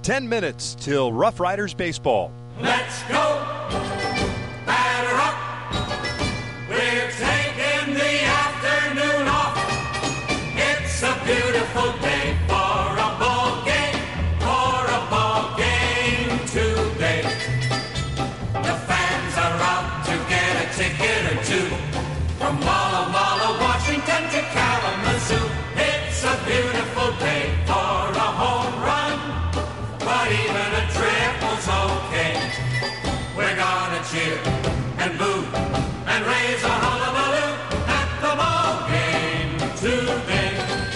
10 minutes till Rough Riders baseball. Let's go! Batter up! We're taking the afternoon off. It's a beautiful day for a ball game today. The fans are out to get a ticket or two. From Walla Walla, Washington to Kalamazoo. It's a beautiful day for a home run. But even a triple's okay. We're gonna cheer and boo and raise a hullabaloo at the ball game today.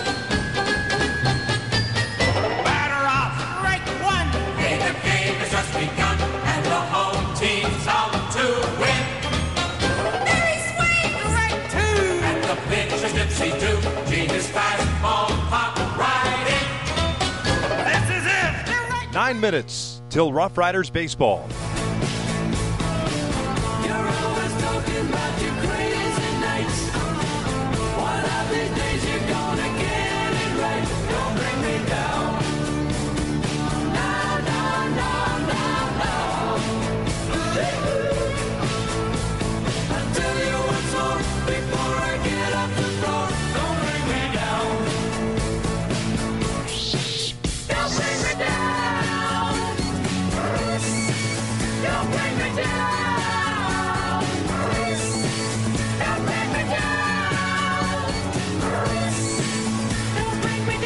Batter off, strike one. Hey, the game has just begun and the home team's out to win. Merry swing, strike two. And the pitch is dipsy-do. Genius fastball pop right in. This is it. 9 minutes till Rough Riders baseball. You're always talking about your crazy nights. One of these days you're gonna get it right. Don't bring me down. No, no, no, no, no. I'll tell you once more before I get off the floor. Don't bring me down. Don't bring me down. Don't bring me down. Don't bring me down. Don't bring me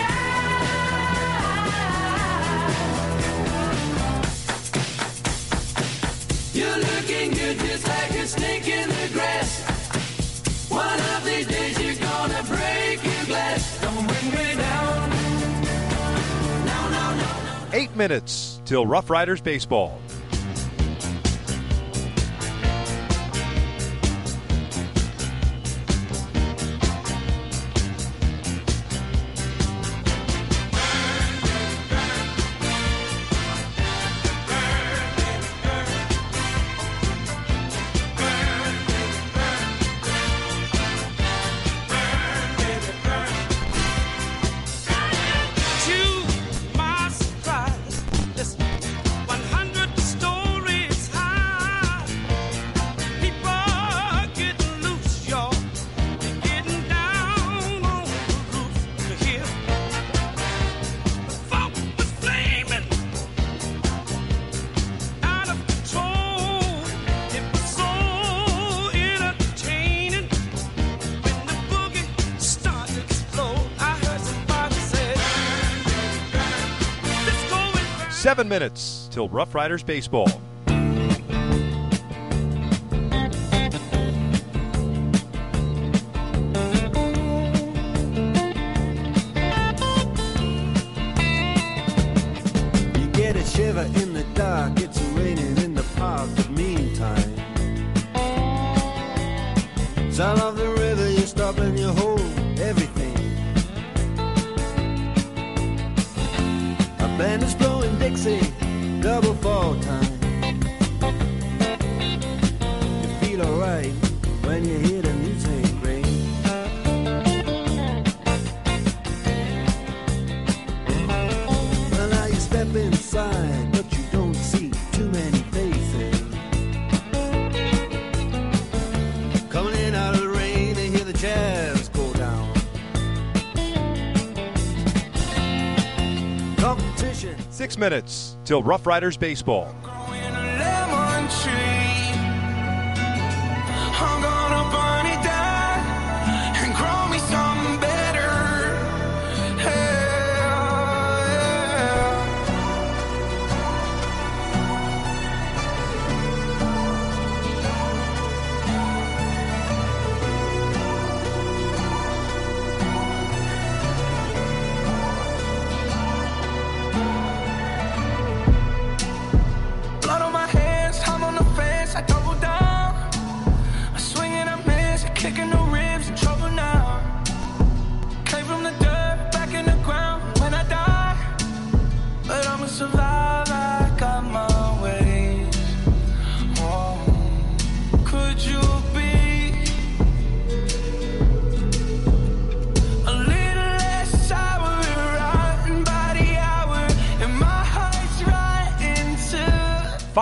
down. You're looking good just like a snake in the grass. One of these days you're gonna break your glass. Don't bring me down. No, no, no, no. 8 minutes till Rough Riders baseball. To my surprise, this 100 stories high. People getting loose, y'all. They're getting down on the roof to hear. The funk was flaming out of control. It was so entertaining when the boogie started to explode. I heard somebody say, "Let's go and 7 minutes till Rough Riders baseball. You get a shiver in the dark, it's raining in the park, but meantime, sound of the river, you stop and you hold everything. A band is blowing Dixie, double fall time. You feel alright when you hear the music ring. Well, now you step inside, but you don't see too many faces. Coming in out of the rain, they hear the jazz go down. Competition. 6 minutes till Rough Riders baseball. growing a lemon tree. I'm gonna burn it down and grow me something better. Yeah, yeah.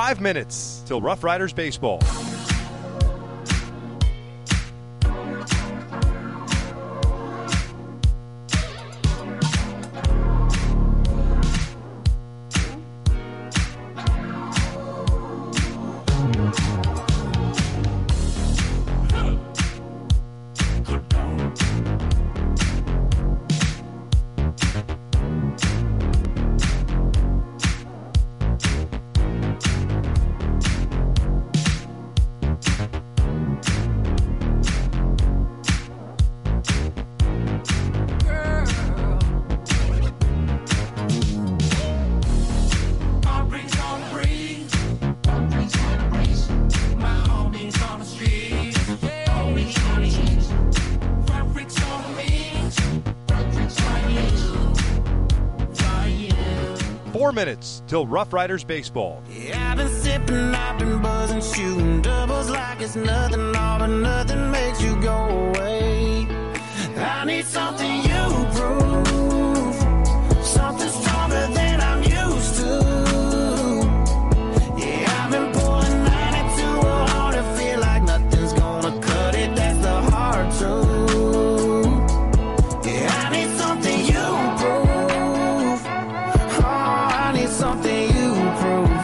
5 minutes till Rough Riders baseball. Minutes till Rough Riders baseball. Yeah, I've been sipping, I've been buzzing, shooting doubles like it's nothing. All or nothing makes you go away. I need something you prove, something stronger than I'm used to. Yeah, I've been pouring 92 hard to feel like nothing's gonna cut it. That's the hard truth. Yeah, I need something you prove. Something you prove.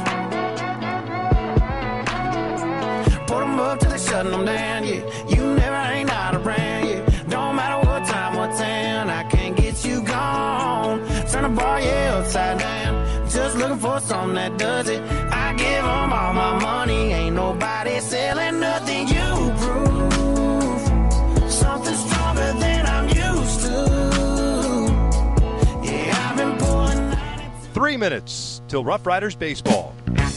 Put them up till they shutting them down, yeah. You never ain't out of brand, yeah. Don't matter what time, what town, I can't get you gone. Turn the bar, yeah, upside down. Just looking for something that does it. I give them all my money. Ain't nobody selling nothing you prove. Something stronger than I'm used to. Yeah, I've been pouring 3 minutes till Rough Riders baseball.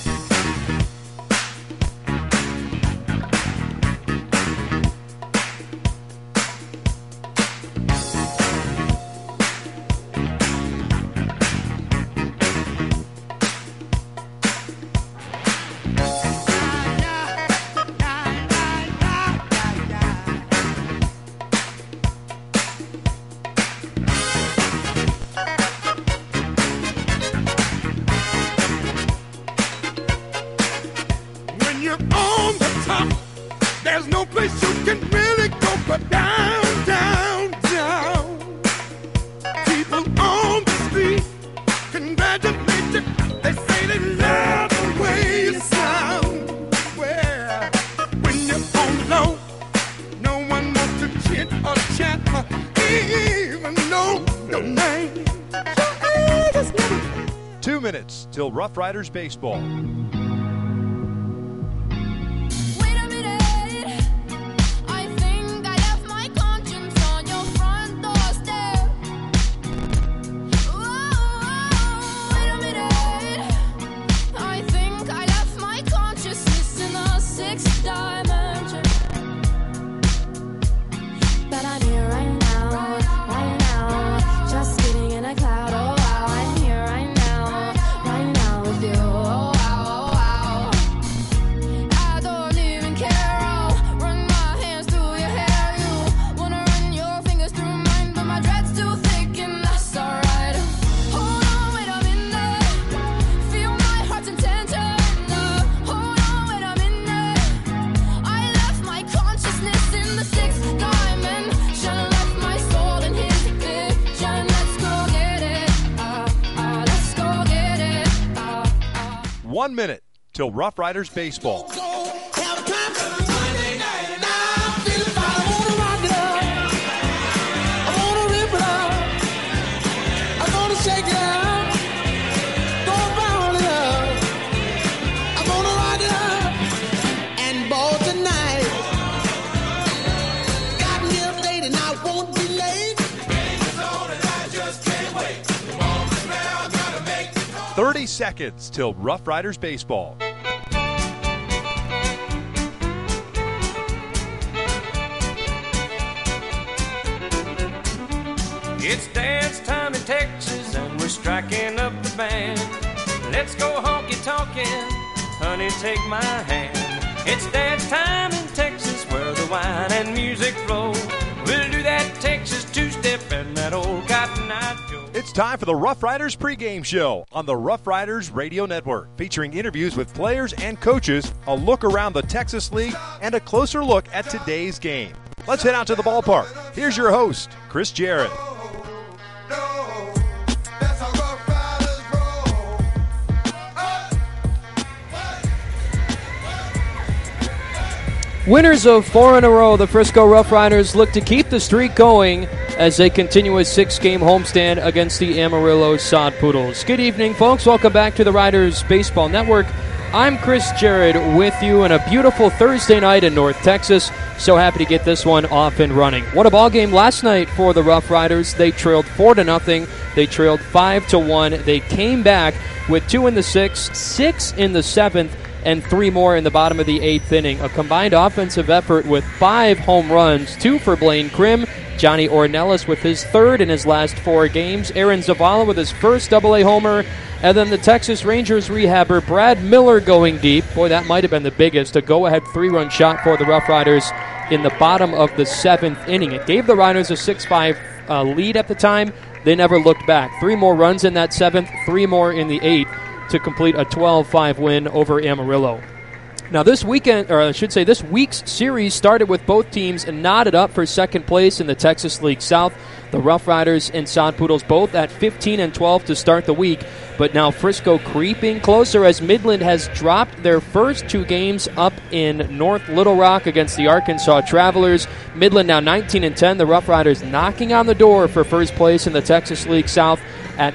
Till Rough Riders baseball. One minute till Rough Riders baseball. Seconds till Rough Riders baseball. It's dance time in Texas and we're striking up the band. Let's go honky-tonkin', honey, take my hand. It's dance time in Texas where the wine and music flow. We'll do that Texas two-step and that old Cotton Eye Joe. It's time for the Rough Riders pregame show on the Rough Riders Radio Network, featuring interviews with players and coaches, a look around the Texas League, and a closer look at today's game. Let's head out to the ballpark. Here's your host, Chris Jarrett. Winners of 4 in a row, the Frisco Rough Riders look to keep the streak going as they continue a 6-game homestand against the Amarillo Sod Poodles. Good evening, folks. Welcome back to the Riders Baseball Network. I'm Chris Jarrett with you on a beautiful Thursday night in North Texas. So happy to get this one off and running. What a ball game last night for the Rough Riders. They trailed 4-0. They trailed 5-1. They came back with 2 in the 6th, 6 in the 7th, and 3 more in the bottom of the 8th inning. A combined offensive effort with 5 home runs, 2 for Blaine Krim, Johnny Ornelas with his 3rd in his last 4 games, Aaron Zavala with his first AA homer, and then the Texas Rangers rehabber Brad Miller going deep. Boy, that might have been the biggest, a go-ahead 3-run shot for the Rough Riders in the bottom of the 7th inning. It gave the Riders a 6-5 lead at the time. They never looked back. 3 more runs in that 7th, 3 more in the 8th. To complete a 12-5 win over Amarillo. Now this weekend, or I should say this week's series started with both teams knotted up for second place in the Texas League South. The Rough Riders and Sod Poodles both at 15-12 to start the week, but now Frisco creeping closer as Midland has dropped their first 2 games up in North Little Rock against the Arkansas Travelers. Midland now 19-10. The Rough Riders knocking on the door for first place in the Texas League South at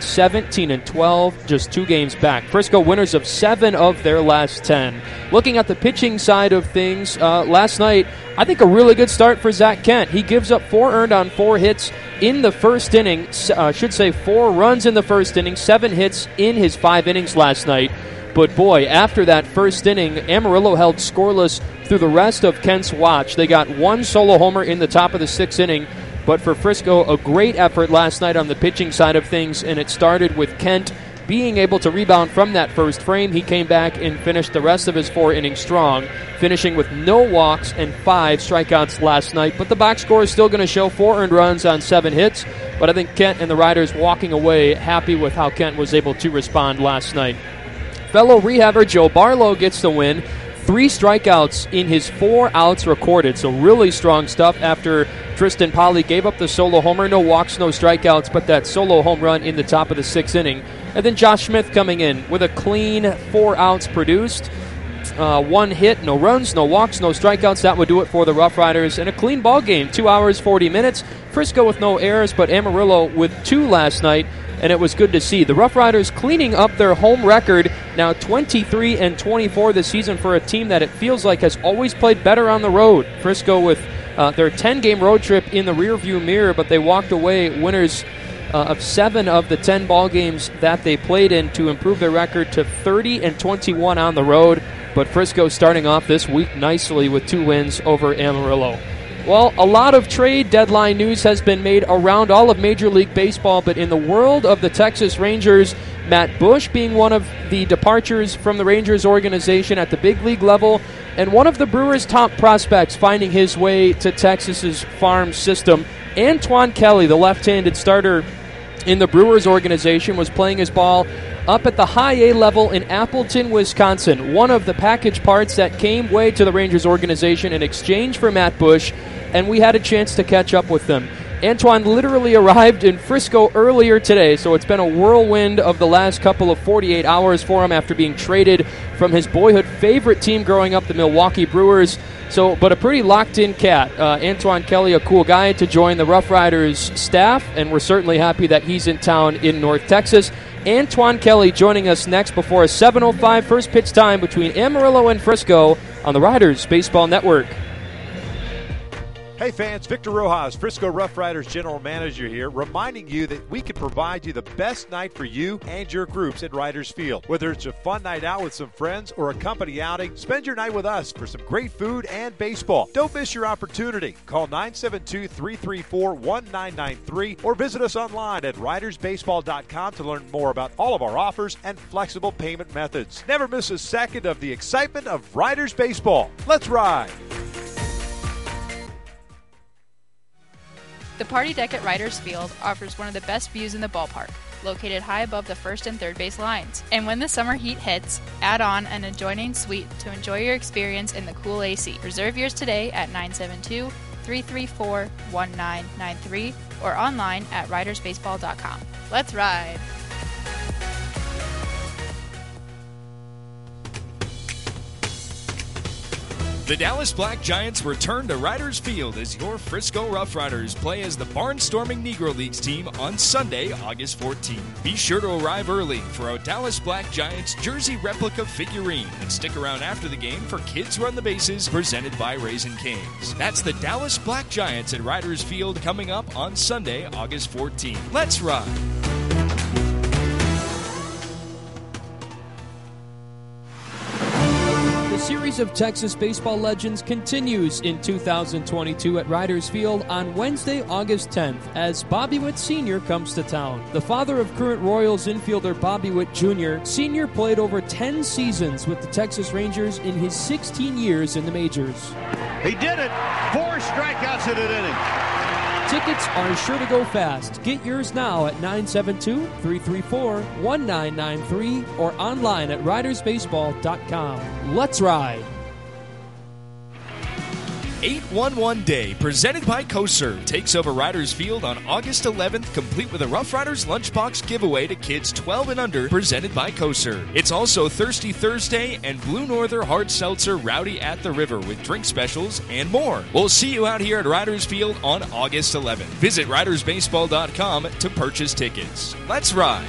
17-12, just 2 games back. Frisco winners of 7 of their last 10. Looking at the pitching side of things, last night, I think a really good start for Zach Kent. He gives up 4 earned on 4 hits in the first inning. 4 runs in the first inning, 7 hits in his 5 innings last night. But boy, after that first inning, Amarillo held scoreless through the rest of Kent's watch. They got 1 solo homer in the top of the 6th inning. But for Frisco, a great effort last night on the pitching side of things, and it started with Kent being able to rebound from that first frame. He came back and finished the rest of his 4 innings strong, finishing with no walks and 5 strikeouts last night. But the box score is still going to show 4 earned runs on 7 hits. But I think Kent and the Riders walking away happy with how Kent was able to respond last night. Fellow rehabber Joe Barlow gets the win. 3 strikeouts in his 4 outs recorded, so really strong stuff after Tristan Polly gave up the solo homer. No walks, no strikeouts, but that solo home run in the top of the 6th inning. And then Josh Smith coming in with a clean 4 outs produced. 1 hit, no runs, no walks, no strikeouts. That would do it for the Rough Riders. And a clean ball game, 2 hours, 40 minutes. Frisco with no errors, but Amarillo with 2 last night. And it was good to see. The Rough Riders cleaning up their home record, now 23-24 this season for a team that it feels like has always played better on the road. Frisco with their 10-game road trip in the rearview mirror, but they walked away winners of 7 of the 10 ball games that they played in to improve their record to 30-21 on the road. But Frisco starting off this week nicely with 2 wins over Amarillo. Well, a lot of trade deadline news has been made around all of Major League Baseball, but in the world of the Texas Rangers, Matt Bush being one of the departures from the Rangers organization at the big league level, and one of the Brewers' top prospects finding his way to Texas's farm system. Antoine Kelly, the left-handed starter in the Brewers organization, was playing his ball up at the high A level in Appleton, Wisconsin, one of the package parts that came way to the Rangers organization in exchange for Matt Bush, and we had a chance to catch up with them. Antoine literally arrived in Frisco earlier today, so it's been a whirlwind of the last couple of 48 hours for him after being traded from his boyhood favorite team growing up, the Milwaukee Brewers. But a pretty locked-in cat. Antoine Kelly, a cool guy to join the Rough Riders staff, and we're certainly happy that he's in town in North Texas. Antoine Kelly joining us next before a 7:05 first pitch time between Amarillo and Frisco on the Riders Baseball Network. Hey fans, Victor Rojas, Frisco Rough Riders General Manager here, reminding you that we can provide you the best night for you and your groups at Riders Field. Whether it's a fun night out with some friends or a company outing, spend your night with us for some great food and baseball. Don't miss your opportunity. Call 972-334-1993 or visit us online at ridersbaseball.com to learn more about all of our offers and flexible payment methods. Never miss a second of the excitement of Riders Baseball. Let's ride! The party deck at Riders Field offers one of the best views in the ballpark, located high above the first and third base lines. And when the summer heat hits, add on an adjoining suite to enjoy your experience in the cool AC. Reserve yours today at 972-334-1993 or online at ridersbaseball.com. Let's ride! The Dallas Black Giants return to Riders Field as your Frisco Rough Riders play as the Barnstorming Negro Leagues team on Sunday, August 14th. Be sure to arrive early for a Dallas Black Giants jersey replica figurine and stick around after the game for Kids Run the Bases presented by Raising Cane's. That's the Dallas Black Giants at Riders Field coming up on Sunday, August 14th. Let's ride! The series of Texas baseball legends continues in 2022 at Riders Field on Wednesday, August 10th, as Bobby Witt Sr. comes to town. The father of current Royals infielder Bobby Witt Jr., Sr. played over 10 seasons with the Texas Rangers in his 16 years in the majors. He did it! 4 strikeouts in an inning. Tickets are sure to go fast. Get yours now at 972-334-1993 or online at ridersbaseball.com. Let's ride! 811 Day, presented by CoServe, takes over Riders Field on August 11th, complete with a Rough Riders lunchbox giveaway to kids 12 and under, presented by CoServe. It's also Thirsty Thursday and Blue Norther Hard Seltzer Rowdy at the River with drink specials and more. We'll see you out here at Riders Field on August 11th. Visit ridersbaseball.com to purchase tickets. Let's ride!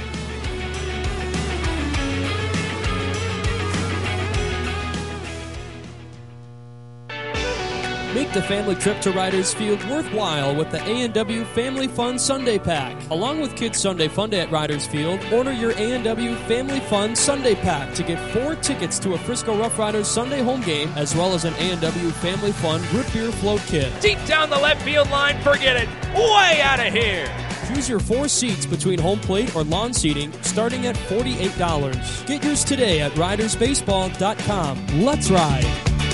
Make the family trip to Riders Field worthwhile with the A&W Family Fun Sunday Pack. Along with Kids Sunday Fun Day at Riders Field, order your A&W Family Fun Sunday Pack to get 4 tickets to a Frisco Rough Riders Sunday home game, as well as an A&W Family Fun Root Beer Float Kit. Deep down the left field line, forget it. Way out of here. Choose your 4 seats between home plate or lawn seating, starting at $48. Get yours today at ridersbaseball.com. Let's ride!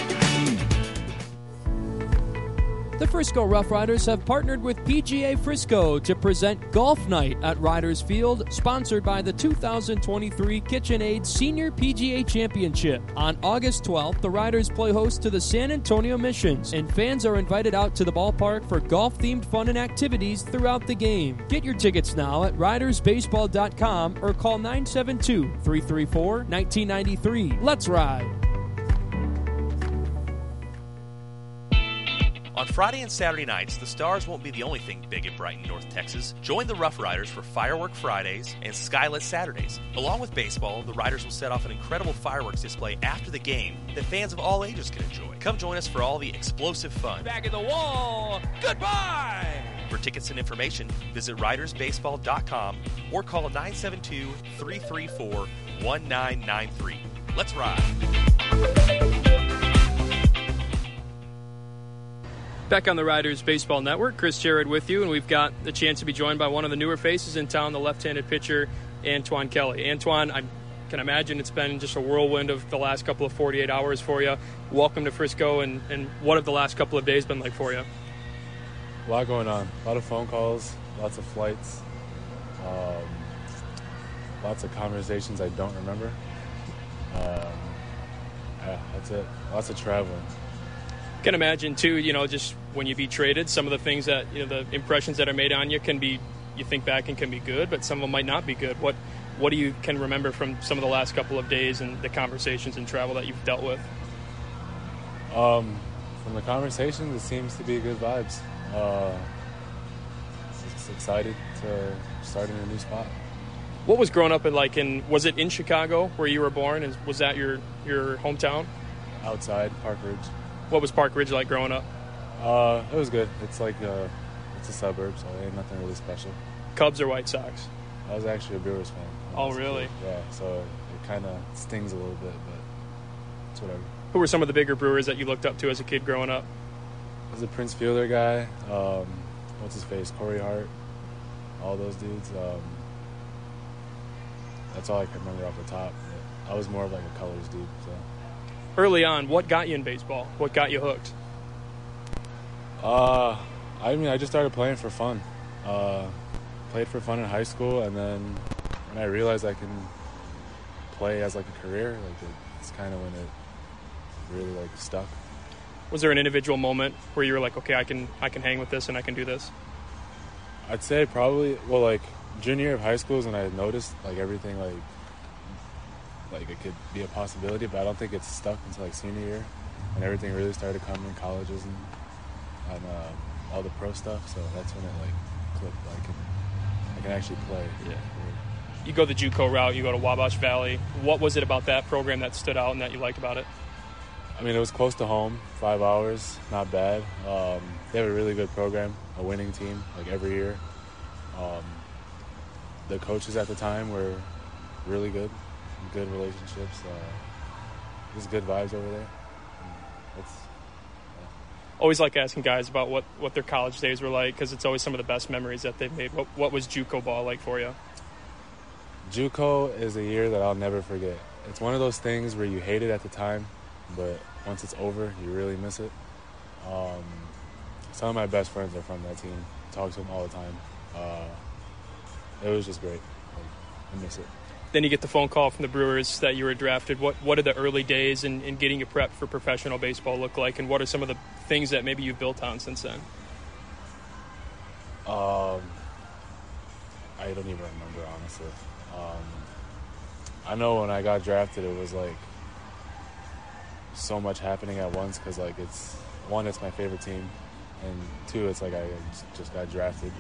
The Frisco Rough Riders have partnered with PGA Frisco to present Golf Night at Riders Field, sponsored by the 2023 KitchenAid Senior PGA Championship. On August 12th, the Riders play host to the San Antonio Missions, and fans are invited out to the ballpark for golf-themed fun and activities throughout the game. Get your tickets now at ridersbaseball.com or call 972-334-1993. Let's ride! On Friday and Saturday nights, the Stars won't be the only thing big at Brighton, North Texas. Join the Rough Riders for Firework Fridays and Skylit Saturdays. Along with baseball, the Riders will set off an incredible fireworks display after the game that fans of all ages can enjoy. Come join us for all the explosive fun. Back in the wall. Goodbye. For tickets and information, visit ridersbaseball.com or call 972-334-1993. Let's ride. Back on the Riders Baseball Network, Chris Jared with you, and we've got the chance to be joined by one of the newer faces in town, the left-handed pitcher, Antoine Kelly. Antoine, I can imagine it's been just a whirlwind of the last couple of 48 hours for you. Welcome to Frisco, and what have the last couple of days been like for you? A lot going on. A lot of phone calls, lots of flights, lots of conversations I don't remember. Yeah, that's it. Lots of traveling. Can imagine too, just when you be traded, some of the things that, the impressions that are made on you can be, you think back and can be good, but some of them might not be good. What do you can remember from some of the last couple of days and the conversations and travel that you've dealt with? From the conversations, it seems to be good vibes. Just excited to start in a new spot. What was growing up was it in Chicago where you were born, and was that your hometown? Outside, Park Ridge. What was Park Ridge like growing up? It was good. It's like it's a suburb, so ain't nothing really special. Cubs or White Sox? I was actually a Brewers fan. Oh, really? Yeah, so it kind of stings a little bit, but it's whatever. Who were some of the bigger Brewers that you looked up to as a kid growing up? I was a Prince Fielder guy. What's his face? Corey Hart. All those dudes. That's all I can remember off the top. But I was more of like a colors dude, so. Early on, what got you in baseball? What got you hooked? I I mean, I just started playing for fun. Played for fun in high school, and then when I realized I can play as like a career, like it's kind of when it really like stuck. Was there an individual moment where you were like, okay, I can hang with this and I can do this? I'd say probably, well, like junior year of high school is when I noticed like everything like it could be a possibility, but I don't think it's stuck until like senior year, and everything really started coming in colleges and all the pro stuff. So that's when it like clicked. I can actually play. Yeah. You go the JUCO route. You go to Wabash Valley. What was it about that program that stood out and that you liked about it? I mean, it was close to home, 5 hours, not bad. They have a really good program, a winning team, like every year. The coaches at the time were really good relationships. Just good vibes over there. Always like asking guys about what their college days were like, because it's always some of the best memories that they've made. What was JUCO ball like for you? JUCO is a year that I'll never forget. It's one of those things where you hate it at the time, but once it's over, you really miss it. Some of my best friends are from that team. Talk to them all the time. It was just great. I miss it. Then you get the phone call from the Brewers that you were drafted. What did the early days in getting you prepped for professional baseball look like, and what are some of the things that maybe you've built on since then? I don't even remember, honestly. I know when I got drafted, it was like so much happening at once, because like it's my favorite team, and two, it's like I just got drafted.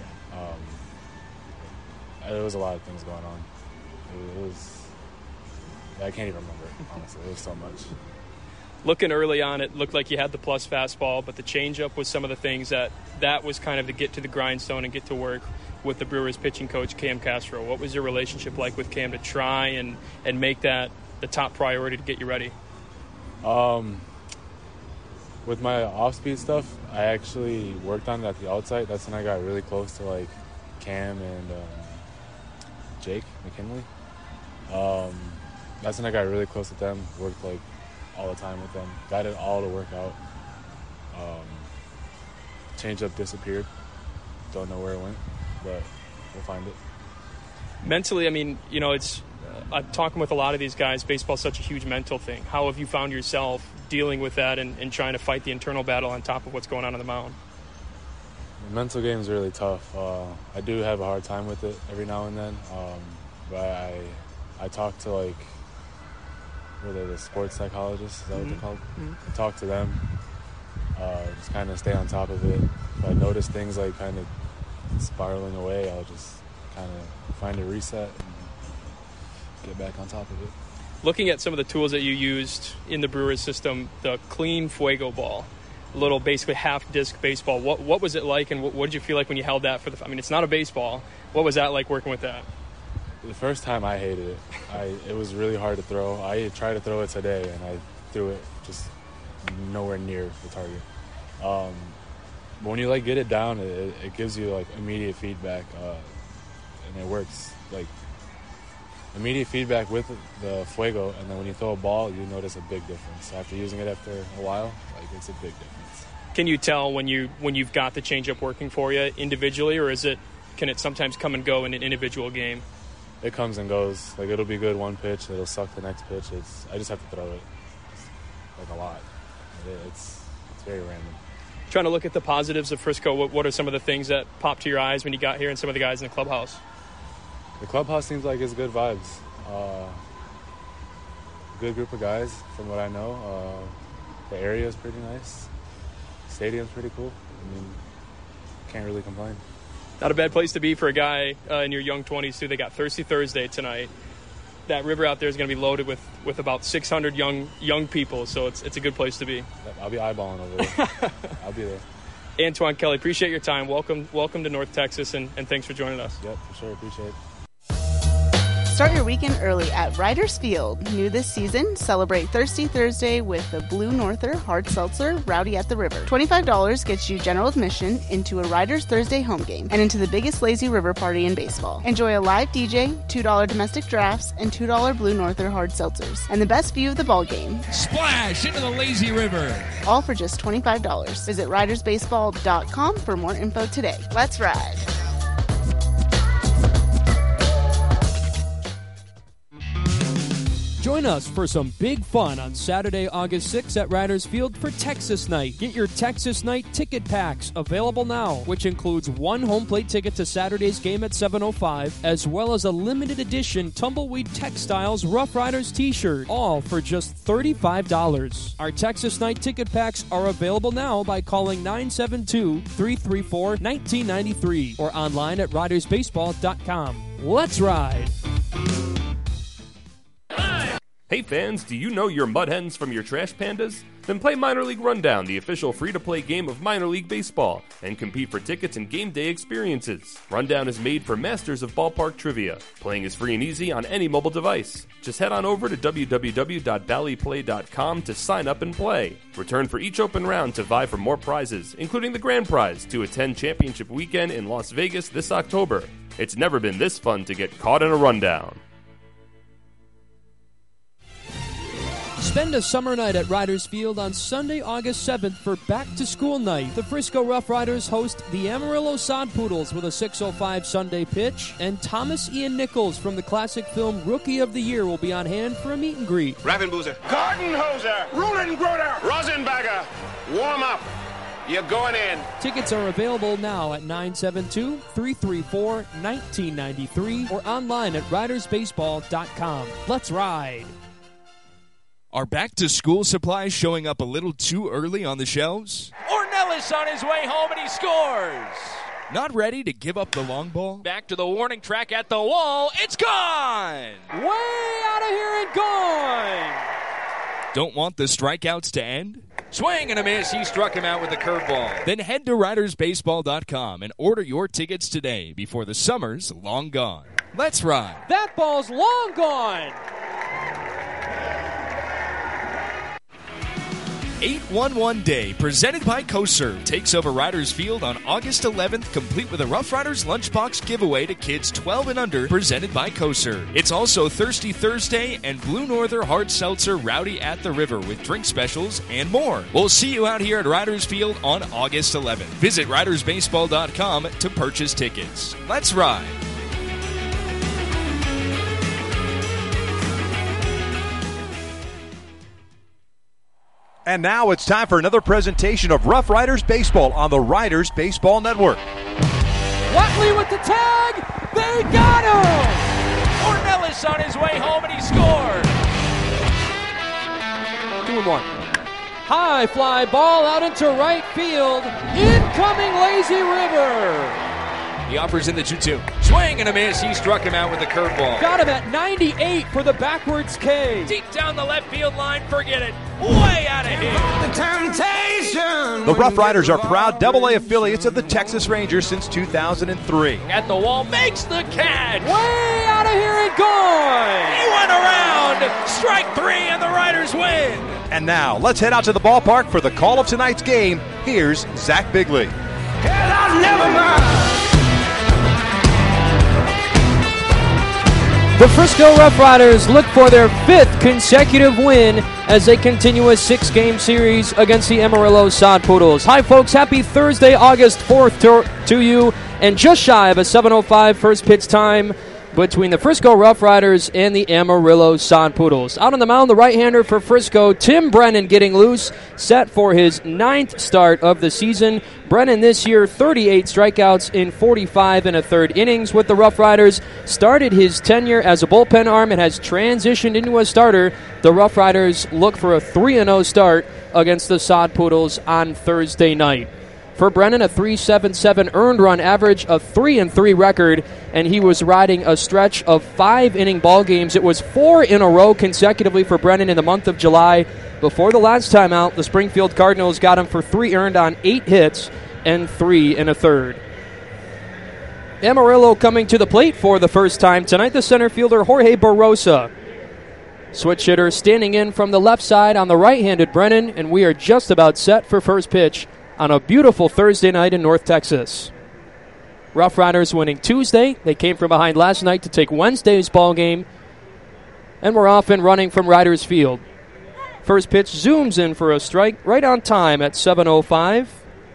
There was a lot of things going on. It was, I can't even remember it, honestly. It was so much. Looking early on, it looked like you had the plus fastball, but the changeup was some of the things that was kind of to get to the grindstone and get to work with the Brewers pitching coach, Cam Castro. What was your relationship like with Cam to try and make that the top priority to get you ready? With my off-speed stuff, I actually worked on it at the outside. That's when I got really close to like Cam and Jake McKinley. That's when I got really close with them. Worked like all the time with them. Got it all to work out. Changeup disappeared. Don't know where it went, but we'll find it. Mentally, I mean, you know, it's I'm talking with a lot of these guys. Baseball's such a huge mental thing. How have you found yourself dealing with that and trying to fight the internal battle on top of what's going on the mound? The mental game is really tough. I do have a hard time with it every now and then, but I talk to like, what are they, the sports psychologists? Is that what they're called? I talk to them. Just kind of stay on top of it. If I notice things like kind of spiraling away, I'll just kind of find a reset and get back on top of it. Looking at some of the tools that you used in the Brewers system, the clean Fuego ball, little basically half-disc baseball, what was it like, and what did you feel like when you held that for the... I mean, it's not a baseball. What was that like working with that? The first time I hated it. It was really hard to throw. I tried to throw it today, and I threw it just nowhere near the target. But when you like get it down, it gives you like immediate feedback, and it works. Like immediate feedback with the Fuego, and then when you throw a ball, you notice a big difference. After using it after a while, like it's a big difference. Can you tell when you've got the changeup working for you individually, or can it sometimes come and go in an individual game? It comes and goes. Like it'll be good one pitch, it'll suck the next pitch. I just have to throw it like a lot. It's very random. Trying to look at the positives of Frisco, what are some of the things that popped to your eyes when you got here and some of the guys in the clubhouse? The clubhouse seems like it's good vibes. Good group of guys from what I know. The area is pretty nice. Stadium's pretty cool. I mean, can't really complain. Not a bad place to be for a guy in your young 20s, too. They got Thirsty Thursday tonight. That river out there is going to be loaded with about 600 young people, so it's a good place to be. I'll be eyeballing over there. I'll be there. Antoine Kelly, appreciate your time. Welcome to North Texas, and thanks for joining us. Yep, for sure. Appreciate it. Start your weekend early at Riders Field. New this season, celebrate Thirsty Thursday with the Blue Norther Hard Seltzer Rowdy at the River. $25 gets you general admission into a Riders Thursday home game and into the biggest lazy river party in baseball. Enjoy a live DJ, $2 domestic drafts, and $2 Blue Norther Hard Seltzers, and the best view of the ball game. Splash into the lazy river. All for just $25. Visit ridersbaseball.com for more info today. Let's ride. Join us for some big fun on Saturday, August 6th at Riders Field for Texas Night. Get your Texas Night ticket packs available now, which includes one home plate ticket to Saturday's game at 7:05, as well as a limited edition Tumbleweed Textiles Rough Riders t-shirt, all for just $35. Our Texas Night ticket packs are available now by calling 972-334-1993 or online at ridersbaseball.com. Let's ride! Hey fans, do you know your Mud Hens from your Trash Pandas? Then play Minor League Rundown, the official free-to-play game of Minor League Baseball, and compete for tickets and game day experiences. Rundown is made for masters of ballpark trivia. Playing is free and easy on any mobile device. Just head on over to www.valleyplay.com to sign up and play. Return for each open round to vie for more prizes, including the grand prize to attend Championship Weekend in Las Vegas this October. It's never been this fun to get caught in a rundown. Spend a summer night at Riders Field on Sunday, August 7th for back-to-school night. The Frisco Rough Riders host the Amarillo Sod Poodles with a 6:05 Sunday pitch, and Thomas Ian Nichols from the classic film Rookie of the Year will be on hand for a meet and greet. Ravenboozer, Gardenhoser, Rulengroder, Rosenberger, warm up. You're going in. Tickets are available now at 972-334-1993 or online at ridersbaseball.com. Let's ride! Are back-to-school supplies showing up a little too early on the shelves? Ornelis on his way home, and he scores! Not ready to give up the long ball? Back to the warning track at the wall. It's gone! Way out of here and gone! Don't want the strikeouts to end? Swing and a miss. He struck him out with the curveball. Then head to ridersbaseball.com and order your tickets today before the summer's long gone. Let's ride! That ball's long gone! 811 Day, presented by CoServe, takes over Riders Field on August 11th, complete with a Rough Riders lunchbox giveaway to kids 12 and under, presented by CoServe. It's also Thirsty Thursday and Blue Norther Hard Seltzer Rowdy at the River with drink specials and more. We'll see you out here at Riders Field on August 11th. Visit ridersbaseball.com to purchase tickets. Let's ride! And now it's time for another presentation of Rough Riders Baseball on the Riders Baseball Network. Watley with the tag. They got him! Ornelis on his way home, and he scored! 2-1. High fly ball out into right field. Incoming lazy river. He offers in the 2-2. Swing and a miss. He struck him out with the curveball. Got him at 98 for the backwards K. Deep down the left field line. Forget it. Way out of here. The temptation. The Rough Riders are proud AA affiliates of the Texas Rangers since 2003. At the wall. Makes the catch. Way out of here and gone. He went around. Strike 3 and the Riders win. And now let's head out to the ballpark for the call of tonight's game. Here's Zach Bigley. Never mind. The Frisco Rough Riders look for their 5th consecutive win as they continue a 6-game series against the Amarillo Sod Poodles. Hi, folks. Happy Thursday, August 4th to you. And just shy of a 7:05 first pitch time between the Frisco Rough Riders and the Amarillo Sod Poodles. Out on the mound, the right-hander for Frisco, Tim Brennan, getting loose, set for his 9th start of the season. Brennan this year, 38 strikeouts in 45 1/3 innings with the Rough Riders. Started his tenure as a bullpen arm and has transitioned into a starter. The Rough Riders look for a 3-0 start against the Sod Poodles on Thursday night. For Brennan, a 3.77 earned run average, a 3-3 record, and he was riding a stretch of 5-inning ball games. It was 4 in a row consecutively for Brennan in the month of July. Before the last time out, the Springfield Cardinals got him for 3 earned on 8 hits and 3 1/3. Amarillo coming to the plate for the first time tonight, the center fielder Jorge Barrosa. Switch hitter standing in from the left side on the right-handed Brennan, and we are just about set for first pitch on a beautiful Thursday night in North Texas. Rough Riders winning Tuesday. They came from behind last night to take Wednesday's ball game, and we're off and running from Riders Field. First pitch zooms in for a strike right on time at 7:05.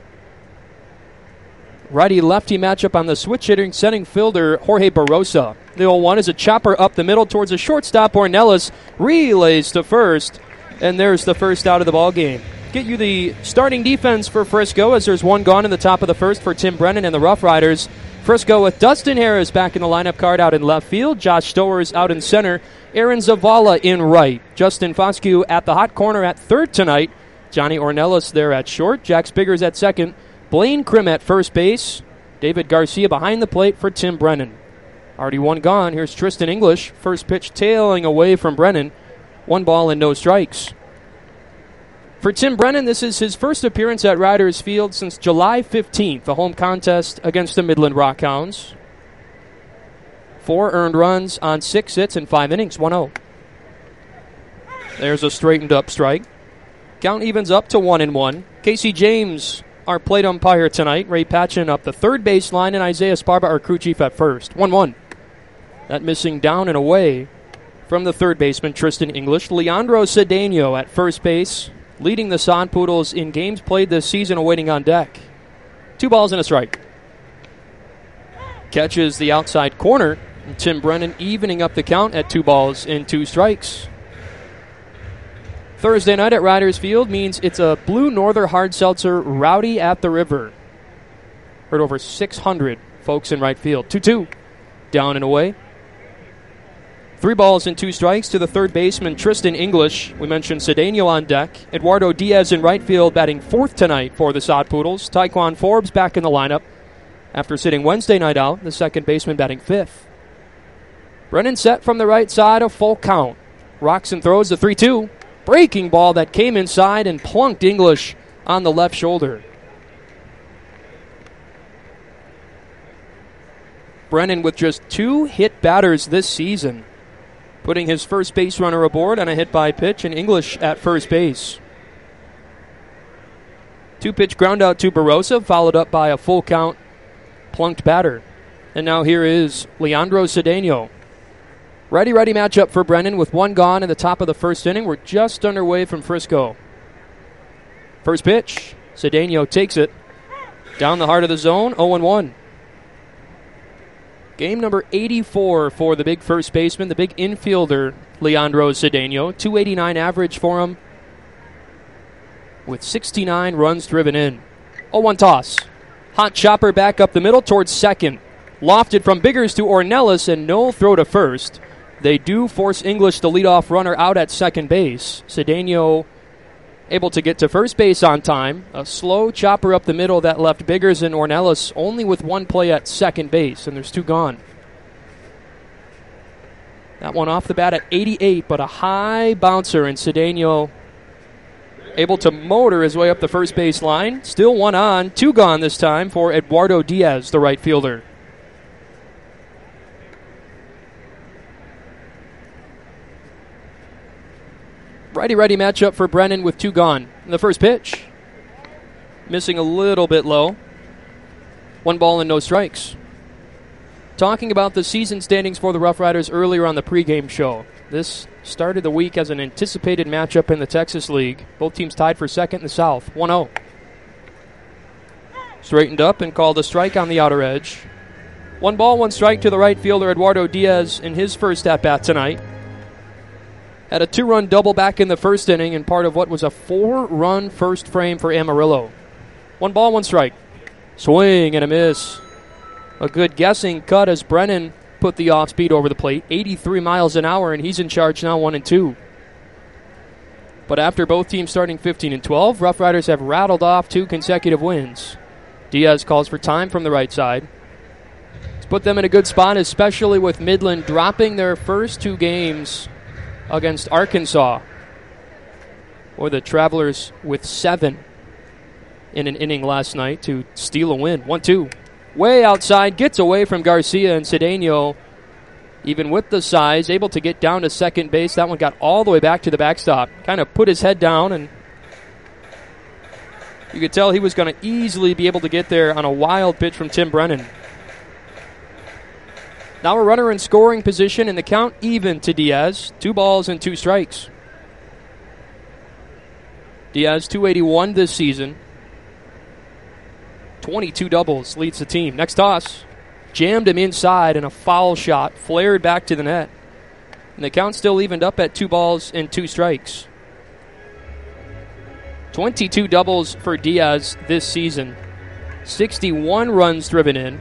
Righty-lefty matchup on the switch-hitting center fielder Jorge Barrosa. The 0-1 is a chopper up the middle towards the shortstop. Ornelas relays to first, and there's the first out of the ball game. Get you the starting defense for Frisco as there's one gone in the top of the first for Tim Brennan and the Rough Riders. Frisco with Dustin Harris back in the lineup card out in left field. Josh Stowers out in center. Aaron Zavala in right. Justin Foscue at the hot corner at third tonight. Johnny Ornelas there at short. Jack Spiggers at second. Blaine Krim at first base. David Garcia behind the plate for Tim Brennan. Already one gone. Here's Tristan English. First pitch tailing away from Brennan. 1 ball and no strikes. For Tim Brennan, this is his first appearance at Riders Field since July 15th, the home contest against the Midland Rockhounds. 4 earned runs on 6 hits in 5 innings, 1-0. There's a straightened up strike. Count evens up to 1-1. Casey James, our plate umpire tonight. Ray Patchen up the third baseline, and Isaiah Sparba, our crew chief, at first. 1-1. That missing down and away from the third baseman, Tristan English. Leandro Cedeno at first base, leading the Sod Poodles in games played this season, awaiting on deck. 2 balls and a strike. Catches the outside corner. And Tim Brennan evening up the count at 2 balls and 2 strikes. Thursday night at Riders Field means it's a Blue Northern Hard Seltzer Rowdy at the River. Heard over 600 folks in right field. 2-2. Down and away. 3 balls and 2 strikes to the third baseman, Tristan English. We mentioned Cedeno on deck. Eduardo Diaz in right field batting 4th tonight for the Sod Poodles. Taekwon Forbes back in the lineup after sitting Wednesday night out, the second baseman batting 5th. Brennan set from the right side, a full count. Rocks and throws the 3-2. Breaking ball that came inside and plunked English on the left shoulder. Brennan with just 2 hit batters this season, putting his first base runner aboard on a hit by pitch, and English at first base. 2-pitch ground out to Barrosa, followed up by a full count plunked batter. And now here is Leandro Cedeno. Righty-righty matchup for Brennan with 1 gone in the top of the first inning. We're just underway from Frisco. First pitch, Cedeno takes it down the heart of the zone, 0-1. Game number 84 for the big first baseman, the big infielder, Leandro Cedeno. 289 average for him with 69 runs driven in. 0-1 toss. Hot chopper back up the middle towards second. Lofted from Biggers to Ornelas, and no throw to first. They do force English, the leadoff runner, out at second base. Cedeno able to get to first base on time. A slow chopper up the middle that left Biggers and Ornelas only with 1 play at second base, and there's 2 gone. That one off the bat at 88, but a high bouncer, and Cedeno able to motor his way up the first base line. Still 1 on, 2 gone this time for Eduardo Diaz, the right fielder. Righty-righty matchup for Brennan with 2 gone. The first pitch, missing a little bit low. 1 ball and no strikes. Talking about the season standings for the Rough Riders earlier on the pregame show. This started the week as an anticipated matchup in the Texas League. Both teams tied for second in the South, 1-0. Straightened up and called a strike on the outer edge. 1 ball, 1 strike to the right fielder, Eduardo Diaz, in his first at-bat tonight. Had a 2-run double back in the first inning and part of what was a 4-run first frame for Amarillo. 1 ball, 1 strike. Swing and a miss. A good guessing cut as Brennan put the off-speed over the plate. 83 miles an hour, and he's in charge now, 1-2. But after both teams starting 15-12, Rough Riders have rattled off 2 consecutive wins. Diaz calls for time from the right side. It's put them in a good spot, especially with Midland dropping their first 2 games against Arkansas, or the Travelers with 7 in an inning last night to steal a win. 1-2. way outside, gets away from Garcia, and Cedeno, even with the size, able to get down to second base. That one got all the way back to the backstop. Kind of put his head down, and you could tell he was going to easily be able to get there on a wild pitch from Tim Brennan. Now a runner in scoring position, and the count even to Diaz. 2 balls and 2 strikes. Diaz, 281 this season. 22 doubles, leads the team. Next toss. Jammed him inside, and a foul shot flared back to the net. And the count still evened up at 2 balls and 2 strikes. 22 doubles for Diaz this season. 61 runs driven in.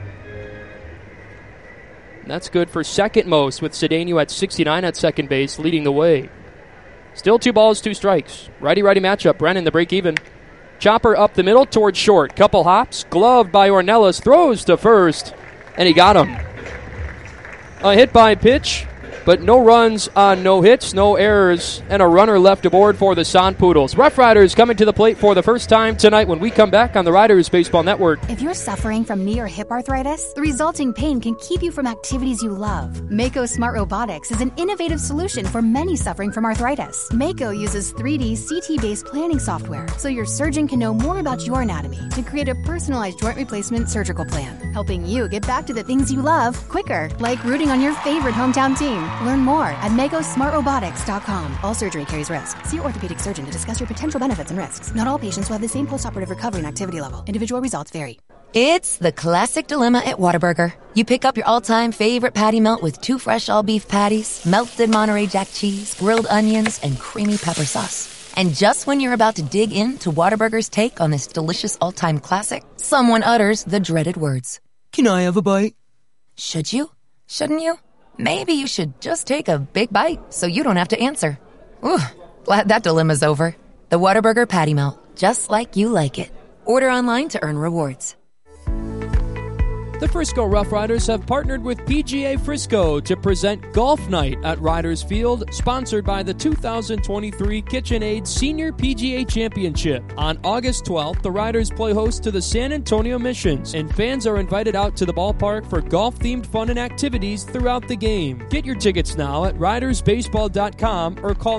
That's good for second most, with Cedeno at 69 at second base, leading the way. Still 2 balls, 2 strikes. Righty-righty matchup. Brennan, the break even. Chopper up the middle towards short. Couple hops. Gloved by Ornelas. Throws to first. And he got him. A hit by pitch, but no runs on no hits, no errors, and a runner left aboard for the San Poodles. Rough Riders coming to the plate for the first time tonight when we come back on the Riders Baseball Network. If you're suffering from knee or hip arthritis, the resulting pain can keep you from activities you love. Mako Smart Robotics is an innovative solution for many suffering from arthritis. Mako uses 3D CT-based planning software, so your surgeon can know more about your anatomy to create a personalized joint replacement surgical plan, helping you get back to the things you love quicker, like rooting on your favorite hometown team. Learn more at MakoSmartRobotics.com. All surgery carries risk. See your orthopedic surgeon to discuss your potential benefits and risks. Not all patients will have the same postoperative recovery and activity level. Individual results vary. It's the classic dilemma at Whataburger. You pick up your all-time favorite patty melt with 2 fresh all-beef patties, melted Monterey Jack cheese, grilled onions, and creamy pepper sauce. And just when you're about to dig into Whataburger's take on this delicious all-time classic, someone utters the dreaded words. Can I have a bite? Should you? Shouldn't you? Maybe you should just take a big bite so you don't have to answer. Ooh, glad that dilemma's over. The Whataburger Patty Melt, just like you like it. Order online to earn rewards. The Frisco Rough Riders have partnered with PGA Frisco to present Golf Night at Riders Field, sponsored by the 2023 KitchenAid Senior PGA Championship. On August 12th, the Riders play host to the San Antonio Missions, and fans are invited out to the ballpark for golf-themed fun and activities throughout the game. Get your tickets now at ridersbaseball.com or call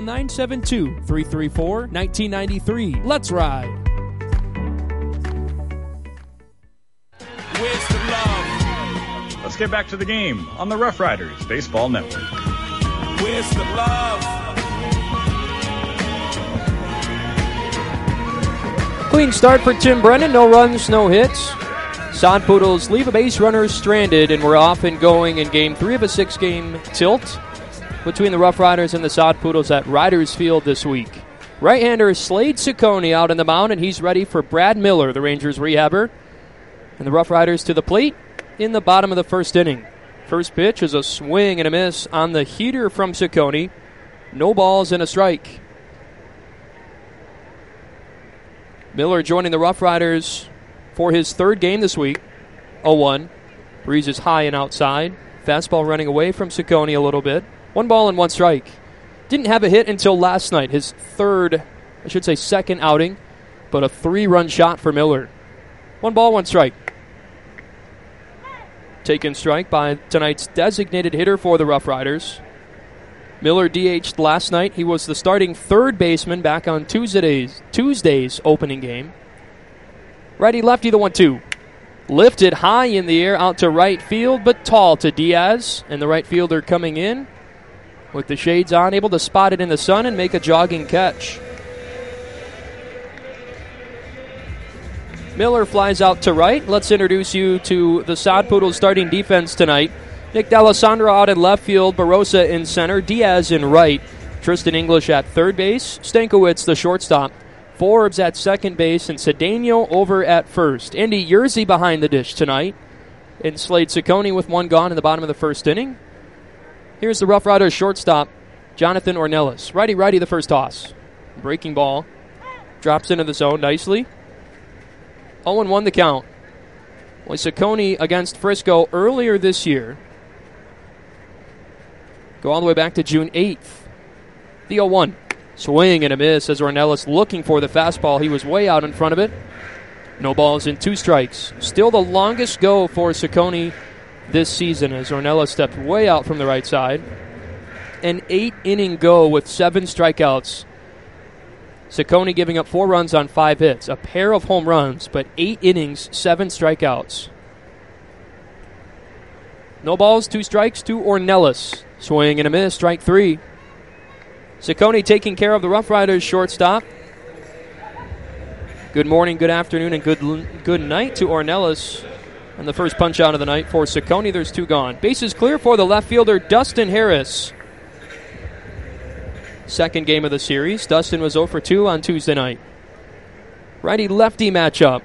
972-334-1993. Let's ride! Where's the love? Let's get back to the game on the Rough Riders Baseball Network. Where's the love? Clean start for Tim Brennan. No runs, no hits. San Poodles leave a base runner stranded, and we're off and going in Game 3 of a 6-game tilt between the Rough Riders and the San Poodles at Riders Field this week. Right-hander Slade Ciccone out on the mound, and he's ready for Brad Miller, the Rangers rehabber. And the Rough Riders to the plate in the bottom of the first inning. First pitch is a swing and a miss on the heater from Ciccone. No balls and a strike. Miller joining the Rough Riders for his 3rd game this week. 0-1. Breeze is high and outside. Fastball running away from Ciccone a little bit. 1 ball and 1 strike. Didn't have a hit until last night. His second outing. But a 3-run shot for Miller. 1 ball, 1 strike. Taken strike by tonight's designated hitter for the Rough Riders. Miller DH'd last night. He was the starting 3rd baseman back on Tuesday's opening game. Righty-lefty, the 1-2. Lifted high in the air out to right field, but tall to Diaz. And the right fielder coming in with the shades on, able to spot it in the sun and make a jogging catch. Miller flies out to right. Let's introduce you to the San Poodles starting defense tonight. Nick D'Alessandro out in left field, Barossa in center, Diaz in right, Tristan English at third base, Stankiewicz the shortstop, Forbes at second base, and Cedeno over at first. Andy Yerzy behind the dish tonight, and Slade Ciccone with 1 gone in the bottom of the first inning. Here's the Rough Riders shortstop, Jonathan Ornelas. Righty-righty the first toss. Breaking ball. Drops into the zone nicely. 0-1 the count. Well, Ciccone against Frisco earlier this year. Go all the way back to June 8th. The 0-1. Swing and a miss as Ornelas looking for the fastball. He was way out in front of it. No balls and 2 strikes. Still the longest go for Ciccone this season as Ornella stepped way out from the right side. An 8-inning go with 7 strikeouts. Ciccone giving up 4 runs on 5 hits. A pair of home runs, but 8 innings, 7 strikeouts. No balls, 2 strikes to Ornelas. Swing and a miss, strike 3. Ciccone taking care of the Rough Riders shortstop. Good morning, good afternoon, and good night to Ornelas. And the first punch out of the night for Ciccone. There's 2 gone. Bases clear for the left fielder, Dustin Harris. Second game of the series. Dustin was 0 for 2 on Tuesday night. Righty-lefty matchup.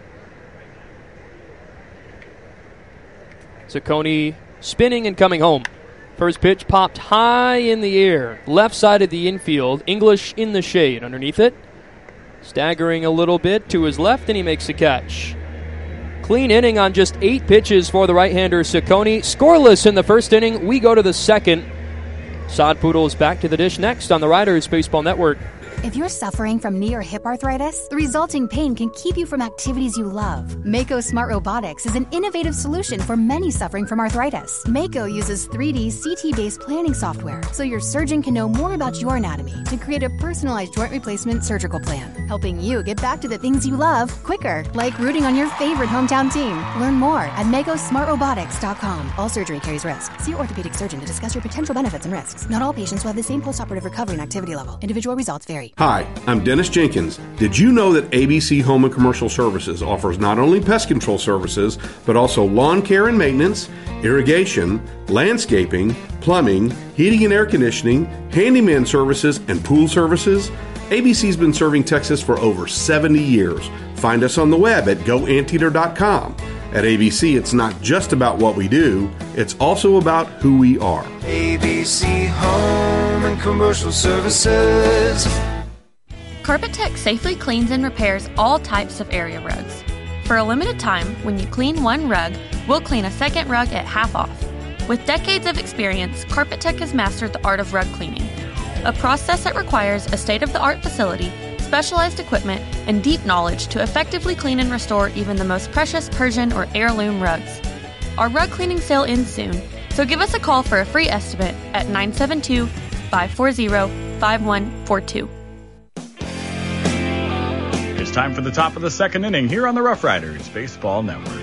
Ciccone spinning and coming home. First pitch popped high in the air. Left side of the infield. English in the shade. Underneath it. Staggering a little bit to his left, and he makes the catch. Clean inning on just 8 pitches for the right-hander Ciccone. Scoreless in the first inning. We go to the second. Sod Poodles back to the dish next on the Riders Baseball Network. If you're suffering from knee or hip arthritis, the resulting pain can keep you from activities you love. Mako Smart Robotics is an innovative solution for many suffering from arthritis. Mako uses 3D CT-based planning software, so your surgeon can know more about your anatomy to create a personalized joint replacement surgical plan, helping you get back to the things you love quicker, like rooting on your favorite hometown team. Learn more at MakoSmartRobotics.com. All surgery carries risk. See your orthopedic surgeon to discuss your potential benefits and risks. Not all patients will have the same postoperative recovery and activity level. Individual results vary. Hi, I'm Dennis Jenkins. Did you know that ABC Home and Commercial Services offers not only pest control services, but also lawn care and maintenance, irrigation, landscaping, plumbing, heating and air conditioning, handyman services, and pool services? ABC's been serving Texas for over 70 years. Find us on the web at goanteater.com. At ABC, it's not just about what we do, it's also about who we are. ABC Home and Commercial Services. Carpet Tech safely cleans and repairs all types of area rugs. For a limited time, when you clean one rug, we'll clean a second rug at half off. With decades of experience, Carpet Tech has mastered the art of rug cleaning, a process that requires a state-of-the-art facility, specialized equipment, and deep knowledge to effectively clean and restore even the most precious Persian or heirloom rugs. Our rug cleaning sale ends soon, so give us a call for a free estimate at 972-540-5142. It's time for the top of the second inning here on the Rough Riders Baseball Network.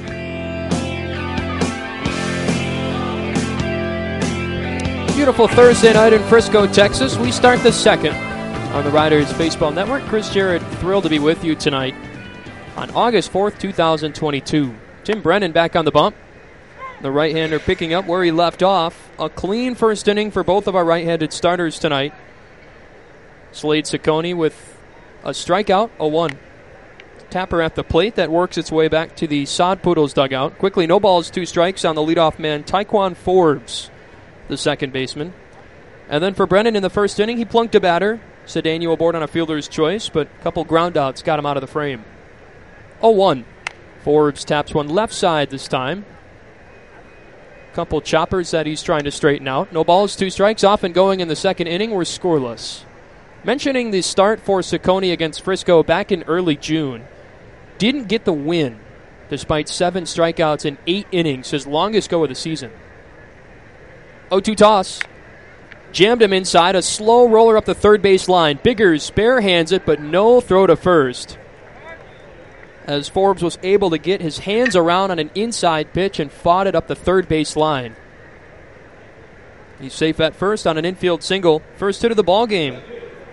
Beautiful Thursday night in Frisco, Texas. We start the second on the Riders Baseball Network. Chris Jarrett, thrilled to be with you tonight on August 4th, 2022. Tim Brennan back on the bump. The right-hander picking up where he left off. A clean first inning for both of our right-handed starters tonight. Slade Ciccone with a strikeout, a 1. Tapper at the plate. That works its way back to the Sod Poodles dugout. Quickly, no balls, 2 strikes on the leadoff man, Taekwon Forbes, the second baseman. And then for Brennan in the first inning, he plunked a batter. Cedeno aboard on a fielder's choice, but a couple ground outs got him out of the frame. 0-1. Forbes taps one left side this time. Couple choppers that he's trying to straighten out. No balls, 2 strikes. Off and going in the second inning. We're scoreless. Mentioning the start for Ciccone against Frisco back in early June. Didn't get the win, despite 7 strikeouts in 8 innings, his longest go of the season. 0-2 toss. Jammed him inside, a slow roller up the third base line. Biggers bare hands it, but no throw to first. As Forbes was able to get his hands around on an inside pitch and fought it up the third base line. He's safe at first on an infield single. First hit of the ball game.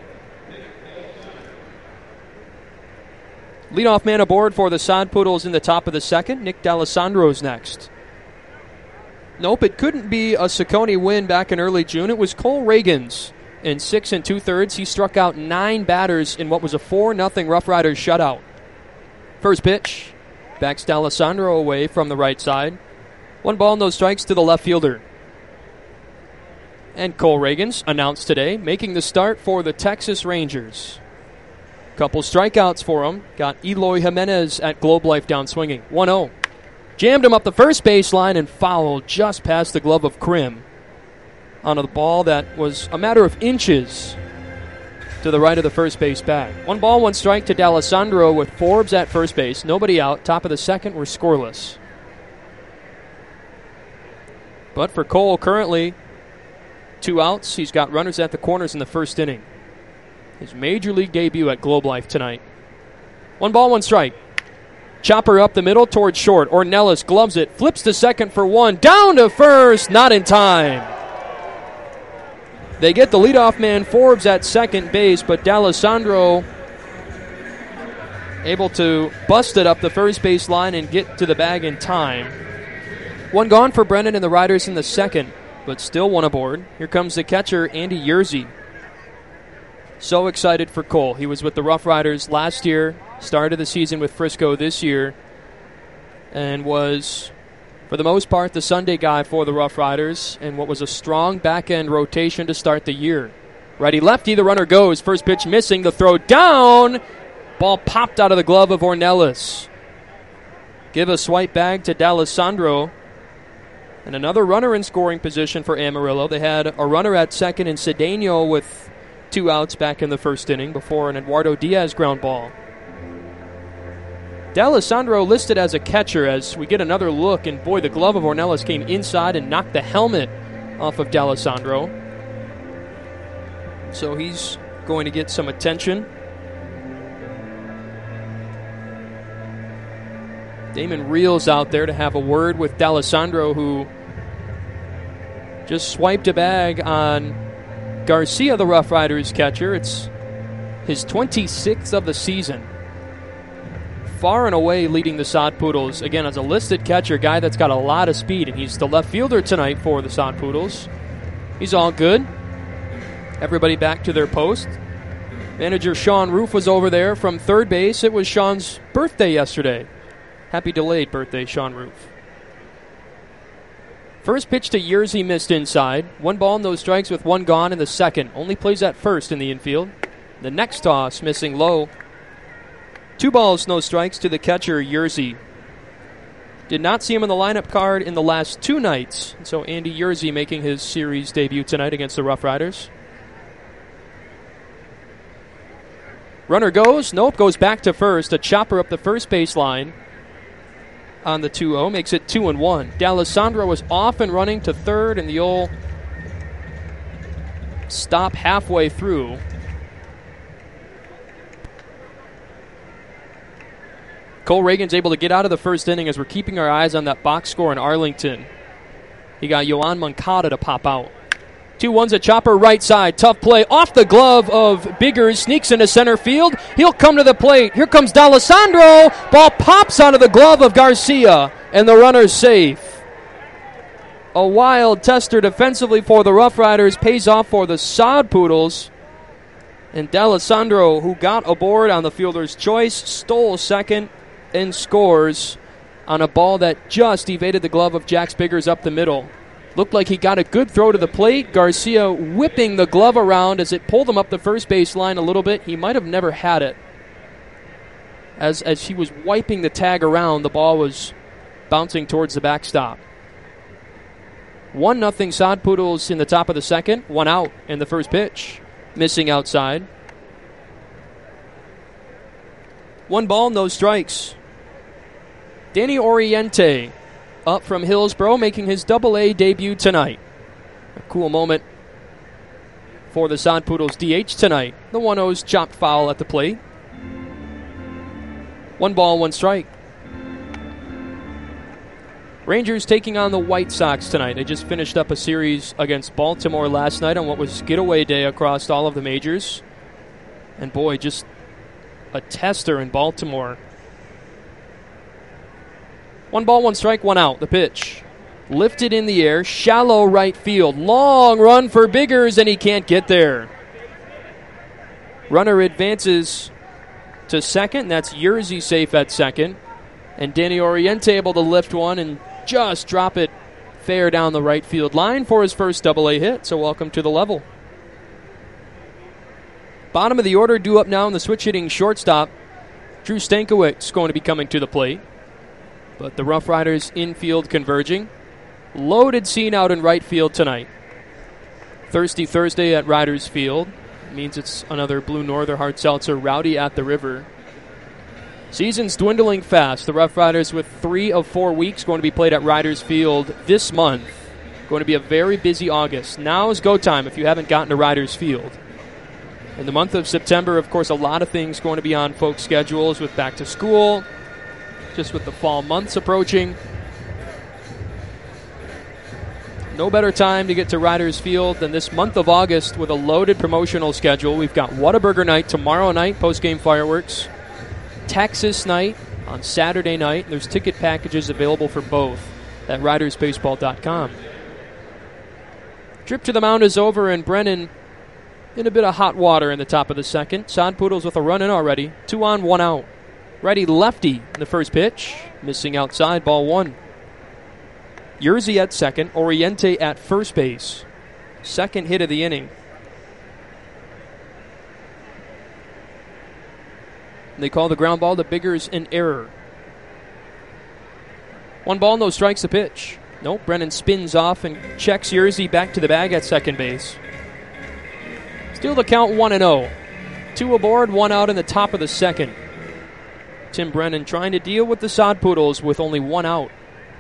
Leadoff man aboard for the Sod Poodles in the top of the second. Nick D'Alessandro's next. Nope, it couldn't be a Ciccone win back in early June. It was Cole Reagans in 6 2/3. He struck out 9 batters in what was a 4-0 Rough Riders shutout. First pitch, backs D'Alessandro away from the right side. 1 ball, no strikes to the left fielder. And Cole Reagans announced today, making the start for the Texas Rangers. Couple strikeouts for him. Got Eloy Jimenez at Globe Life down swinging. 1-0. Jammed him up the first baseline and fouled just past the glove of Krim on a ball that was a matter of inches to the right of the first base bag. 1 ball, 1 strike to D'Alessandro with Forbes at first base. Nobody out. Top of the second, we're scoreless. But for Cole, currently 2 outs. He's got runners at the corners in the first inning. His major league debut at Globe Life tonight. 1 ball, 1 strike. Chopper up the middle towards short. Ornelas gloves it, flips to second for 1. Down to first, not in time. They get the leadoff man Forbes at second base, but D'Alessandro able to bust it up the first base line and get to the bag in time. 1 gone for Brennan and the Riders in the second, but still 1 aboard. Here comes the catcher, Andy Yerzy. So excited for Cole. He was with the Rough Riders last year, started the season with Frisco this year, and was, for the most part, the Sunday guy for the Rough Riders, and what was a strong back-end rotation to start the year. Righty-lefty, the runner goes. First pitch missing, the throw down. Ball popped out of the glove of Ornelas. Give a swipe bag to D'Alessandro. And another runner in scoring position for Amarillo. They had a runner at second in Cedeno with 2 outs back in the first inning before an Eduardo Diaz ground ball. D'Alessandro listed as a catcher as we get another look, and boy, the glove of Ornelas came inside and knocked the helmet off of D'Alessandro. So he's going to get some attention. Damon Reels out there to have a word with D'Alessandro, who just swiped a bag on Garcia, the Rough Riders catcher. It's his 26th of the season. Far and away leading the Sod Poodles. Again, as a listed catcher, guy that's got a lot of speed, and he's the left fielder tonight for the Sod Poodles. He's all good. Everybody back to their post. Manager Sean Roof was over there from third base. It was Sean's birthday yesterday. Happy delayed birthday, Sean Roof. First pitch to Yerzy missed inside. 1 ball, no strikes with 1 gone in the second. Only plays at first in the infield. The next toss missing low. 2 balls, no strikes to the catcher, Yerzy. Did not see him in the lineup card in the last 2 nights. So Andy Yerzy making his series debut tonight against the Rough Riders. Runner goes. Nope, goes back to first. A chopper up the first baseline on the 2-0 makes it 2-1. D'Alessandro was off and running to third, and the old stop halfway through. Cole Reagan's able to get out of the first inning as we're keeping our eyes on that box score in Arlington. He got Yohan Moncada to pop out. 2-1's a chopper right side. Tough play off the glove of Biggers. Sneaks into center field. He'll come to the plate. Here comes D'Alessandro. Ball pops out of the glove of Garcia, and the runner's safe. A wild tester defensively for the Rough Riders pays off for the Sod Poodles. And D'Alessandro, who got aboard on the fielder's choice, stole second and scores on a ball that just evaded the glove of Jax Biggers up the middle. Looked like he got a good throw to the plate. Garcia whipping the glove around as it pulled him up the first base line a little bit. He might have never had it. As he was wiping the tag around, the ball was bouncing towards the backstop. 1-0 Sod Poodles in the top of the second. 1 out in the first pitch. Missing outside. 1 ball, no strikes. Danny Oriente up from Hillsboro, making his Double-A debut tonight. A cool moment for the Sod Poodles DH tonight. The 1-0's chopped foul at the plate. 1 ball, 1 strike. Rangers taking on the White Sox tonight. They just finished up a series against Baltimore last night on what was getaway day across all of the majors. And boy, just a tester in Baltimore. 1 ball, 1 strike, 1 out. The pitch. Lifted in the air. Shallow right field. Long run for Biggers, and he can't get there. Runner advances to second. That's Yerzy safe at second. And Danny Oriente able to lift one and just drop it fair down the right field line for his first Double-A hit. So welcome to the level. Bottom of the order due up now in the switch-hitting shortstop. Drew Stankiewicz going to be coming to the plate. But the Rough Riders infield converging. Loaded scene out in right field tonight. Thirsty Thursday at Riders Field. It means it's another Blue Northern Hard Seltzer, Rowdy at the River. Season's dwindling fast. The Rough Riders, with 3 of 4 weeks going to be played at Riders Field this month. Going to be a very busy August. Now is go time if you haven't gotten to Riders Field. In the month of September, of course, a lot of things going to be on folks' schedules with back to school, just with the fall months approaching. No better time to get to Riders Field than this month of August with a loaded promotional schedule. We've got Whataburger night tomorrow night, post-game fireworks. Texas night on Saturday night. There's ticket packages available for both at ridersbaseball.com. Trip to the mound is over, and Brennan in a bit of hot water in the top of the second. Sod Poodles with a run in already. 2 on, 1 out. Righty lefty in the first pitch. Missing outside, ball 1. Yerzy at second. Oriente at first base. Second hit of the inning. They call the ground ball to Biggers an error. 1 ball, no strikes, the pitch. Nope, Brennan spins off and checks Yerzy back to the bag at second base. Still the count 1-0. 2 aboard, 1 out in the top of the second. Tim Brennan trying to deal with the Sod Poodles with only 1 out.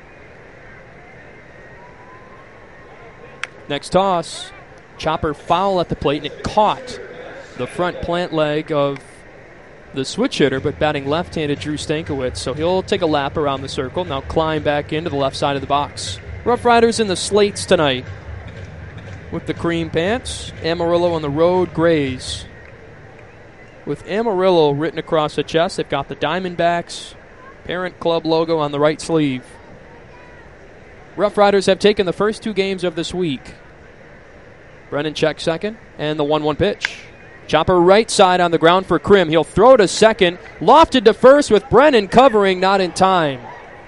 Next toss. Chopper foul at the plate, and it caught the front plant leg of the switch hitter, but batting left-handed Drew Stankiewicz, so he'll take a lap around the circle, now climb back into the left side of the box. Rough Riders in the slates tonight with the cream pants. Amarillo on the road, grays. With Amarillo written across the chest, they've got the Diamondbacks parent club logo on the right sleeve. Rough Riders have taken the first 2 games of this week. Brennan checks second, and the 1-1 pitch. Chopper right side on the ground for Krim. He'll throw to second. Lofted to first with Brennan covering, not in time.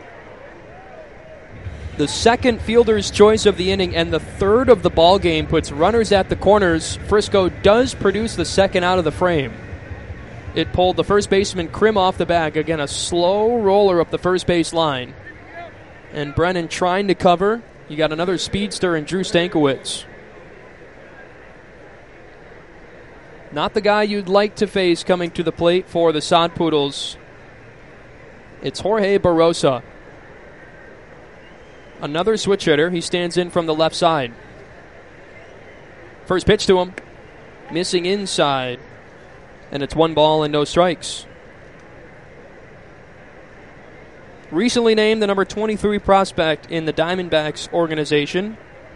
The second fielder's choice of the inning and the third of the ball game puts runners at the corners. Frisco does produce the second out of the frame. It pulled the first baseman Krim off the bag. Again, a slow roller up the first base line. And Brennan trying to cover. You got another speedster in Drew Stankiewicz. Not the guy you'd like to face coming to the plate for the Sod Poodles. It's Jorge Barrosa. Another switch hitter. He stands in from the left side. First pitch to him. Missing inside. And it's 1 ball and no strikes. Recently named the number 23 prospect in the Diamondbacks organization.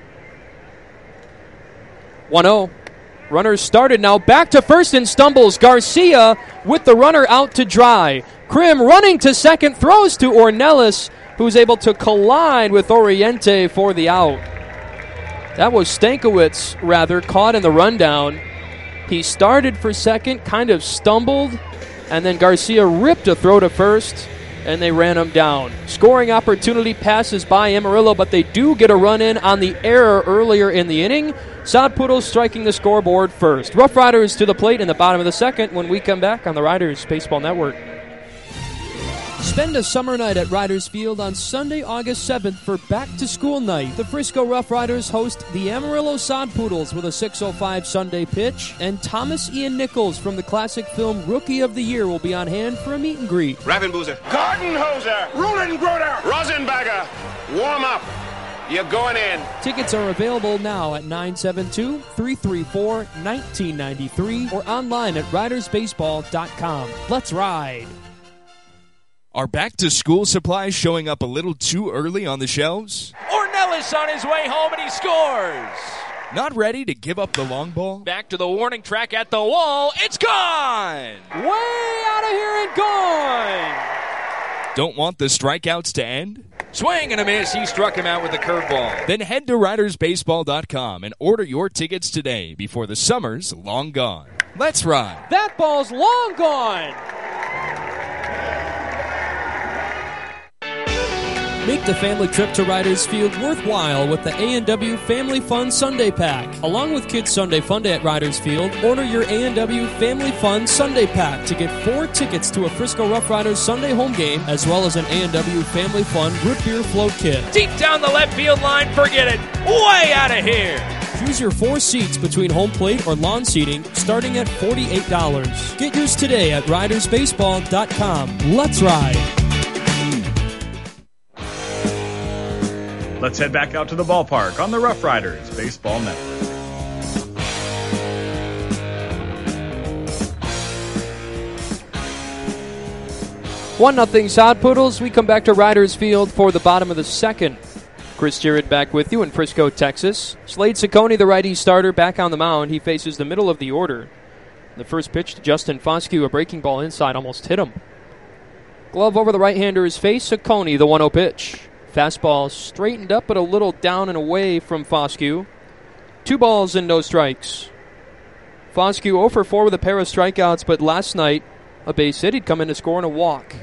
1-0. Runners started now. Back to first and stumbles. Garcia with the runner out to dry. Krim running to second. Throws to Ornelas, who's able to collide with Oriente for the out. That was Stankiewicz, rather, caught in the rundown. He started for second, kind of stumbled, and then Garcia ripped a throw to first, and they ran him down. Scoring opportunity passes by Amarillo, but they do get a run in on the error earlier in the inning. Sod Poodles striking the scoreboard first. Rough Riders to the plate in the bottom of the second when we come back on the Riders Baseball Network. Spend a summer night at Riders Field on Sunday, August 7th for back-to-school night. The Frisco Rough Riders host the Amarillo Sod Poodles with a 6:05 Sunday pitch, and Thomas Ian Nichols from the classic film Rookie of the Year will be on hand for a meet and greet. Ravenboozer. Gartenhauser. Rulengroder. Rosenbagger. Warm up. You're going in. Tickets are available now at 972-334-1993 or online at ridersbaseball.com. Let's ride. Are back-to-school supplies showing up a little too early on the shelves? Ornelas on his way home, and he scores. Not ready to give up the long ball? Back to the warning track at the wall. It's gone! Way out of here and gone! Don't want the strikeouts to end? Swing and a miss. He struck him out with a curveball. Then head to ridersbaseball.com and order your tickets today before the summer's long gone. Let's ride. That ball's long gone! Make the family trip to Riders Field worthwhile with the A&W Family Fun Sunday Pack. Along with Kids Sunday Fun Day at Riders Field, order your A&W Family Fun Sunday Pack to get 4 tickets to a Frisco Rough Riders Sunday home game, as well as an A&W Family Fun Root Beer Float Kit. Deep down the left field line, forget it. Way out of here. Choose your 4 seats between home plate or lawn seating starting at $48. Get yours today at ridersbaseball.com. Let's ride. Let's head back out to the ballpark on the Rough Riders Baseball Network. One 0 Sod Poodles. We come back to Riders Field for the bottom of the second. Chris Jarrett back with you in Frisco, Texas. Slade Ciccone, the righty starter, back on the mound. He faces the middle of the order. The first pitch to Justin Foscue, a breaking ball inside, almost hit him. Glove over the right-hander's face. Ciccone, the 1-0 pitch. Fastball straightened up, but a little down and away from Foscue. 2 balls and no strikes. Foscue 0 for 4 with a pair of strikeouts, but last night, a base hit. He'd come in to score on a walk.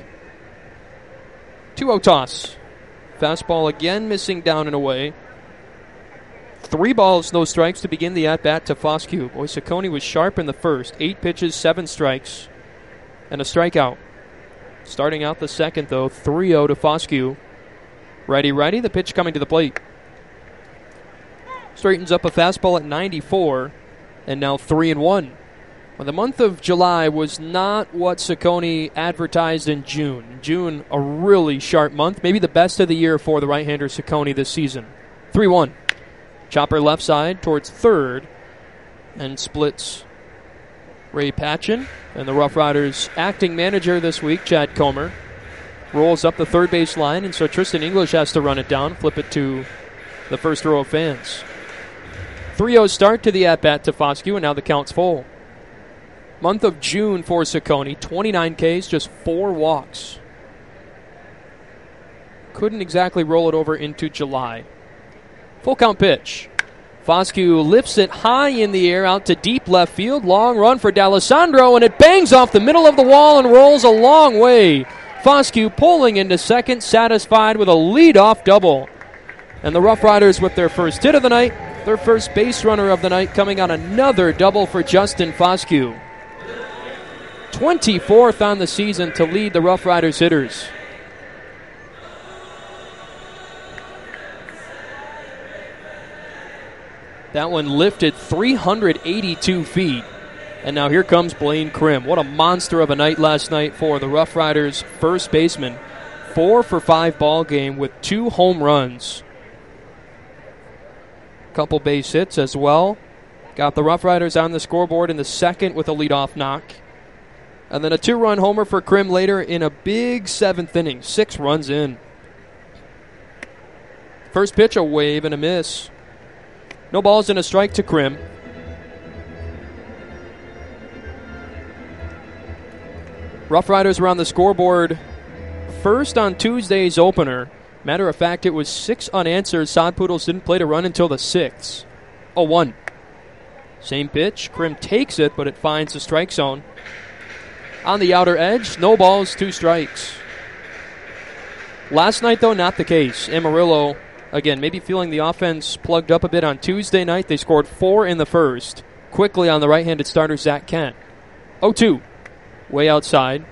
2-0 toss. Fastball again missing down and away. 3 balls, no strikes to begin the at-bat to Foscue. Boy, Ciccone was sharp in the first. 8 pitches, 7 strikes, and a strikeout. Starting out the second, though, 3-0 to Foscue. Righty, the pitch coming to the plate. Straightens up a fastball at 94, and now 3-1. Well, the month of July was not what Ciccone advertised in June. June, a really sharp month, maybe the best of the year for the right-hander Ciccone this season. 3-1. Chopper left side towards third, and splits Ray Patchen. And the Rough Riders acting manager this week, Chad Comer, rolls up the third base line, and so Tristan English has to run it down, flip it to the first row of fans. 3-0 start to the at-bat to Foscue, and now the count's full. Month of June for Ciccone, 29 Ks, just 4 walks. Couldn't exactly roll it over into July. Full count pitch. Foscue lifts it high in the air out to deep left field. Long run for D'Alessandro, and it bangs off the middle of the wall and rolls a long way. Foscue pulling into second, satisfied with a leadoff double. And the Rough Riders with their first hit of the night, their first base runner of the night, coming on another double for Justin Foscue. 24th on the season to lead the Rough Riders hitters. That one lifted 382 feet. And now here comes Blaine Krim. What a monster of a night last night for the Rough Riders first baseman. 4 for 5 ball game with 2 home runs. Couple base hits as well. Got the Rough Riders on the scoreboard in the second with a leadoff knock. And then a 2-run homer for Krim later in a big 7th inning. 6 runs in. First pitch, a wave and a miss. No balls and a strike to Krim. Rough Riders were on the scoreboard first on Tuesday's opener. Matter of fact, it was 6 unanswered. Sod Poodles didn't play to run until the 6th. 0-1. Same pitch. Krim takes it, but it finds the strike zone. On the outer edge, no balls, 2 strikes. Last night, though, not the case. Amarillo, again, maybe feeling the offense plugged up a bit on Tuesday night. They scored 4 in the first. Quickly on the right-handed starter, Zach Kent. 0-2. Way outside.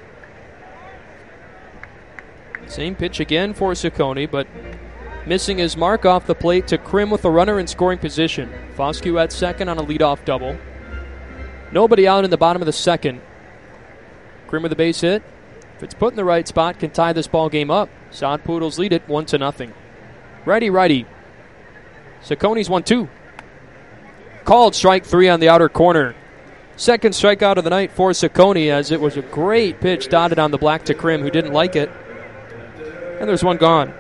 Same pitch again for Ciccone, but missing his mark off the plate to Krim with the runner in scoring position. Foscue at second on a leadoff double. Nobody out in the bottom of the second. Krim with a base hit. If it's put in the right spot, can tie this ball game up. Sod Poodles lead it 1-0. Righty. Ciccone's 1-2. Called strike 3 on the outer corner. Second strikeout of the night for Ciccone, as it was a great pitch dotted on the black to Krim, who didn't like it. And there's one gone.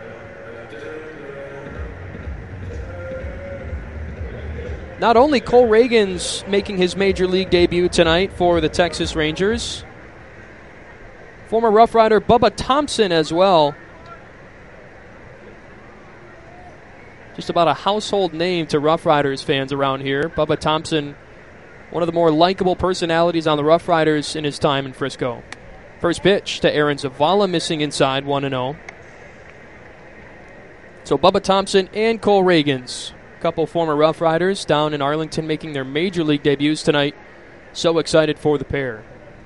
Not only Cole Reagans making his major league debut tonight for the Texas Rangers, former Rough Rider Bubba Thompson as well. Just about a household name to Rough Riders fans around here. Bubba Thompson, one of the more likable personalities on the Rough Riders in his time in Frisco. First pitch to Aaron Zavala, missing inside, 1-0. So Bubba Thompson and Cole Reagans, a couple former Rough Riders down in Arlington making their major league debuts tonight. So excited for the pair.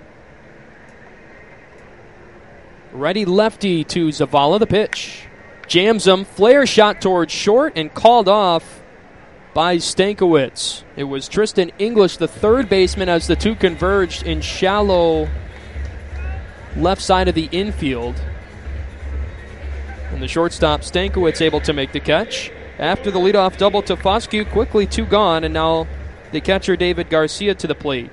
Righty-lefty to Zavala, the pitch. Jams him, flare shot towards short and called off by Stankiewicz. It was Tristan English, the third baseman, as the two converged in shallow left side of the infield. And the shortstop, Stankiewicz, able to make the catch. After the leadoff double to Foscue, quickly 2 gone, and now the catcher, David Garcia, to the plate.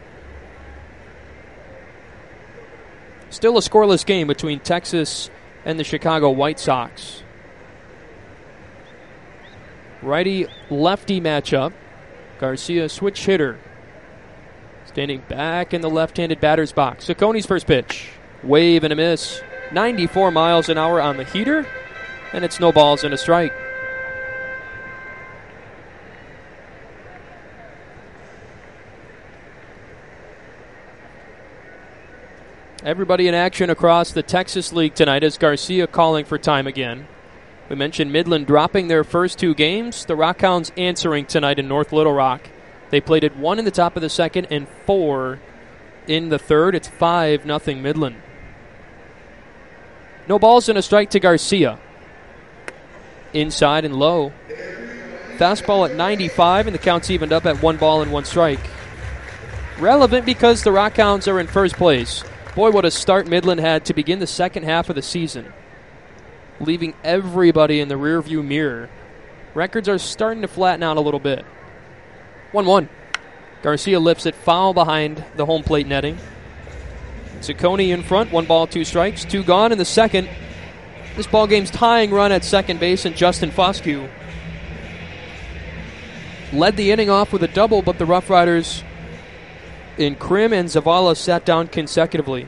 Still a scoreless game between Texas and the Chicago White Sox. Righty-lefty matchup. Garcia, switch hitter. Standing back in the left-handed batter's box. Cicconi's first pitch. Wave and a miss. 94 miles an hour on the heater. And it's no balls and a strike. Everybody in action across the Texas League tonight as Garcia calling for time again. We mentioned Midland dropping their first 2 games. The Rockhounds answering tonight in North Little Rock. They played at 1 in the top of the second and 4 in the third. It's 5-0 Midland. No balls and a strike to Garcia. Inside and low. Fastball at 95, and the count's evened up at 1 ball and 1 strike. Relevant because the Rockhounds are in first place. Boy, what a start Midland had to begin the second half of the season, leaving everybody in the rearview mirror. Records are starting to flatten out a little bit. 1-1. Garcia lifts it foul behind the home plate netting. Ciccone in front, 1 ball, 2 strikes, 2 gone in the second. This ball game's tying run at second base, and Justin Foscue led the inning off with a double, but the Rough Riders in Krim and Zavala sat down consecutively.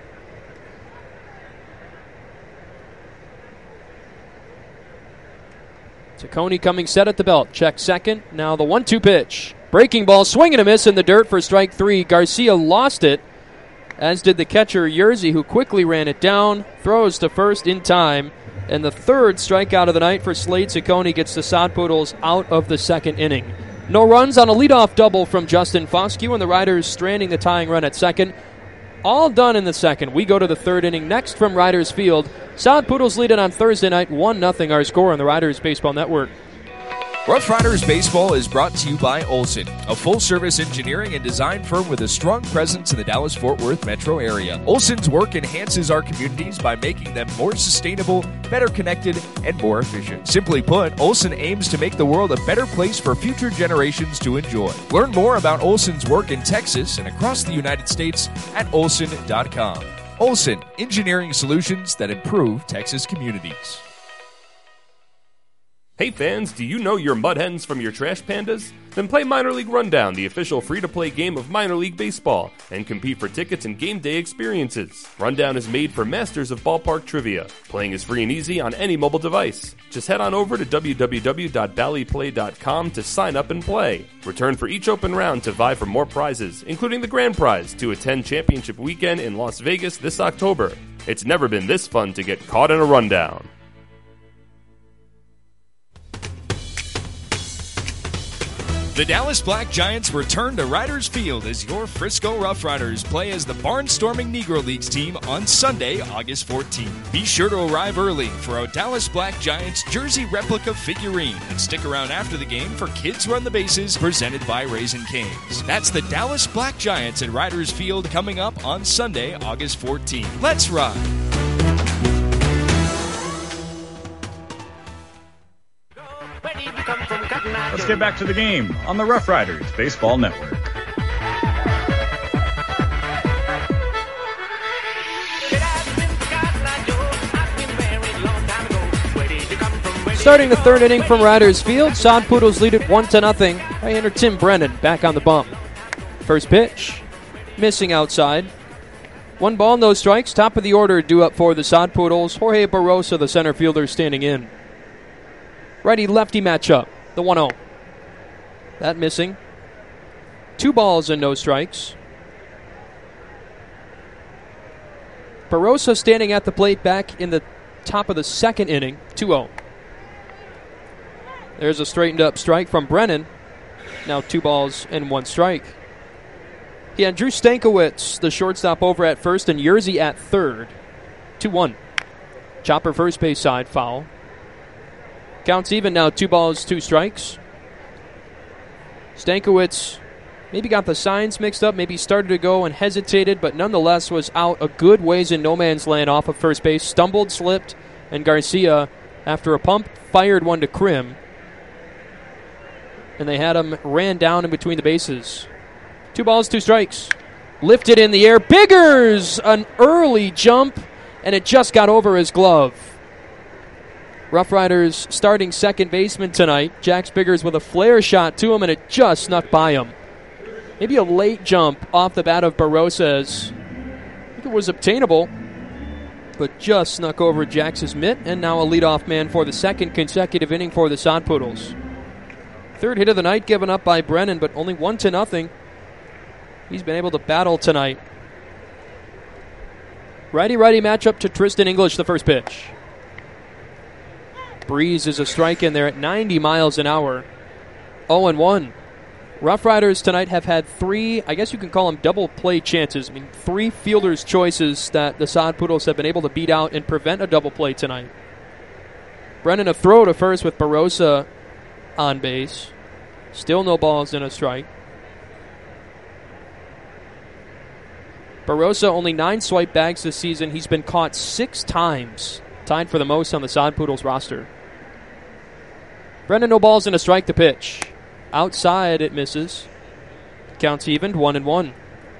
Ciccone coming set at the belt. Check second. Now the 1-2 pitch. Breaking ball, swing and a miss in the dirt for strike 3. Garcia lost it, as did the catcher Yerzy, who quickly ran it down. Throws to first in time. And the third strikeout of the night for Slade Ciccone gets the Sod Poodles out of the second inning. No runs on a leadoff double from Justin Foscue, and the Riders stranding the tying run at second. All done in the second. We go to the third inning next from Riders Field. Sod Poodles lead it on Thursday night, 1-0 our score on the Riders Baseball Network. Rough Riders Baseball is brought to you by Olson, a full-service engineering and design firm with a strong presence in the Dallas-Fort Worth metro area. Olson's work enhances our communities by making them more sustainable, better connected, and more efficient. Simply put, Olson aims to make the world a better place for future generations to enjoy. Learn more about Olson's work in Texas and across the United States at olson.com. Olson, engineering solutions that improve Texas communities. Hey fans, do you know your Mud Hens from your Trash Pandas? Then play Minor League Rundown, the official free-to-play game of Minor League Baseball, and compete for tickets and game day experiences. Rundown is made for masters of ballpark trivia. Playing is free and easy on any mobile device. Just head on over to www.ballyplay.com to sign up and play. Return for each open round to vie for more prizes, including the grand prize to attend Championship Weekend in Las Vegas this October. It's never been this fun to get caught in a rundown. The Dallas Black Giants return to Riders Field as your Frisco Rough Riders play as the Barnstorming Negro Leagues team on Sunday, August 14th. Be sure to arrive early for a Dallas Black Giants jersey replica figurine and stick around after the game for Kids Run the Bases presented by Raising Cane's. That's the Dallas Black Giants at Riders Field coming up on Sunday, August 14th. Let's ride! Let's get back to the game on the Rough Riders Baseball Network. Starting the third inning from Riders Field, Sod Poodles lead it 1-0. Right-hander Tim Brennan back on the bump. First pitch, missing outside. 1 ball, no strikes. Top of the order due up for the Sod Poodles. Jorge Barrosa, the center fielder, standing in. Righty-lefty matchup, the 1-0. That missing. 2 balls and no strikes. Barrosa standing at the plate back in the top of the second inning, 2-0. There's a straightened up strike from Brennan. Now 2 balls and 1 strike. Yeah, Drew Stankiewicz, the shortstop, over at first, and Yerzy at third. 2-1. Chopper first base side, foul. Counts even now, 2 balls, 2 strikes. Stankiewicz maybe got the signs mixed up, maybe started to go and hesitated, but nonetheless was out a good ways in no man's land off of first base. Stumbled, slipped, and Garcia, after a pump, fired one to Krim. And they had him ran down in between the bases. 2 balls, 2 strikes. Lifted in the air. Biggers, an early jump, and it just got over his glove. Rough Riders starting second baseman tonight. Jax Biggers with a flare shot to him, and it just snuck by him. Maybe a late jump off the bat of Barrosa. I think it was obtainable, but just snuck over Jax's mitt, and now a leadoff man for the second consecutive inning for the Sod Poodles. Third hit of the night given up by Brennan, but only 1-0. He's been able to battle tonight. Righty-righty matchup to Tristan English, the first pitch. Breeze is a strike in there at 90 miles an hour. 0-1. Rough Riders tonight have had 3, I guess you can call them double play chances. 3 fielders' choices that the Sod Poodles have been able to beat out and prevent a double play tonight. Brennan a throw to first with Barrosa on base. Still no balls and a strike. Barrosa only 9 swipe bags this season. He's been caught 6 times. Tied for the most on the Sod Poodles roster. Brennan no balls and a strike to pitch. Outside it misses. Counts even, 1-1.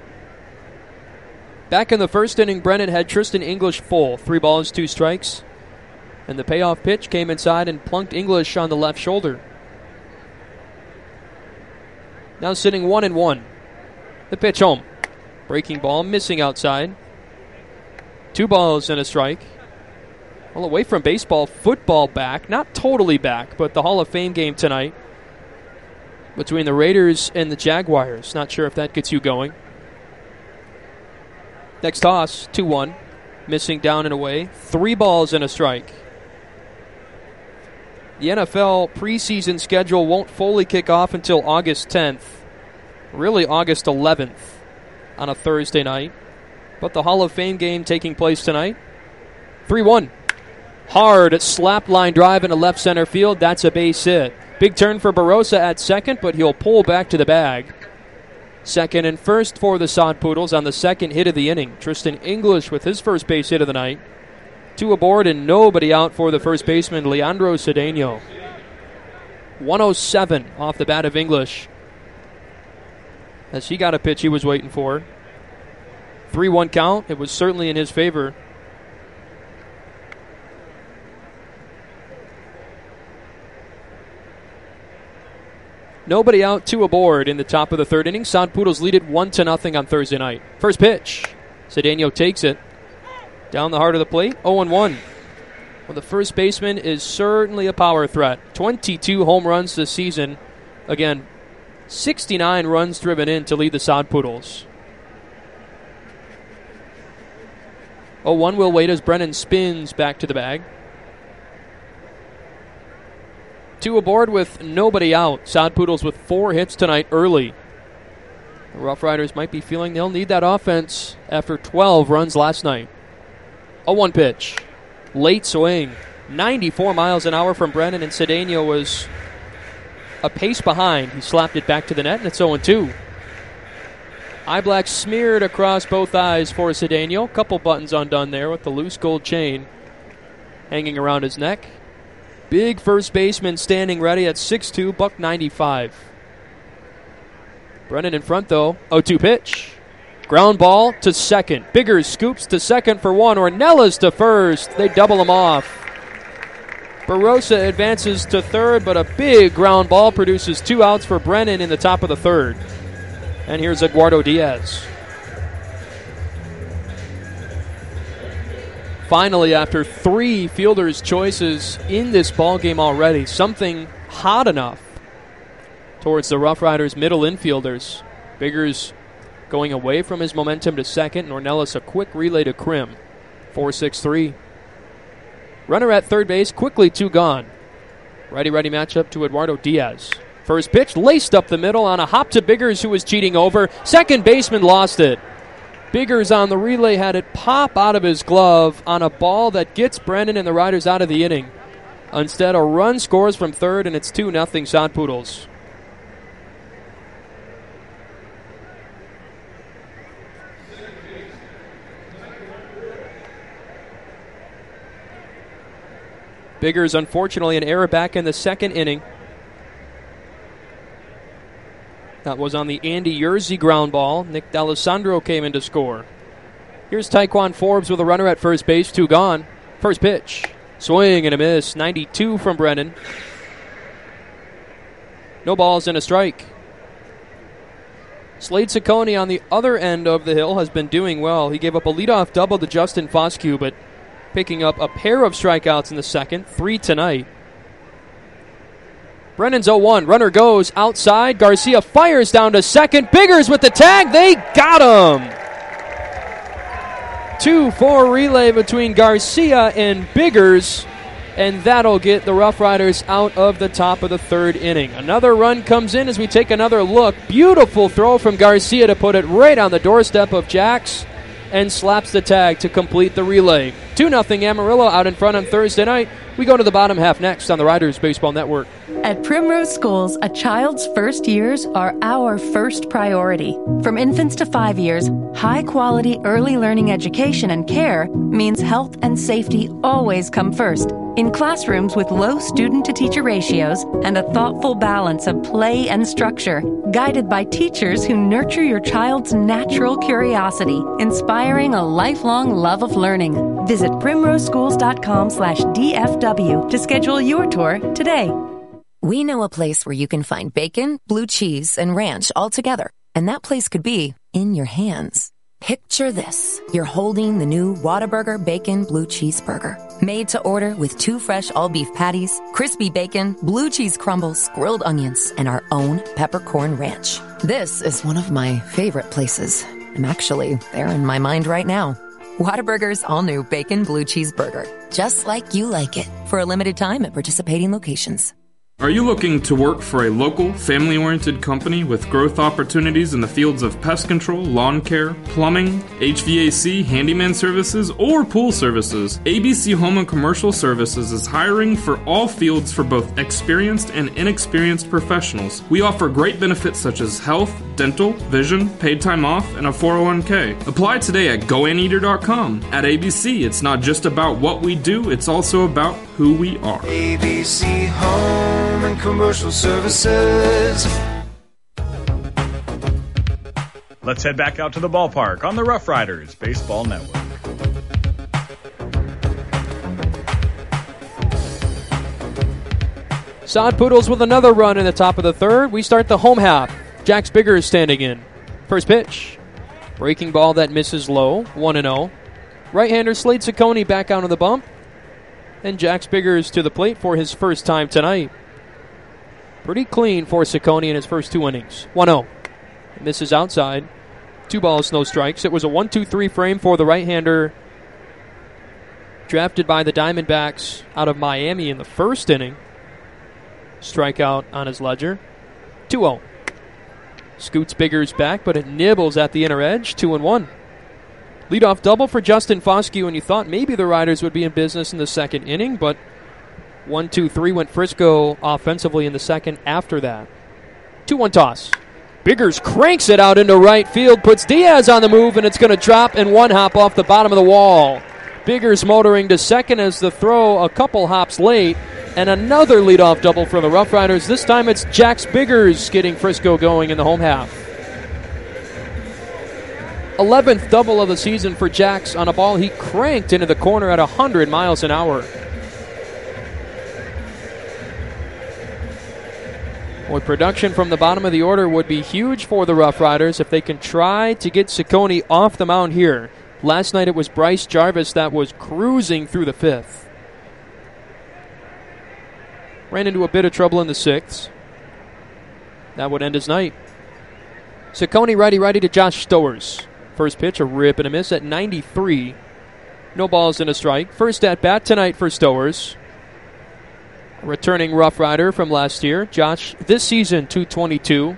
Back in the first inning, Brennan had Tristan English full. 3 balls, 2 strikes. And the payoff pitch came inside and plunked English on the left shoulder. Now sitting 1-1. The pitch home. Breaking ball, missing outside. 2 balls and a strike. Well, away from baseball, football back. Not totally back, but the Hall of Fame game tonight between the Raiders and the Jaguars. Not sure if that gets you going. Next toss, 2-1. Missing down and away. 3 balls and a strike. The NFL preseason schedule won't fully kick off until August 10th. Really August 11th on a Thursday night. But the Hall of Fame game taking place tonight. 3-1. Hard slap line drive into left center field. That's a base hit. Big turn for Barrosa at second, but he'll pull back to the bag. Second and first for the Sod Poodles on the second hit of the inning. Tristan English with his first base hit of the night. 2 aboard and nobody out for the first baseman, Leandro Cedeno. 107 off the bat of English, as he got a pitch he was waiting for. 3-1 count. It was certainly in his favor. Nobody out, 2 aboard in the top of the third inning. Sod Poodles lead it 1-0 on Thursday night. First pitch. Cedeno takes it. Down the heart of the plate, 0-1. Well, the first baseman is certainly a power threat. 22 home runs this season. Again, 69 runs driven in to lead the Sod Poodles. 0-1 will wait as Brennan spins back to the bag. 2 aboard with nobody out. Sod Poodles with 4 hits tonight early. The Rough Riders might be feeling they'll need that offense after 12 runs last night. 0-1 pitch. Late swing. 94 miles an hour from Brennan, and Cedeno was a pace behind. He slapped it back to the net, and it's 0-2. Eye black smeared across both eyes for Cedeno. Couple buttons undone there with the loose gold chain hanging around his neck. Big first baseman standing ready at 6'2", $195. Brennan in front, though. 0-2 pitch. Ground ball to second. Biggers scoops to second for 1. Ornelas to first. They double him off. Barrosa advances to third, but a big ground ball produces 2 outs for Brennan in the top of the third. And here's Eduardo Diaz. Finally, after 3 fielders' choices in this ballgame already, something hot enough towards the Rough Riders' middle infielders. Biggers going away from his momentum to second, and Ornelas a quick relay to Krim. 4-6-3. Runner at third base, quickly 2 gone. Righty-righty matchup to Eduardo Diaz. First pitch laced up the middle on a hop to Biggers, who was cheating over. Second baseman lost it. Biggers on the relay had it pop out of his glove on a ball that gets Brennan and the Riders out of the inning. Instead, a run scores from third, and it's 2-0 Sod Poodles. Biggers, unfortunately, an error back in the second inning. That was on the Andy Yerzy ground ball. Nick D'Alessandro came in to score. Here's Taekwon Forbes with a runner at first base, 2 gone. First pitch. Swing and a miss. 92 from Brennan. No balls and a strike. Slade Ciccone on the other end of the hill has been doing well. He gave up a leadoff double to Justin Foscue, but picking up a pair of strikeouts in the second, 3 tonight. Brennan's 0-1. Runner goes outside. Garcia fires down to second. Biggers with the tag. They got him. 2-4 relay between Garcia and Biggers, and that'll get the Rough Riders out of the top of the third inning. Another run comes in as we take another look. Beautiful throw from Garcia to put it right on the doorstep of Jax, and slaps the tag to complete the relay. 2-0 Amarillo out in front on Thursday night. We go to the bottom half next on the Riders Baseball Network. At Primrose Schools, a child's first years are our first priority. From infants to 5 years, high-quality early learning education and care means health and safety always come first. In classrooms with low student-to-teacher ratios and a thoughtful balance of play and structure, guided by teachers who nurture your child's natural curiosity, inspiring a lifelong love of learning. Visit primroseschools.com/DFW to schedule your tour today. We know a place where you can find bacon, blue cheese, and ranch all together. And that place could be in your hands. Picture this. You're holding the new Whataburger Bacon Blue Cheese Burger. Made to order with 2 fresh all-beef patties, crispy bacon, blue cheese crumbles, grilled onions, and our own peppercorn ranch. This is one of my favorite places. I'm actually there in my mind right now. Whataburger's all-new Bacon Blue Cheese Burger. Just like you like it. For a limited time at participating locations. Are you looking to work for a local, family-oriented company with growth opportunities in the fields of pest control, lawn care, plumbing, HVAC, handyman services, or pool services? ABC Home and Commercial Services is hiring for all fields for both experienced and inexperienced professionals. We offer great benefits such as health, dental, vision, paid time off, and a 401k. Apply today at goanteater.com. At ABC, it's not just about what we do, it's also about who we are. ABC Home and Commercial Services. Let's head back out to the ballpark on the Rough Riders Baseball Network. Sod Poodles with another run in the top of the third. We start the home half. Jax Biggers standing in. First pitch. Breaking ball that misses low. 1-0. Right-hander Slade Ciccone back out of the bump. And Jax Biggers to the plate for his first time tonight. Pretty clean for Ciccone in his first 2 innings. 1-0. Misses outside. 2 balls, no strikes. It was a 1-2-3 frame for the right-hander drafted by the Diamondbacks out of Miami in the first inning. Strikeout on his ledger. 2-0. Scoots Biggers back, but it nibbles at the inner edge. 2-1. Leadoff double for Justin Foscue, and you thought maybe the Riders would be in business in the second inning, but 1-2-3 went Frisco offensively in the second after that. 2-1 toss. Biggers cranks it out into right field, puts Diaz on the move, and it's going to drop and one hop off the bottom of the wall. Biggers motoring to second as the throw a couple hops late, and another leadoff double for the Rough Riders. This time it's Jax Biggers getting Frisco going in the home half. 11th double of the season for Jax on a ball he cranked into the corner at 100 miles an hour. Well, production from the bottom of the order would be huge for the Rough Riders if they can try to get Ciccone off the mound here. Last night it was Bryce Jarvis that was cruising through the 5th. Ran into a bit of trouble in the 6th. That would end his night. Ciccone righty to Josh Stowers. First pitch, a rip and a miss at 93. No balls and a strike. First at bat tonight for Stowers. Returning Rough Rider from last year. Josh, this season, .222.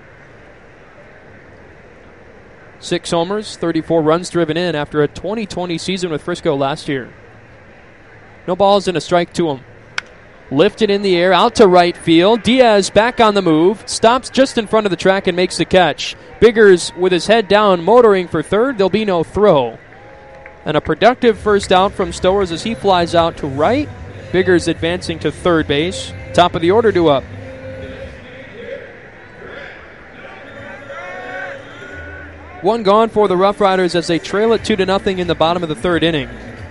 6 homers, 34 runs driven in after a 2020 season with Frisco last year. No balls and a strike to him. Lifted in the air, out to right field. Diaz back on the move. Stops just in front of the track and makes the catch. Biggers with his head down, motoring for third. There'll be no throw. And a productive first out from Stowers as he flies out to right Biggers advancing to third base. Top of the order due up. One gone for the Rough Riders as they trail it 2-0 in the bottom of the third inning.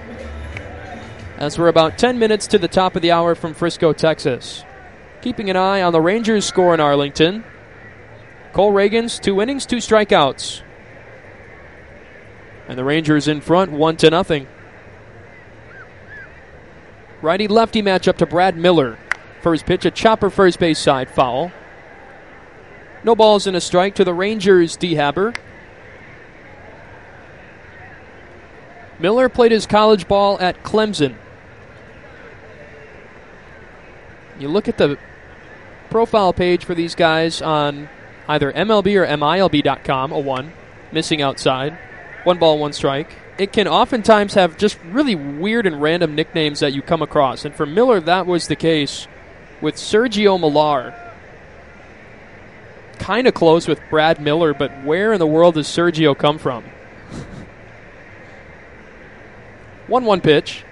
As we're about 10 minutes to the top of the hour from Frisco, Texas. Keeping an eye on the Rangers' score in Arlington. Cole Reagans, 2 innings, 2 strikeouts. And the Rangers in front, 1-0. Righty-lefty matchup to Brad Miller. First pitch, a chopper first base side, foul. No balls and a strike to the Rangers' D. Haber. Miller played his college ball at Clemson. You look at the profile page for these guys on either MLB or MILB.com, a 1, missing outside, 1 ball, 1 strike. It can oftentimes have just really weird and random nicknames that you come across. And for Miller, that was the case with Sergio Millar. Kind of close with Brad Miller, but where in the world does Sergio come from? 1-1 pitch.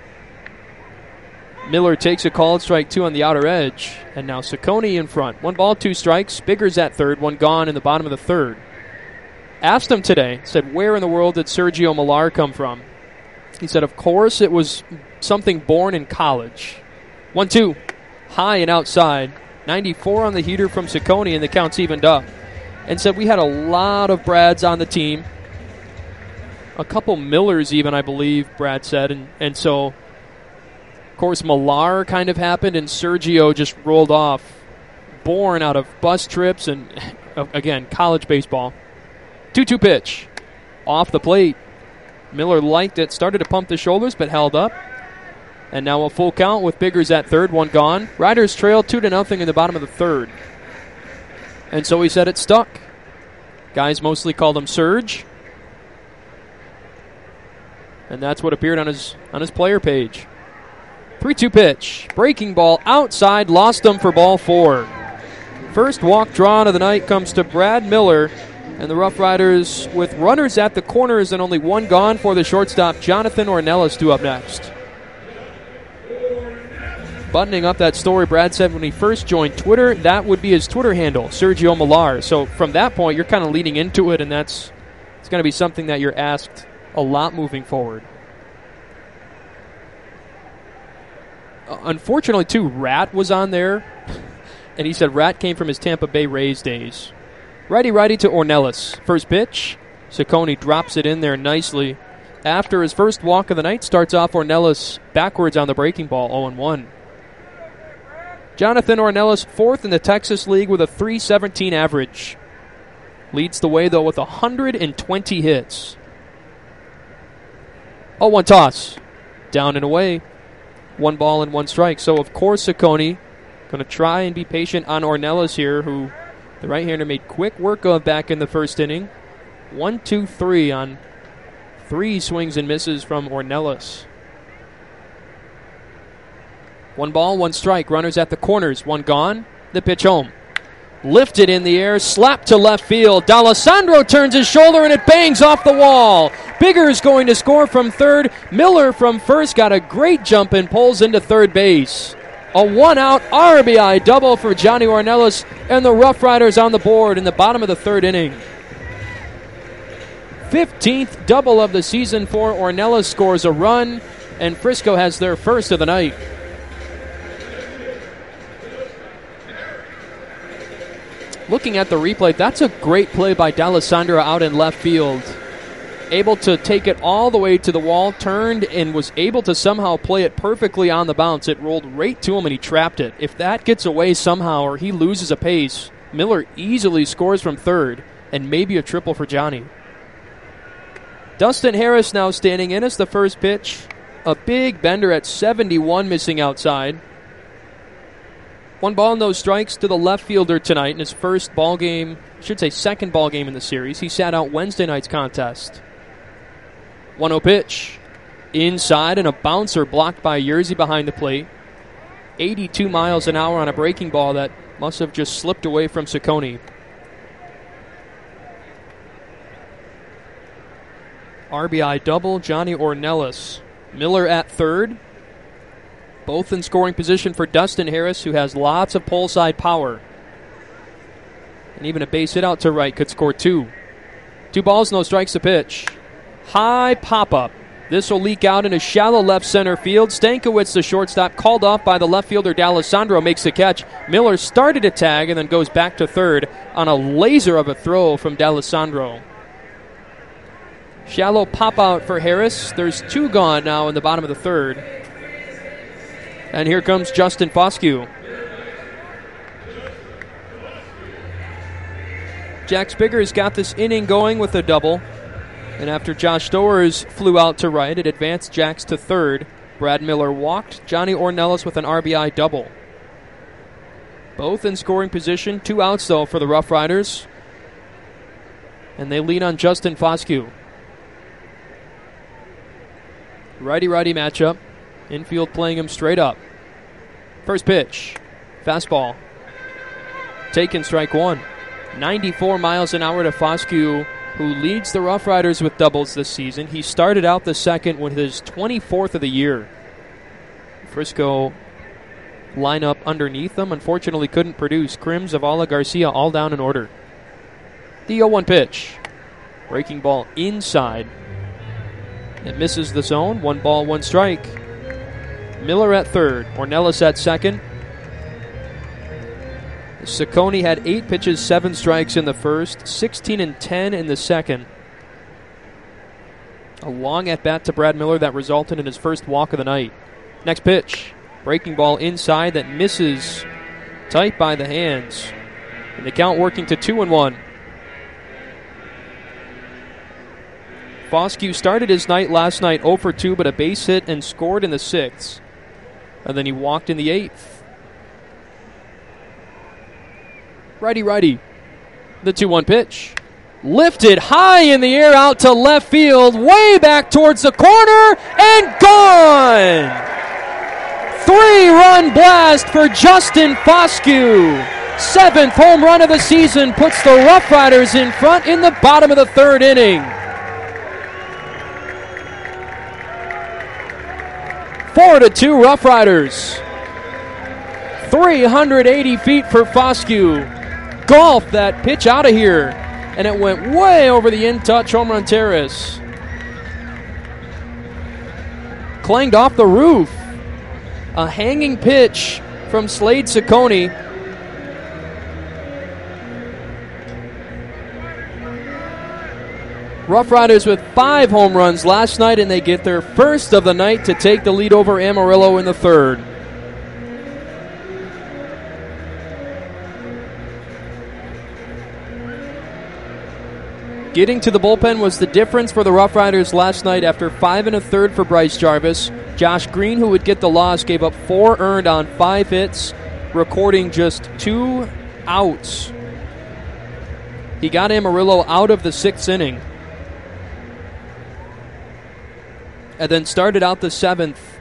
Miller takes a called strike 2 on the outer edge. And now Ciccone in front. 1 ball, 2 strikes. Biggers at third, 1 gone in the bottom of the third. Asked him today, said, where in the world did Sergio Millar come from? He said, of course, it was something born in college. 1-2, high and outside. 94 on the heater from Ciccone, and the count's evened up. And said, we had a lot of Brads on the team. A couple Millers even, I believe, Brad said. And so, of course, Millar kind of happened, and Sergio just rolled off. Born out of bus trips and, again, college baseball. 2-2 pitch. Off the plate. Miller liked it. Started to pump the shoulders, but held up. And now a full count with Biggers at third, 1 gone. Riders trail 2-0 in the bottom of the third. And so he said it stuck. Guys mostly called him Serge. And that's what appeared on his player page. 3-2 pitch. Breaking ball outside. Lost him for ball 4. First walk drawn of the night comes to Brad Miller. And the Rough Riders with runners at the corners and only 1 gone for the shortstop, Jonathan Ornelas, due up next. Buttoning up that story, Brad said when he first joined Twitter, that would be his Twitter handle, Sergio Millar. So from that point, you're kind of leading into it, and it's going to be something that you're asked a lot moving forward. Unfortunately, too, Rat was on there, and he said Rat came from his Tampa Bay Rays days. Righty to Ornelas. First pitch. Ciccone drops it in there nicely. After his first walk of the night, starts off Ornelas backwards on the breaking ball, 0-1. Jonathan Ornelas, 4th in the Texas League with a .317 average. Leads the way, though, with 120 hits. 0-1 toss. Down and away. 1 ball and 1 strike. So, of course, Ciccone going to try and be patient on Ornelas here, who the right-hander made quick work of back in the first inning. 1-2-3 on 3 swings and misses from Ornelas. 1 ball, 1 strike. Runners at the corners. 1 gone. The pitch home. Lifted in the air. Slapped to left field. D'Alessandro turns his shoulder and it bangs off the wall. Biggers going to score from third. Miller from first got a great jump and pulls into third base. A 1-out RBI double for Johnny Ornelas, and the Rough Riders on the board in the bottom of the third inning. 15th double of the season for Ornelas, scores a run, and Frisco has their first of the night. Looking at the replay, that's a great play by D'Alessandro out in left field. Able to take it all the way to the wall, turned and was able to somehow play it perfectly on the bounce. It rolled right to him and he trapped it. If that gets away somehow or he loses a pace, Miller easily scores from third and maybe a triple for Johnny. Dustin Harris now standing in as the first pitch. A big bender at 71 missing outside. 1 ball, no strikes to the left fielder tonight in his first ball game, second ball game in the series. He sat out Wednesday night's contest. 1-0 pitch. Inside and a bouncer blocked by Yerzy behind the plate. 82 miles an hour on a breaking ball that must have just slipped away from Ciccone. RBI double, Johnny Ornelas. Miller at third. Both in scoring position for Dustin Harris, who has lots of pole side power. And even a base hit out to right could score 2. 2 balls, no strikes to pitch. High pop-up. This will leak out in a shallow left center field. Stankiewicz, the shortstop, called off by the left fielder D'Alessandro, makes the catch. Miller started to tag and then goes back to third on a laser of a throw from D'Alessandro. Shallow pop-out for Harris. There's 2 gone now in the bottom of the third. And here comes Justin Foscue. Jack Spiggers got this inning going with a double. And after Josh Stowers flew out to right, it advanced Jacks to third. Brad Miller walked. Johnny Ornelas with an RBI double. Both in scoring position. 2 outs, though, for the Rough Riders. And they lean on Justin Foscue. Righty-righty matchup. Infield playing him straight up. First pitch. Fastball. Taken, strike 1. 94 miles an hour to Foscue, who leads the Rough Riders with doubles this season. He started out the second with his 24th of the year. Frisco lineup underneath them unfortunately couldn't produce. Krim, Zavala, Garcia all down in order. The 0-1 pitch. Breaking ball inside. It misses the zone. 1 ball, 1 strike. Miller at third. Ornelas at second. Ciccone had 8 pitches, 7 strikes in the first, 16 and 10 in the second. A long at-bat to Brad Miller that resulted in his first walk of the night. Next pitch. Breaking ball inside that misses tight by the hands. And the count working to 2-1. Foscue started his night last night 0 for 2, but a base hit and scored in the 6th. And then he walked in the 8th. Righty-righty. The 2-1 pitch. Lifted high in the air out to left field, way back towards the corner, and gone! 3-run blast for Justin Foscue. 7th home run of the season puts the Rough Riders in front in the bottom of the 3rd inning. 4-2 Rough Riders. 380 feet for Foscue. Golf that pitch out of here, and it went way over the in-touch home run terrace. Clanged off the roof. A hanging pitch from Slade Ciccone. Rough Riders with 5 home runs last night, and they get their first of the night to take the lead over Amarillo in the 3rd. Getting to the bullpen was the difference for the Rough Riders last night after 5 1/3 for Bryce Jarvis. Josh Green, who would get the loss, gave up 4 earned on 5 hits, recording just 2 outs. He got Amarillo out of the 6th inning. And then started out the 7th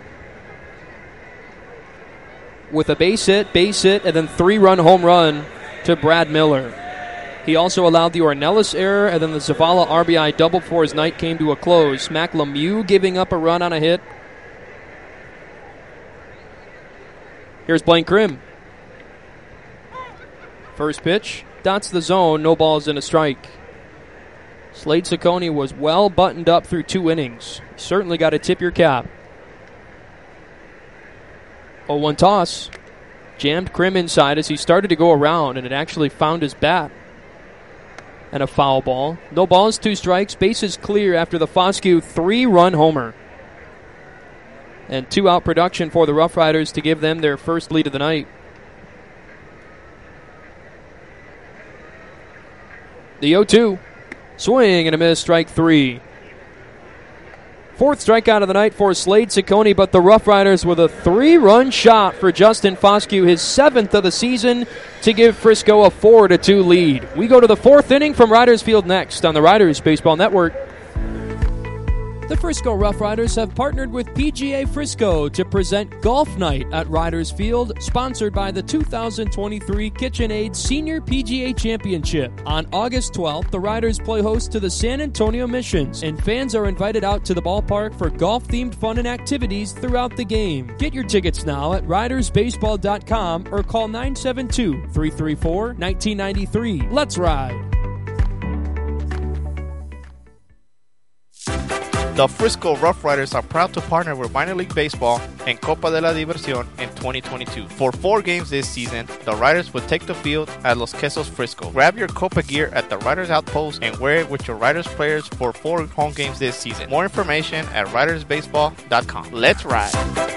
with a base hit, and then 3-run home run to Brad Miller. He also allowed the Ornelas error and then the Zavala RBI double before his night came to a close. Mac Lemieux giving up a run on a hit. Here's Blaine Krim. First pitch, dots the zone, no balls and a strike. Slade Ciccone was well buttoned up through 2 innings. Certainly got to tip your cap. 0-1 toss. Jammed Krim inside as he started to go around, and it actually found his bat. And a foul ball. No balls, 2 strikes. Bases clear after the Foscue 3-run homer. And 2-out production for the Rough Riders to give them their first lead of the night. The 0-2. Swing and a miss, strike 3. 4th strikeout of the night for Slade Ciccone, but the Rough Riders with a 3-run shot for Justin Foscue, his 7th of the season, to give Frisco a 4-2 lead. We go to the 4th inning from Riders Field next on the Riders Baseball Network. The Frisco Rough Riders have partnered with PGA Frisco to present Golf Night at Riders Field, sponsored by the 2023 KitchenAid Senior PGA Championship. On August 12th, the Riders play host to the San Antonio Missions, and fans are invited out to the ballpark for golf-themed fun and activities throughout the game. Get your tickets now at ridersbaseball.com or call 972-334-1993. Let's ride! The Frisco Rough Riders are proud to partner with Minor League Baseball and Copa de la Diversión in 2022. For 4 games this season, the Riders will take the field at Los Quesos Frisco. Grab your Copa gear at the Riders Outpost and wear it with your Riders players for 4 home games this season. More information at ridersbaseball.com. Let's ride!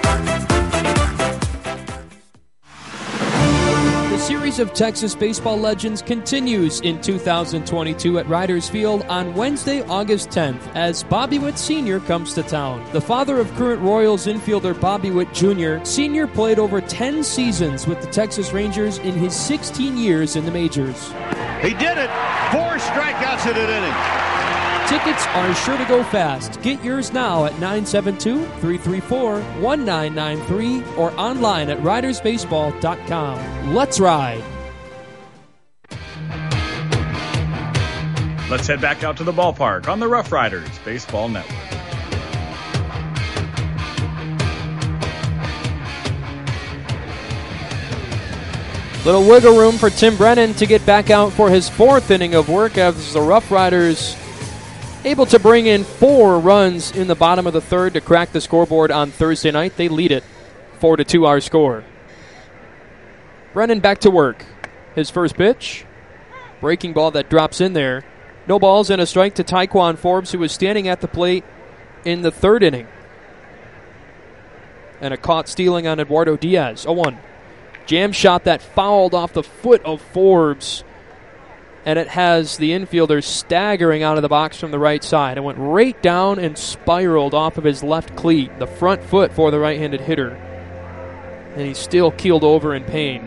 The series of Texas baseball legends continues in 2022 at Riders Field on Wednesday, August 10th, as Bobby Witt Sr. comes to town. The father of current Royals infielder Bobby Witt Jr., Sr. played over 10 seasons with the Texas Rangers in his 16 years in the majors. He did it! 4 strikeouts in an inning. Tickets are sure to go fast. Get yours now at 972-334-1993 or online at ridersbaseball.com. Let's ride! Let's head back out to the ballpark on the Rough Riders Baseball Network. Little wiggle room for Tim Brennan to get back out for his 4th inning of work as the Rough Riders able to bring in 4 runs in the bottom of the 3rd to crack the scoreboard on Thursday night. They lead it 4-2 our score. Brennan back to work. His first pitch. Breaking ball that drops in there. No balls and a strike to Tyquan Forbes, who was standing at the plate in the 3rd inning. And a caught stealing on Eduardo Diaz. 0-1. Jam shot that fouled off the foot of Forbes, and it has the infielder staggering out of the box from the right side. It went right down and spiraled off of his left cleat, the front foot for the right-handed hitter. And he's still keeled over in pain.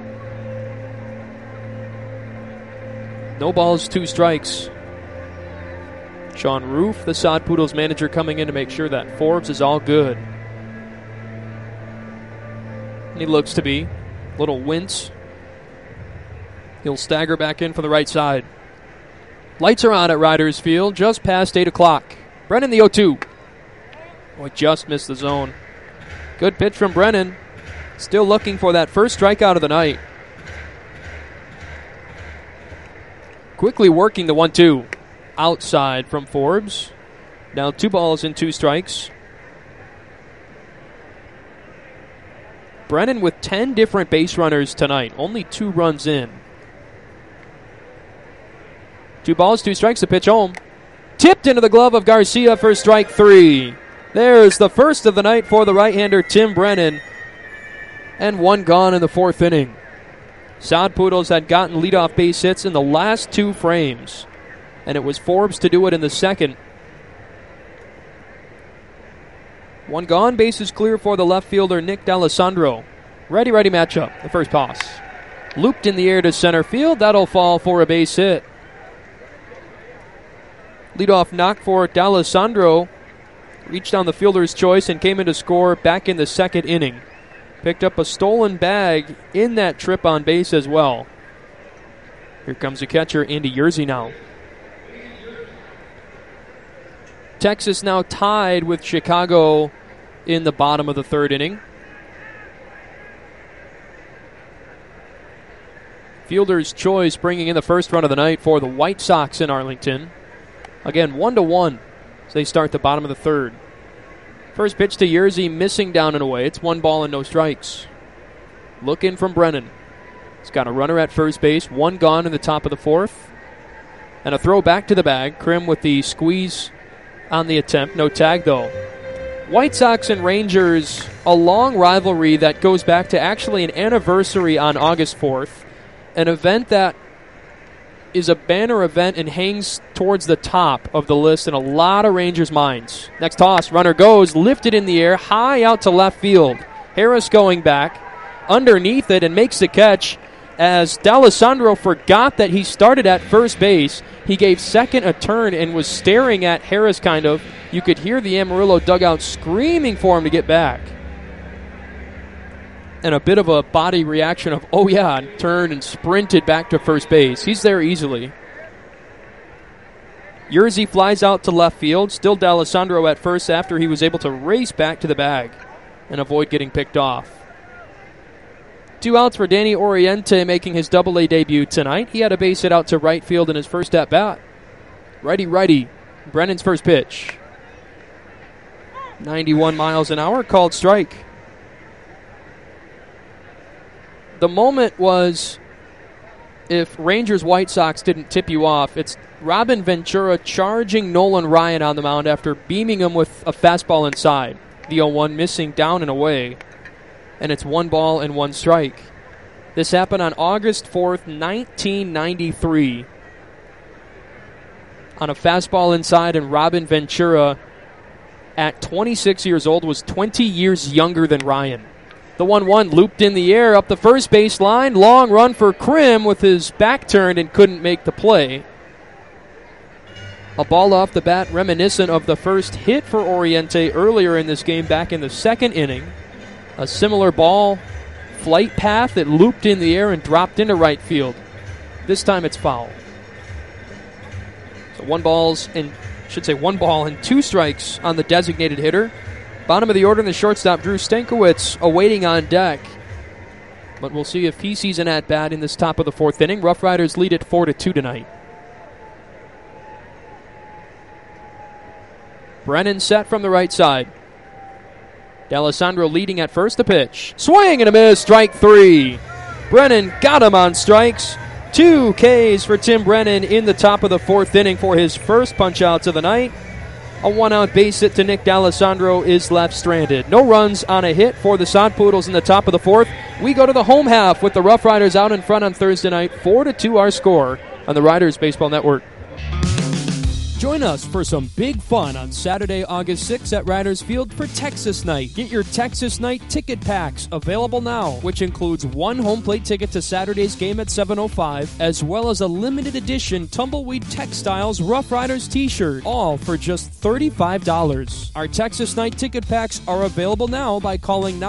No balls, 2 strikes. Sean Roof, the Sod Poodles manager, coming in to make sure that Forbes is all good. And he looks to be. Little wince. He'll stagger back in for the right side. Lights are on at Riders Field, just past 8 o'clock. Brennan, the 0-2. Boy, just missed the zone. Good pitch from Brennan. Still looking for that first strikeout of the night. Quickly working the 1-2. Outside from Forbes. Now 2 balls and 2 strikes. Brennan with 10 different base runners tonight. Only 2 runs in. 2 balls, 2 strikes, the pitch home. Tipped into the glove of Garcia for strike 3. There's the first of the night for the right-hander Tim Brennan. And 1 gone in the 4th inning. Sod Poodles had gotten leadoff base hits in the last 2 frames. And it was Forbes to do it in the 2nd. 1 gone, bases clear for the left fielder Nick D'Alessandro. Ready matchup. The first toss. Looped in the air to center field. That'll fall for a base hit. Leadoff knock for D'Alessandro. Reached on the fielder's choice and came in to score back in the 2nd inning. Picked up a stolen bag in that trip on base as well. Here comes the catcher, Andy Yerzy now. Texas now tied with Chicago in the bottom of the 3rd inning. Fielder's choice bringing in the first run of the night for the White Sox in Arlington. Again, 1-1 as they start the bottom of the 3rd. First pitch to Yerzy, missing down and away. It's 1 ball and no strikes. Look in from Brennan. He's got a runner at first base. 1 gone in the top of the 4th. And a throw back to the bag. Krim with the squeeze on the attempt. No tag, though. White Sox and Rangers, a long rivalry that goes back to actually an anniversary on August 4th. An event that is a banner event and hangs towards the top of the list in a lot of Rangers' minds. Next toss, runner goes, lifted in the air, high out to left field. Harris going back, underneath it, and makes the catch as D'Alessandro forgot that he started at first base. He gave second a turn and was staring at Harris kind of You could hear the Amarillo dugout screaming for him to get back. And a bit of a body reaction of, oh yeah, and turned and sprinted back to first base. He's there easily. Yerzy flies out to left field. Still D'Alessandro at first after he was able to race back to the bag and avoid getting picked off. 2 outs for Danny Oriente making his Double-A debut tonight. He had a base hit out to right field in his first at-bat. Righty. Brennan's first pitch. 91 miles an hour, called strike. The moment was, if Rangers White Sox didn't tip you off, it's Robin Ventura charging Nolan Ryan on the mound after beaming him with a fastball inside. The 0-1 missing down and away. And it's 1 ball and 1 strike. This happened on August 4th, 1993. On a fastball inside, and Robin Ventura, at 26 years old, was 20 years younger than Ryan. The 1-1 looped in the air up the first base line. Long run for Krim with his back turned and couldn't make the play. A ball off the bat reminiscent of the first hit for Oriente earlier in this game back in the second inning. A similar ball, flight path that looped in the air and dropped into right field. This time it's foul. So 1 ball and 2 strikes on the designated hitter. Bottom of the order in the shortstop, Drew Stankiewicz, awaiting on deck. But we'll see if he sees an at-bat in this top of the 4th inning. Rough Riders lead it 4-2 tonight. Brennan set from the right side. D'Alessandro leading at first. The pitch. Swing and a miss. Strike 3. Brennan got him on strikes. 2 Ks for Tim Brennan in the top of the 4th inning for his first punch-outs of the night. A 1-out base hit to Nick D'Alessandro is left stranded. No runs on a hit for the Sod Poodles in the top of the 4th. We go to the home half with the Rough Riders out in front on Thursday night. 4-2 our score on the Riders Baseball Network. Join us for some big fun on Saturday, August 6th at Riders Field for Texas Night. Get your Texas Night ticket packs available now, which includes 1 home plate ticket to Saturday's game at 7:05, as well as a limited edition Tumbleweed Textiles Rough Riders t-shirt, all for just $35. Our Texas Night ticket packs are available now by calling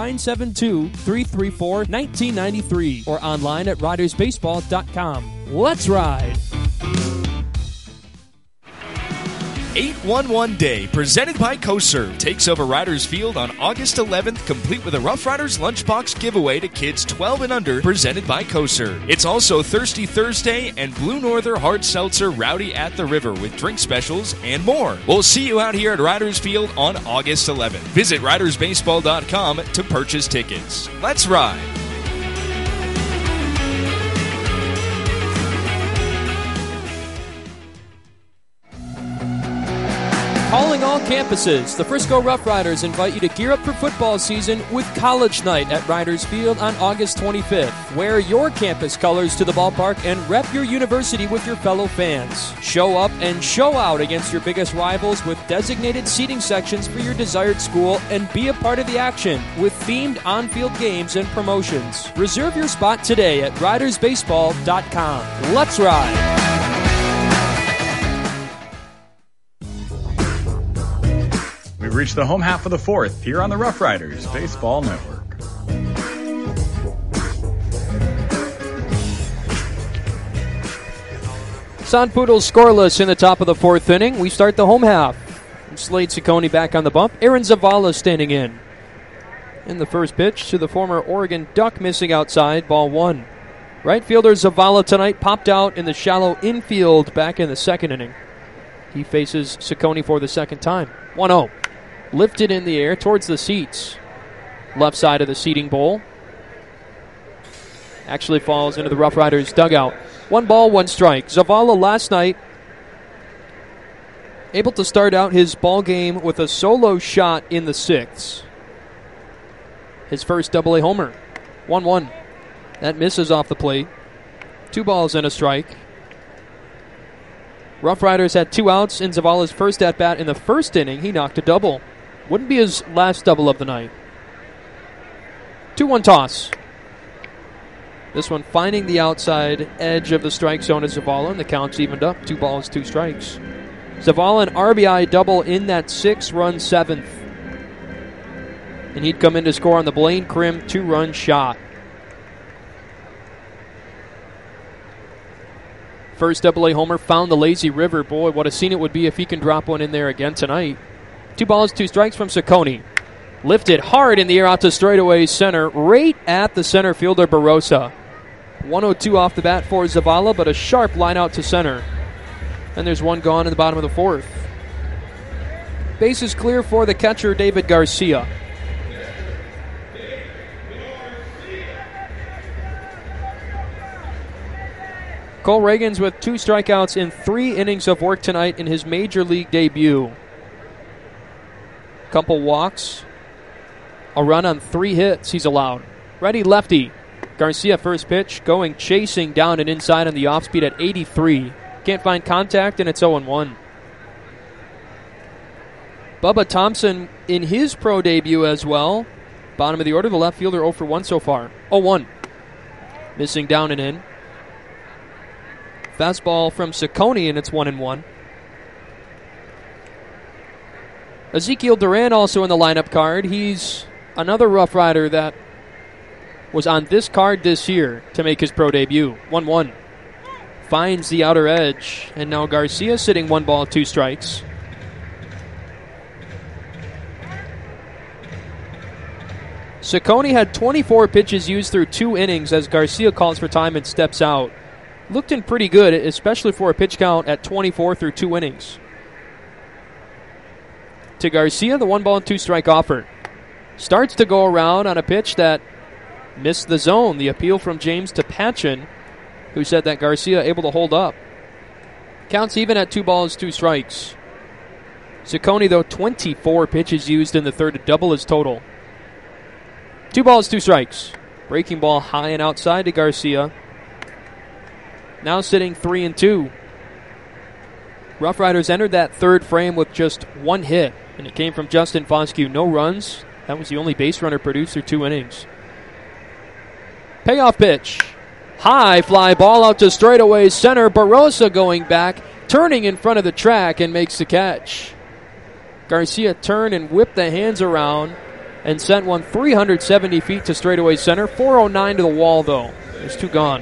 972-334-1993 or online at ridersbaseball.com. Let's ride! 811 Day, presented by CoServe, takes over Riders Field on August 11th, complete with a Rough Riders lunchbox giveaway to kids 12 and under, presented by CoServe. It's also Thirsty Thursday and Blue Norther Hard Seltzer Rowdy at the River with drink specials and more. We'll see you out here at Riders Field on August 11th. Visit ridersbaseball.com to purchase tickets. Let's ride! Calling all campuses, the Frisco Rough Riders invite you to gear up for football season with College Night at Riders Field on August 25th. Wear your campus colors to the ballpark and rep your university with your fellow fans. Show up and show out against your biggest rivals with designated seating sections for your desired school and be a part of the action with themed on-field games and promotions. Reserve your spot today at ridersbaseball.com. Let's ride! We've reached the home half of the 4th here on the Rough Riders Baseball Network. Sod Poodles scoreless in the top of the 4th inning. We start the home half. Slade Ciccone back on the bump. Aaron Zavala standing in. In the first pitch to the former Oregon Duck, missing outside, ball 1. Right fielder Zavala tonight popped out in the shallow infield back in the 2nd inning. He faces Ciccone for the 2nd time. 1-0. Lifted in the air towards the seats. Left side of the seating bowl. Actually falls into the Rough Riders dugout. 1 ball, 1 strike. Zavala last night able to start out his ball game with a solo shot in the 6th. His first Double-A homer. 1-1. That misses off the plate. 2 balls and a strike. Rough Riders had 2 outs in Zavala's first at-bat in the 1st inning. He knocked a double. Wouldn't be his last double of the night. 2-1 toss. This one finding the outside edge of the strike zone at Zavala, and the count's evened up. 2 balls, 2 strikes. Zavala an RBI double in that 6-run 7th. And he'd come in to score on the Blaine Krim 2-run shot. First AA homer found the lazy river. Boy, what a scene it would be if he can drop one in there again tonight. 2 balls, 2 strikes from Ciccone. Lifted hard in the air out to straightaway center, right at the center fielder Barossa. 102 off the bat for Zavala, but a sharp line out to center. And there's one gone in the bottom of the 4th. Base is clear for the catcher, David Garcia. Cole Reagans with 2 strikeouts in 3 innings of work tonight in his major league debut. Couple walks. A run on 3 hits he's allowed. Ready lefty. Garcia first pitch going chasing down and inside on the off speed at 83. Can't find contact and it's 0-1. Bubba Thompson in his pro debut as well. Bottom of the order, the left fielder 0 for 1 so far. 0-1. Missing down and in. Fastball from Ciccone and it's 1-1. Ezekiel Duran also in the lineup card. He's another Rough Rider that was on this card this year to make his pro debut. 1-1. Finds the outer edge. And now Garcia sitting 1 ball, 2 strikes. Ciccone had 24 pitches used through 2 innings as Garcia calls for time and steps out. Looked in pretty good, especially for a pitch count at 24 through 2 innings. To Garcia, the 1 ball and 2 strike offer. Starts to go around on a pitch that missed the zone. The appeal from James to Patchen, who said that Garcia able to hold up. Counts even at 2 balls, 2 strikes. Ciccone, though, 24 pitches used in the 3rd to double his total. 2 balls, 2 strikes. Breaking ball high and outside to Garcia. Now sitting 3-2. Rough Riders entered that 3rd frame with just 1 hit, and it came from Justin Foscue. No runs. That was the only base runner produced through 2 innings. Payoff pitch. High fly ball out to straightaway center. Barossa going back, turning in front of the track and makes the catch. Garcia turned and whipped the hands around and sent one 370 feet to straightaway center. 409 to the wall, though. There's 2 gone.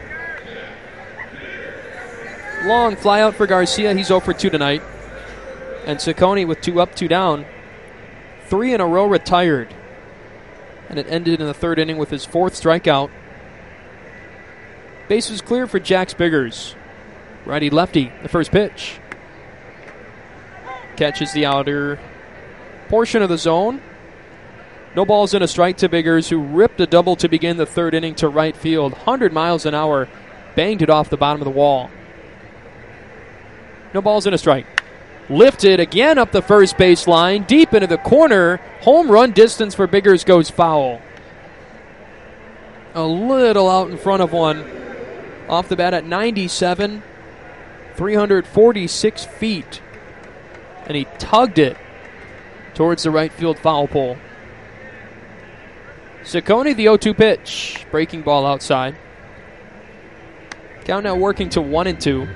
Long fly out for Garcia. He's 0 for 2 tonight. And Ciccone with 2 up, 2 down. 3 in a row retired. And it ended in the 3rd inning with his 4th strikeout. Base is clear for Jax Biggers. Righty lefty, the first pitch. Catches the outer portion of the zone. No balls and a strike to Biggers, who ripped a double to begin the 3rd inning to right field. 100 miles an hour. Banged it off the bottom of the wall. No balls and a strike. Lifted again up the first base line, deep into the corner. Home run distance for Biggers goes foul. A little out in front of one. Off the bat at 97, 346 feet. And he tugged it towards the right field foul pole. Ciccone, the 0-2 pitch. Breaking ball outside. Count now working to 1-2.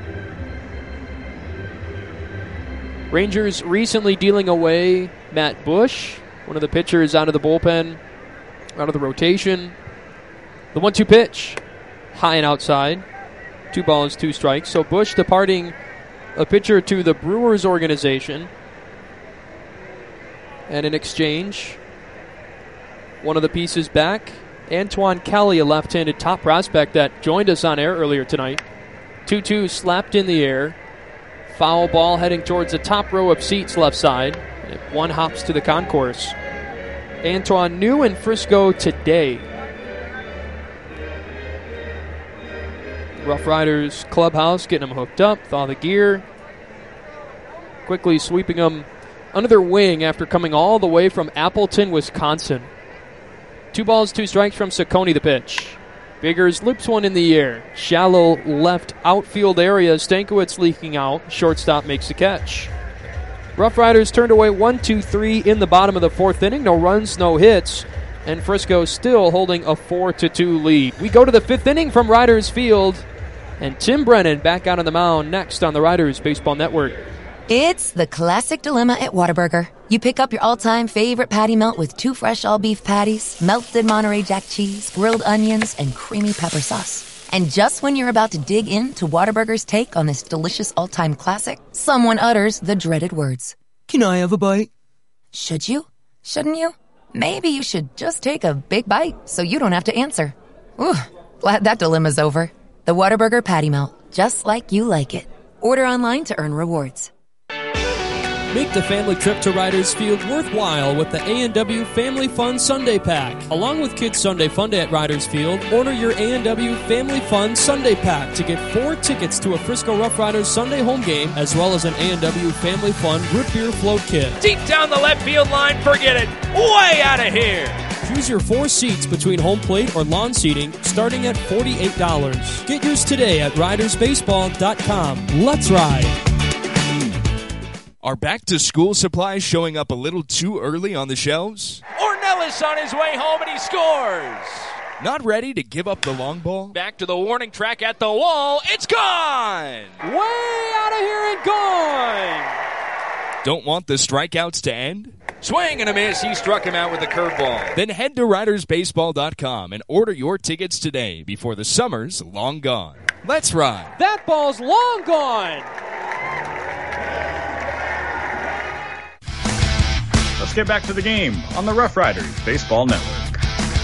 Rangers recently dealing away Matt Bush, one of the pitchers out of the bullpen, out of the rotation. The 1-2 pitch, high and outside. 2 balls, 2 strikes. So Bush departing a pitcher to the Brewers organization. And in exchange, one of the pieces back, Antoine Kelly, a left-handed top prospect that joined us on air earlier tonight. 2-2 slapped in the air. Foul ball heading towards the top row of seats left side. And 1 hops to the concourse. Antoine new in Frisco today. Rough Riders clubhouse getting him hooked up, thaw the gear. Quickly sweeping him under their wing after coming all the way from Appleton, Wisconsin. 2 balls, 2 strikes from Ciccone, the pitch. Biggers loops one in the air. Shallow left outfield area. Stankiewicz leaking out. Shortstop makes the catch. Rough Riders turned away 1-2-3 in the bottom of the 4th inning. No runs, no hits. And Frisco still holding a 4-2 lead. We go to the 5th inning from Riders Field. And Tim Brennan back out on the mound next on the Riders Baseball Network. It's the classic dilemma at Whataburger. You pick up your all-time favorite patty melt with 2 fresh all-beef patties, melted Monterey Jack cheese, grilled onions, and creamy pepper sauce. And just when you're about to dig into Whataburger's take on this delicious all-time classic, someone utters the dreaded words. Can I have a bite? Should you? Shouldn't you? Maybe you should just take a big bite so you don't have to answer. Ooh, glad that dilemma's over. The Whataburger Patty Melt, just like you like it. Order online to earn rewards. Make the family trip to Riders Field worthwhile with the A&W Family Fun Sunday Pack. Along with Kids Sunday Fun Day at Riders Field, order your A&W Family Fun Sunday Pack to get 4 tickets to a Frisco Rough Riders Sunday home game, as well as an A&W Family Fun Root Beer Float Kit. Deep down the left field line, forget it. Way out of here. Choose your 4 seats between home plate or lawn seating, starting at $48. Get yours today at ridersbaseball.com. Let's ride. Are back-to-school supplies showing up a little too early on the shelves? Ornelas on his way home, and he scores. Not ready to give up the long ball? Back to the warning track at the wall. It's gone! Way out of here and gone! Don't want the strikeouts to end? Swing and a miss. He struck him out with a curveball. Then head to ridersbaseball.com and order your tickets today before the summer's long gone. Let's ride. That ball's long gone! Let's get back to the game on the Rough Riders Baseball Network.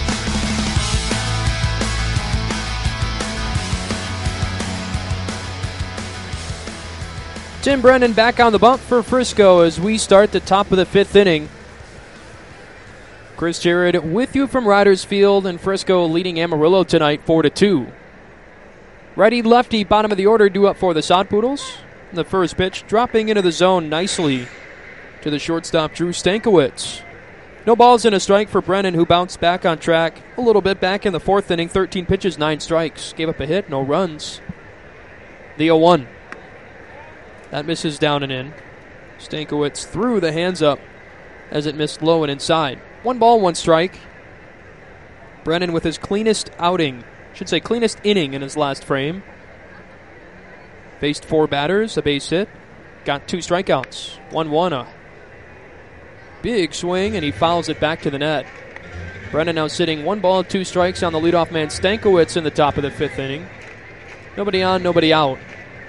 Tim Brennan back on the bump for Frisco as we start the top of the 5th inning. Chris Jared with you from Riders Field, and Frisco leading Amarillo tonight 4-2. Righty-lefty bottom of the order due up for the Sod Poodles. The first pitch dropping into the zone nicely to the shortstop, Drew Stankiewicz. No balls and a strike for Brennan, who bounced back on track a little bit back in the 4th inning. 13 pitches, 9 strikes. Gave up a hit, no runs. The 0-1. That misses down and in. Stankiewicz threw the hands up as it missed low and inside. 1 ball, 1 strike. Brennan with his cleanest outing. Should say cleanest inning in his last frame. Faced 4 batters, a base hit. Got 2 strikeouts. 1-1, a big swing, and he fouls it back to the net. Brennan now sitting 1 ball, 2 strikes on the leadoff man Stankiewicz in the top of the 5th inning. Nobody on, nobody out.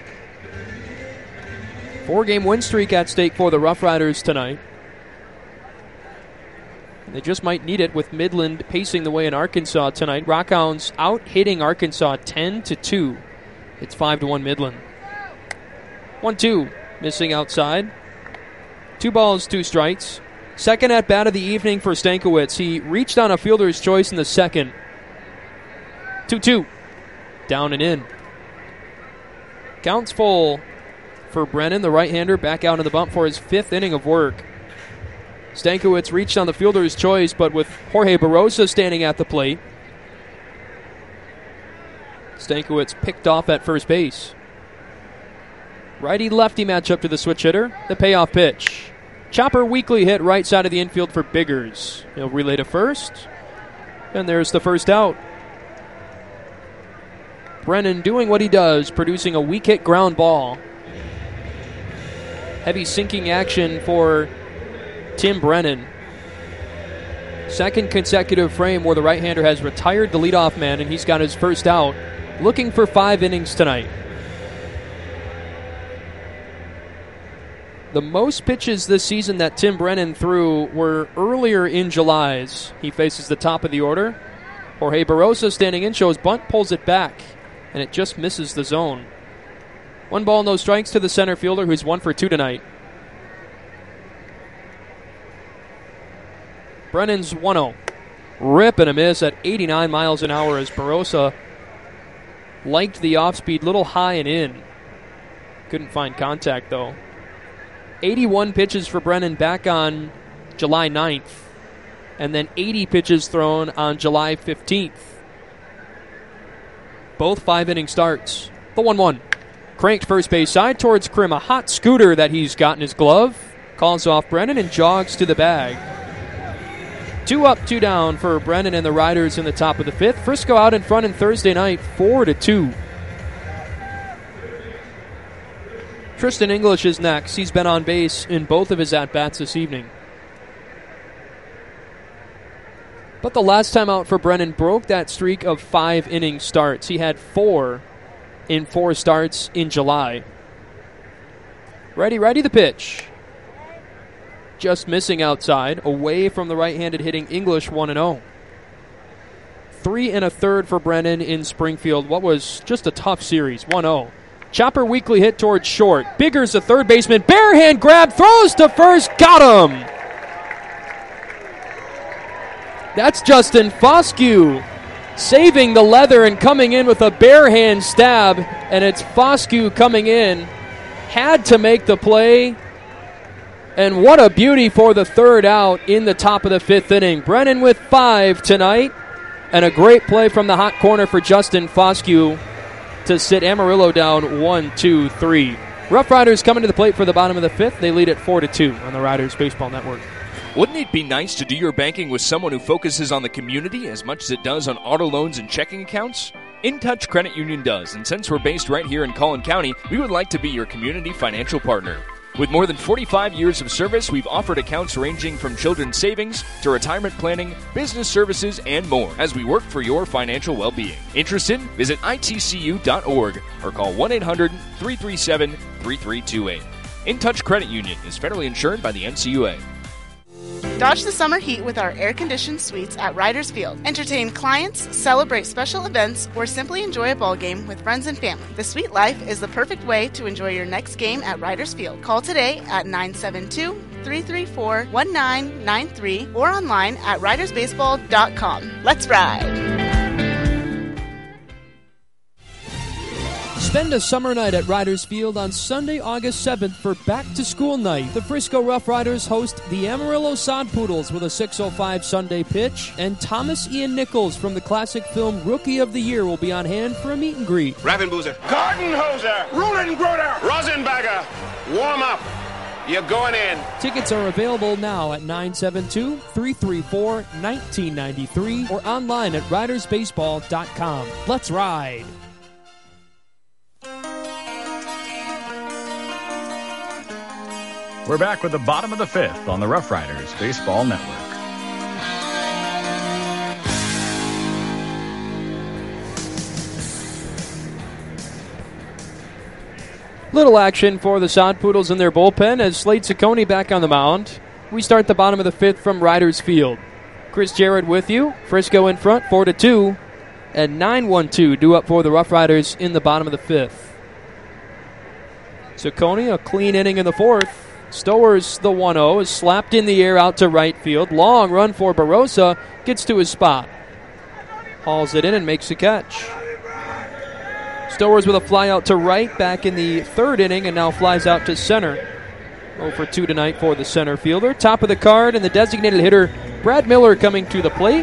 4-game win streak at stake for the Rough Riders tonight. They just might need it with Midland pacing the way in Arkansas tonight. Rockhounds out hitting Arkansas 10-2. It's 5-1 Midland. 1-2, missing outside. 2 balls, 2 strikes. Second at bat of the evening for Stankiewicz. He reached on a fielder's choice in the second. 2-2. Down and in. Counts full for Brennan, the right-hander, back out in the bump for his 5th inning of work. Stankiewicz reached on the fielder's choice, but with Jorge Barrosa standing at the plate, Stankiewicz picked off at first base. Righty-lefty matchup to the switch hitter. The payoff pitch. Chopper weakly hit right side of the infield for Biggers. He'll relay to first. And there's the first out. Brennan doing what he does, producing a weak hit ground ball. Heavy sinking action for Tim Brennan. Second consecutive frame where the right-hander has retired the leadoff man, and he's got his first out. Looking for 5 innings tonight. The most pitches this season that Tim Brennan threw were earlier in July's. He faces the top of the order. Jorge Barrosa standing in, shows bunt, pulls it back, and it just misses the zone. 1 ball, no strikes to the center fielder, who's 1 for 2 tonight. Brennan's 1-0. Rip and a miss at 89 miles an hour as Barrosa liked the off-speed, little high and in. Couldn't find contact, though. 81 pitches for Brennan back on July 9th. And then 80 pitches thrown on July 15th. Both 5-inning starts. The 1-1. Cranked first base side towards Krim. A hot scooter that he's got in his glove. Calls off Brennan and jogs to the bag. 2 up, 2 down for Brennan and the Riders in the top of the 5th. Frisco out in front in Thursday night, 4-2. Tristan English is next. He's been on base in both of his at-bats this evening. But the last time out for Brennan broke that streak of 5-inning starts. He had 4 in 4 starts in July. Ready, the pitch. Just missing outside, away from the right-handed hitting English, 1-0. 3 1/3 for Brennan in Springfield. What was just a tough series, 1-0. Chopper weakly hit towards short. Biggers the third baseman. Bare hand grab. Throws to first. Got him. That's Justin Foscue saving the leather and coming in with a bare hand stab. And it's Foscue coming in. Had to make the play. And what a beauty for the third out in the top of the 5th inning. Brennan with 5 tonight. And a great play from the hot corner for Justin Foscue to sit Amarillo down 1-2-3. Rough Riders coming to the plate for the bottom of the 5th. They lead at 4-2 on the Riders Baseball Network. Wouldn't it be nice to do your banking with someone who focuses on the community as much as it does on auto loans and checking accounts? InTouch Credit Union does, and since we're based right here in Collin County, we would like to be your community financial partner. With more than 45 years of service, we've offered accounts ranging from children's savings to retirement planning, business services, and more as we work for your financial well-being. Interested? Visit itcu.org or call 1-800-337-3328. InTouch Credit Union is federally insured by the NCUA. Dodge the summer heat with our air-conditioned suites at Riders Field. Entertain clients, celebrate special events, or simply enjoy a ball game with friends and family. The Suite Life is the perfect way to enjoy your next game at Riders Field. Call today at 972-334-1993 or online at ridersbaseball.com. Let's ride! Spend a summer night at Riders Field on Sunday, August 7th for back-to-school night. The Frisco Rough Riders host the Amarillo Sod Poodles with a 6:05 Sunday pitch, and Thomas Ian Nichols from the classic film Rookie of the Year will be on hand for a meet and greet. Ravenboozer. Gartenhoser. Rulengroder. Rosenbagger. Warm up. You're going in. Tickets are available now at 972-334-1993 or online at ridersbaseball.com. Let's ride! We're back with the bottom of the 5th on the Rough Riders Baseball Network. Little action for the Sod Poodles in their bullpen as Slade Ciccone back on the mound. We start the bottom of the 5th from Riders Field. Chris Jarrett with you. Frisco in front, 4-2. And 9-1-2 due up for the Rough Riders in the bottom of the 5th. Ciccone, a clean inning in the 4th. Stowers, the 1-0, is slapped in the air out to right field. Long run for Barossa, gets to his spot. Hauls it in and makes a catch. Stowers with a fly out to right back in the 3rd inning and now flies out to center. 0-for-2 tonight for the center fielder. Top of the card and the designated hitter, Brad Miller, coming to the plate.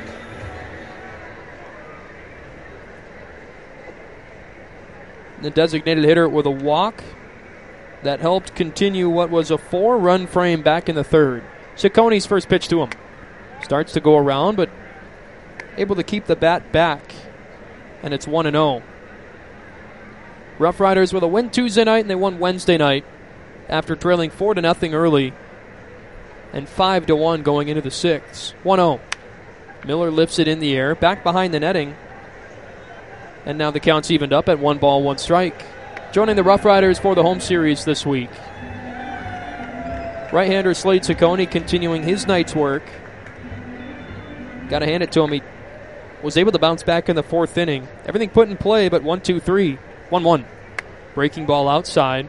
The designated hitter with a walk that helped continue what was a 4-run frame back in the 3rd. Ciccone's first pitch to him. Starts to go around, but able to keep the bat back. And it's 1-0. Rough Riders with a win Tuesday night, and they won Wednesday night after trailing 4-0 early and 5-1 going into the 6th. 1-0. Miller lifts it in the air, back behind the netting. And now the count's evened up at 1 ball, 1 strike. Joining the Rough Riders for the home series this week. Right-hander Slade Ciccone continuing his night's work. Got to hand it to him. He was able to bounce back in the 4th inning. Everything put in play, but 1-2-3. 1-1. Breaking ball outside.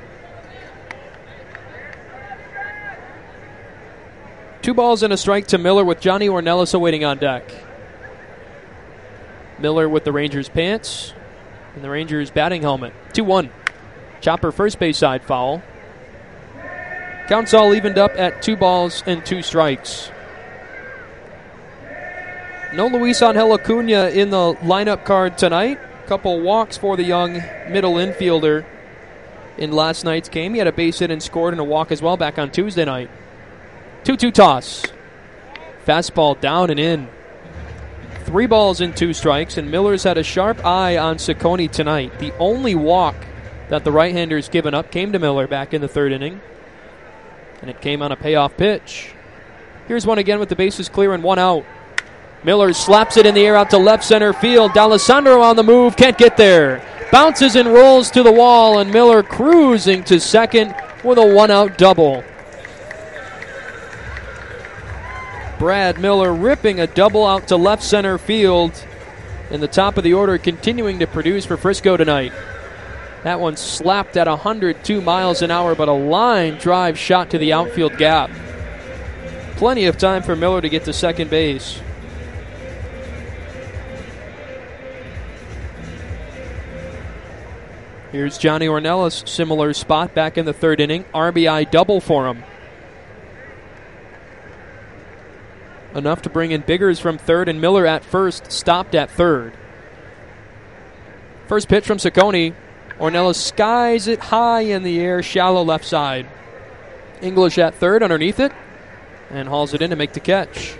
Two balls and a strike to Miller with Johnny Ornelas awaiting on deck. Miller with the Rangers pants and the Rangers batting helmet. 2-1. Chopper first base side foul. Counts all evened up at 2 balls and 2 strikes. No Luis Angel Acuna in the lineup card tonight. Couple walks for the young middle infielder in last night's game. He had a base hit and scored and a walk as well back on Tuesday night. 2-2 toss. Fastball down and in. 3 balls and 2 strikes, and Miller's had a sharp eye on Ciccone tonight. The only walk that the right-hander's given up came to Miller back in the third inning, and it came on a payoff pitch. Here's one again with the bases clear and one out. Miller slaps it in the air out to left center field. D'Alessandro on the move, can't get there. Bounces and rolls to the wall, and Miller cruising to second with a one-out double. Brad Miller ripping a double out to left center field. In the top of the order, continuing to produce for Frisco tonight. That one slapped at 102 miles an hour, but a line drive shot to the outfield gap. Plenty of time for Miller to get to second base. Here's Johnny Ornelas, similar spot back in the third inning. RBI double for him. Enough to bring in Biggers from third, and Miller at first, stopped at third. First pitch from Ciccone. Ornelas skies it high in the air, shallow left side. English at third underneath it, and hauls it in to make the catch.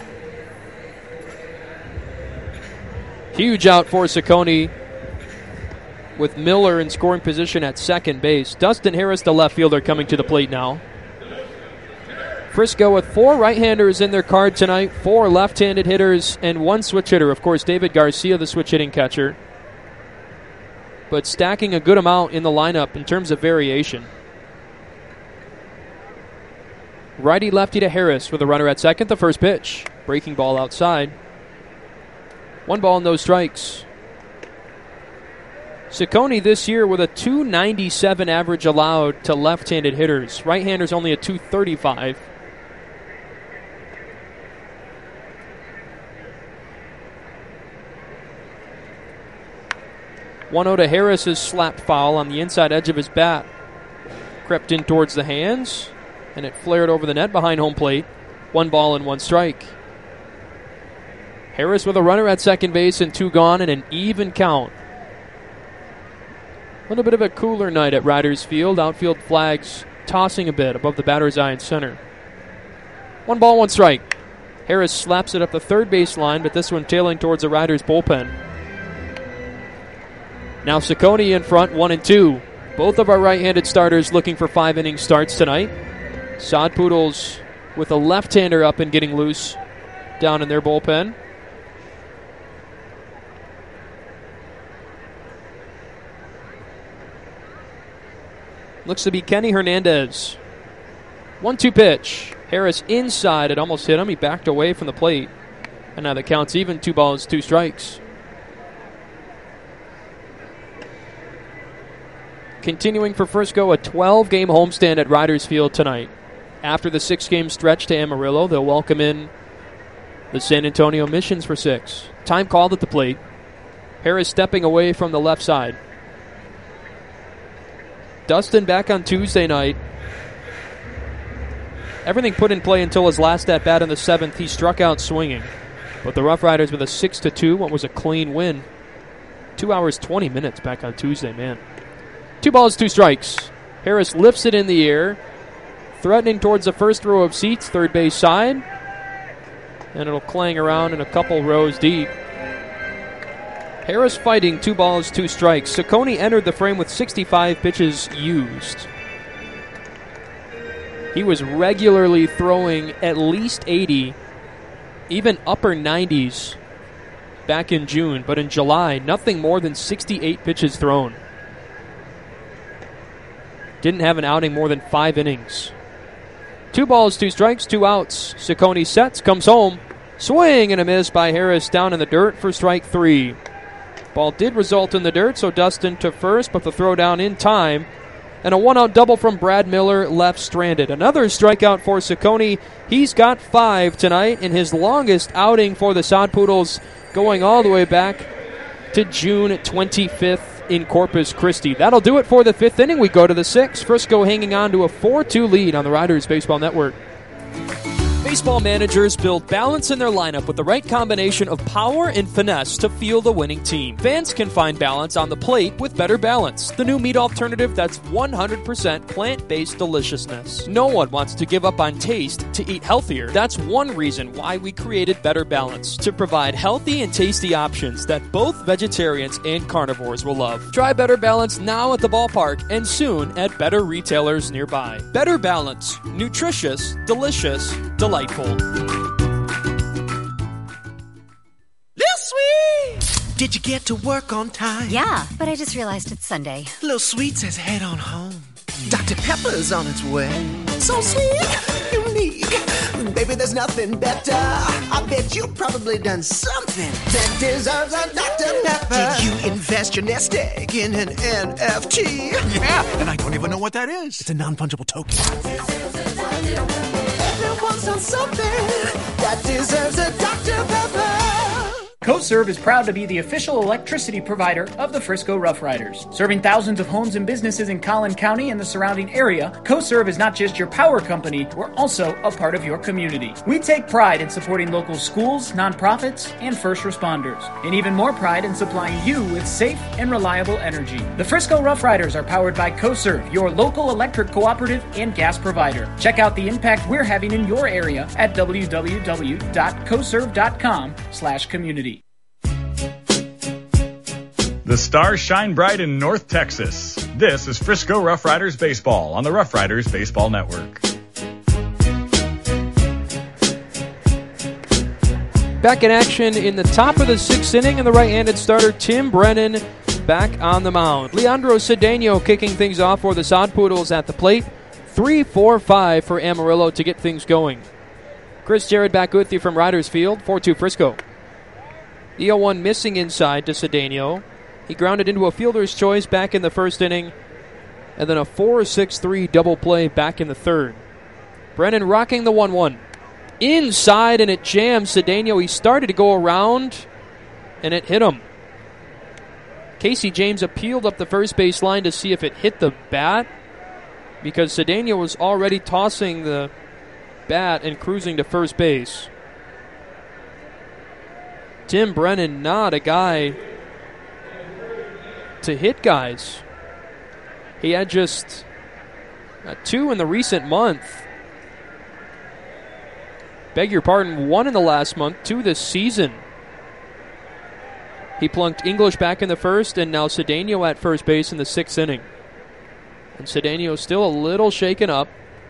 Huge out for Ciccone, with Miller in scoring position at second base. Dustin Harris, the left fielder, coming to the plate now. Frisco with 4 right-handers in their card tonight, 4 left-handed hitters, and 1 switch hitter. Of course, David Garcia, the switch-hitting catcher. But stacking a good amount in the lineup in terms of variation. Righty-lefty to Harris with a runner at second. The first pitch. Breaking ball outside. 1 ball, no strikes. Ciccone this year with a .297 average allowed to left-handed hitters. Right-handers only a .235. One-0 to Harris's slap foul on the inside edge of his bat. Crept in towards the hands, and it flared over the net behind home plate. 1 ball and 1 strike. Harris with a runner at second base and 2 gone and an even count. A little bit of a cooler night at Riders Field. Outfield flags tossing a bit above the batter's eye in center. 1 ball, 1 strike. Harris slaps it up the third base line, but this one tailing towards the Riders bullpen. Now Ciccone in front, 1-2. Both of our right-handed starters looking for 5-inning starts tonight. Sod Poodles with a left-hander up and getting loose down in their bullpen. Looks to be Kenny Hernandez. 1-2 pitch. Harris inside. It almost hit him. He backed away from the plate. And now the count's even. 2 balls, 2 strikes. Continuing for Frisco, a 12-game homestand at Riders Field tonight. After the 6-game stretch to Amarillo, they'll welcome in the San Antonio Missions for 6. Time called at the plate. Harris stepping away from the left side. Dustin back on Tuesday night. Everything put in play until his last at-bat in the 7th. He struck out swinging. But the Rough Riders with a 6-2, what was a clean win. 2 hours, 20 minutes back on Tuesday, man. 2 balls, 2 strikes. Harris lifts it in the air, threatening towards the first row of seats, third base side. And it'll clang around in a couple rows deep. Harris fighting, 2 balls, 2 strikes. Ciccone entered the frame with 65 pitches used. He was regularly throwing at least 80, even upper 90s back in June. But in July, nothing more than 68 pitches thrown. Didn't have an outing more than 5 innings. 2 balls, 2 strikes, 2 outs. Ciccone sets, comes home. Swing and a miss by Harris down in the dirt for strike 3. Ball did result in the dirt, so Dustin to first, but the throw down in time. And a 1-out double from Brad Miller, left stranded. Another strikeout for Ciccone. He's got 5 tonight in his longest outing for the Sod Poodles, going all the way back to June 25th. In Corpus Christi. That'll do it for the 5th inning. We go to the 6th. Frisco hanging on to a 4-2 lead on the Riders Baseball Network. Baseball managers build balance in their lineup with the right combination of power and finesse to field a winning team. Fans can find balance on the plate with Better Balance, the new meat alternative that's 100% plant-based deliciousness. No one wants to give up on taste to eat healthier. That's one reason why we created Better Balance, to provide healthy and tasty options that both vegetarians and carnivores will love. Try Better Balance now at the ballpark and soon at better retailers nearby. Better Balance. Nutritious, delicious, delightful. Little Sweet! Did you get to work on time? Yeah, but I just realized it's Sunday. Little Sweet says head on home. Dr. Pepper's on its way. So sweet, unique. Baby, there's nothing better. I bet you've probably done something that deserves a Dr. Pepper. Did you invest your nest egg in an NFT? Yeah, and I don't even know what that is. It's a non-fungible token. Everyone's done something that deserves a Dr. Pepper. CoServe is proud to be the official electricity provider of the Frisco Rough Riders. Serving thousands of homes and businesses in Collin County and the surrounding area, CoServe is not just your power company, we're also a part of your community. We take pride in supporting local schools, nonprofits, and first responders, and even more pride in supplying you with safe and reliable energy. The Frisco Rough Riders are powered by CoServe, your local electric cooperative and gas provider. Check out the impact we're having in your area at www.coserve.com/community. The stars shine bright in North Texas. This is Frisco Rough Riders Baseball on the Rough Riders Baseball Network. Back in action in the top of the sixth inning, and the right-handed starter Tim Brennan back on the mound. Leandro Cedeno kicking things off for the Sod Poodles at the plate. 3-4-5 for Amarillo to get things going. Chris Jarrett back with you from Riders Field, 4-2 Frisco. The 0-1 missing inside to Cedeno. He grounded into a fielder's choice back in the first inning, and then a 4-6-3 double play back in the third. Brennan rocking the 1-1. Inside, and it jams Cedeno. He started to go around, and it hit him. Casey James appealed up the first base line to see if it hit the bat, because Cedeno was already tossing the bat and cruising to first base. Tim Brennan, not a guy to hit guys. He had just 2 in the recent month. Beg your pardon, 1 in the last month, 2 this season. He plunked English back in the first, and now Cedeno at first base in the sixth inning. And Cedeno still a little shaken up.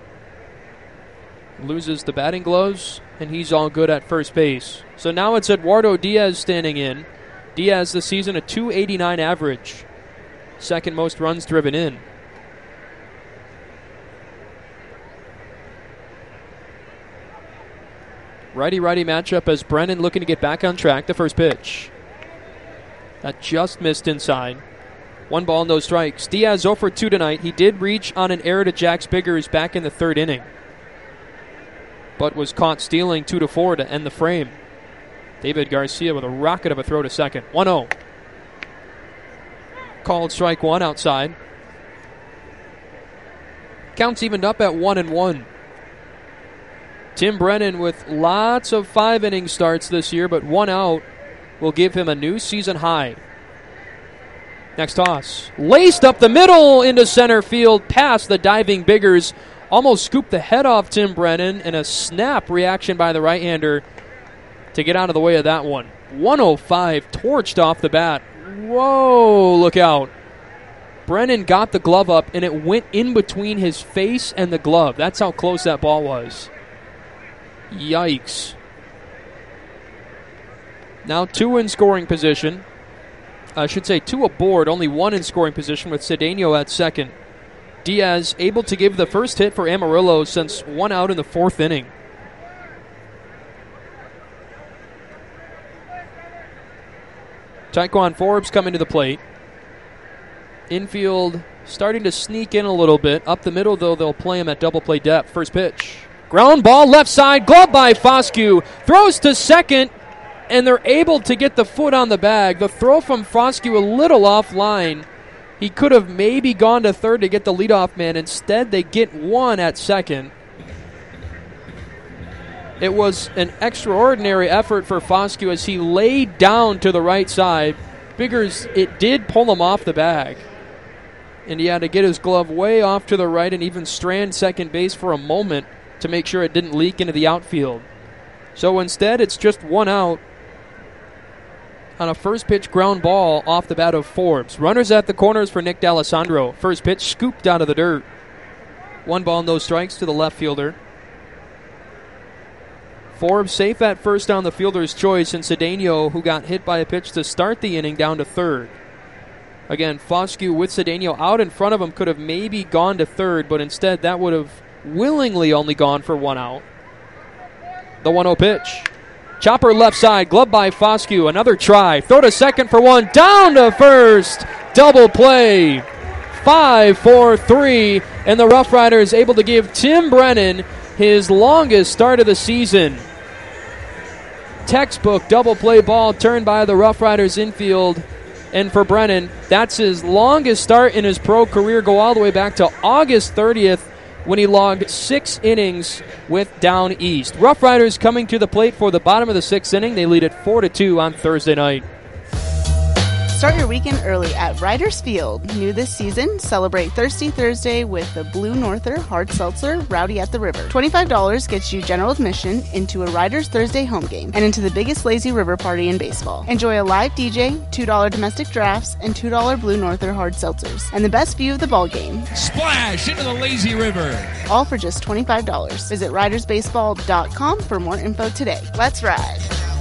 Loses the batting gloves, and he's all good at first base. So now it's Eduardo Diaz standing in. Diaz this season a .289 average. Second most runs driven in. Righty-righty matchup as Brennan looking to get back on track. The first pitch. That just missed inside. 1 ball, no strikes. Diaz 0 for 2 tonight. He did reach on an error to Jax Biggers back in the third inning, but was caught stealing 2-4 to end the frame. David Garcia with a rocket of a throw to second. 1-0. Called strike 1 outside. Counts evened up at 1-1. Tim Brennan with lots of 5-inning starts this year, but 1 out will give him a new season high. Next toss. Laced up the middle into center field past the diving Biggers. Almost scooped the head off Tim Brennan, and a snap reaction by the right-hander to get out of the way of that one. 105 torched off the bat. Whoa, look out. Brennan got the glove up, and it went in between his face and the glove. That's how close that ball was. Yikes. Now 2 in scoring position. I should say 2 aboard, only 1 in scoring position with Cedeno at second. Diaz able to give the first hit for Amarillo since 1 out in the 4th inning. Taekwon Forbes coming to the plate. Infield starting to sneak in a little bit. Up the middle, though, they'll play him at double play depth. First pitch. Ground ball left side, glove by Foscue. Throws to second, and they're able to get the foot on the bag. The throw from Foscue a little offline. He could have maybe gone to third to get the leadoff man. Instead, they get 1 at second. It was an extraordinary effort for Foscue as he laid down to the right side. Biggers, it did pull him off the bag. And he had to get his glove way off to the right and even strand second base for a moment to make sure it didn't leak into the outfield. So instead, it's just one out on a first pitch ground ball off the bat of Forbes. Runners at the corners for Nick D'Alessandro. First pitch scooped out of the dirt. 1 ball, no strikes to the left fielder. Forbes safe at first on the fielder's choice, and Cedeno, who got hit by a pitch to start the inning, down to third. Again, Foscue with Cedeno out in front of him could have maybe gone to third, but instead that would have willingly only gone for 1 out. The 1-0 pitch. Chopper left side, glove by Foscue. Another try. Throw to second for 1. Down to first. Double play. 5-4-3. And the Rough Riders able to give Tim Brennan his longest start of the season. Textbook double play ball turned by the Rough Riders infield. And for Brennan, that's his longest start in his pro career. Go all the way back to August 30th when he logged 6 innings with Down East. Rough Riders coming to the plate for the bottom of the 6th inning. They lead it 4-2 on Thursday night. Start your weekend early at Riders Field. New this season, celebrate Thirsty Thursday with the Blue Norther Hard Seltzer Rowdy at the River. $25 gets you general admission into a Riders Thursday home game and into the biggest lazy river party in baseball. Enjoy a live DJ, $2 domestic drafts, and $2 Blue Norther Hard Seltzers, and the best view of the ball game. Splash into the lazy river. All for just $25. Visit ridersbaseball.com for more info today. Let's ride.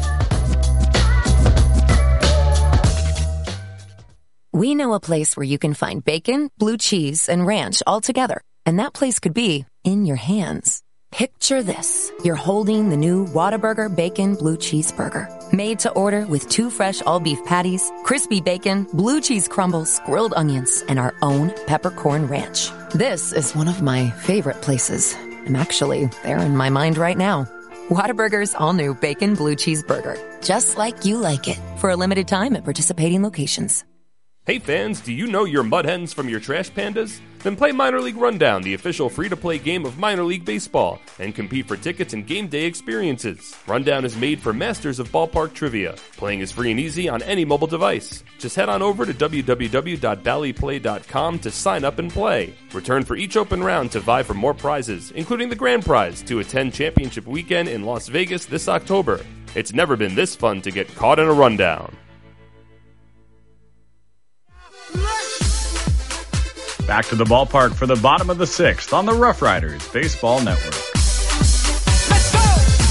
We know a place where you can find bacon, blue cheese, and ranch all together. And that place could be in your hands. Picture this. You're holding the new Whataburger Bacon Blue Cheese Burger. Made to order with 2 fresh all-beef patties, crispy bacon, blue cheese crumbles, grilled onions, and our own peppercorn ranch. This is one of my favorite places. I'm actually there in my mind right now. Whataburger's all-new Bacon Blue Cheese Burger. Just like you like it. For a limited time at participating locations. Hey fans, do you know your Mud Hens from your Trash Pandas? Then play Minor League Rundown, the official free-to-play game of Minor League Baseball, and compete for tickets and game day experiences. Rundown is made for masters of ballpark trivia. Playing is free and easy on any mobile device. Just head on over to www.valleyplay.com to sign up and play. Return for each open round to vie for more prizes, including the grand prize to attend Championship Weekend in Las Vegas this October. It's never been this fun to get caught in a rundown. Back to the ballpark for the bottom of the 6th on the Rough Riders Baseball Network. Let's go!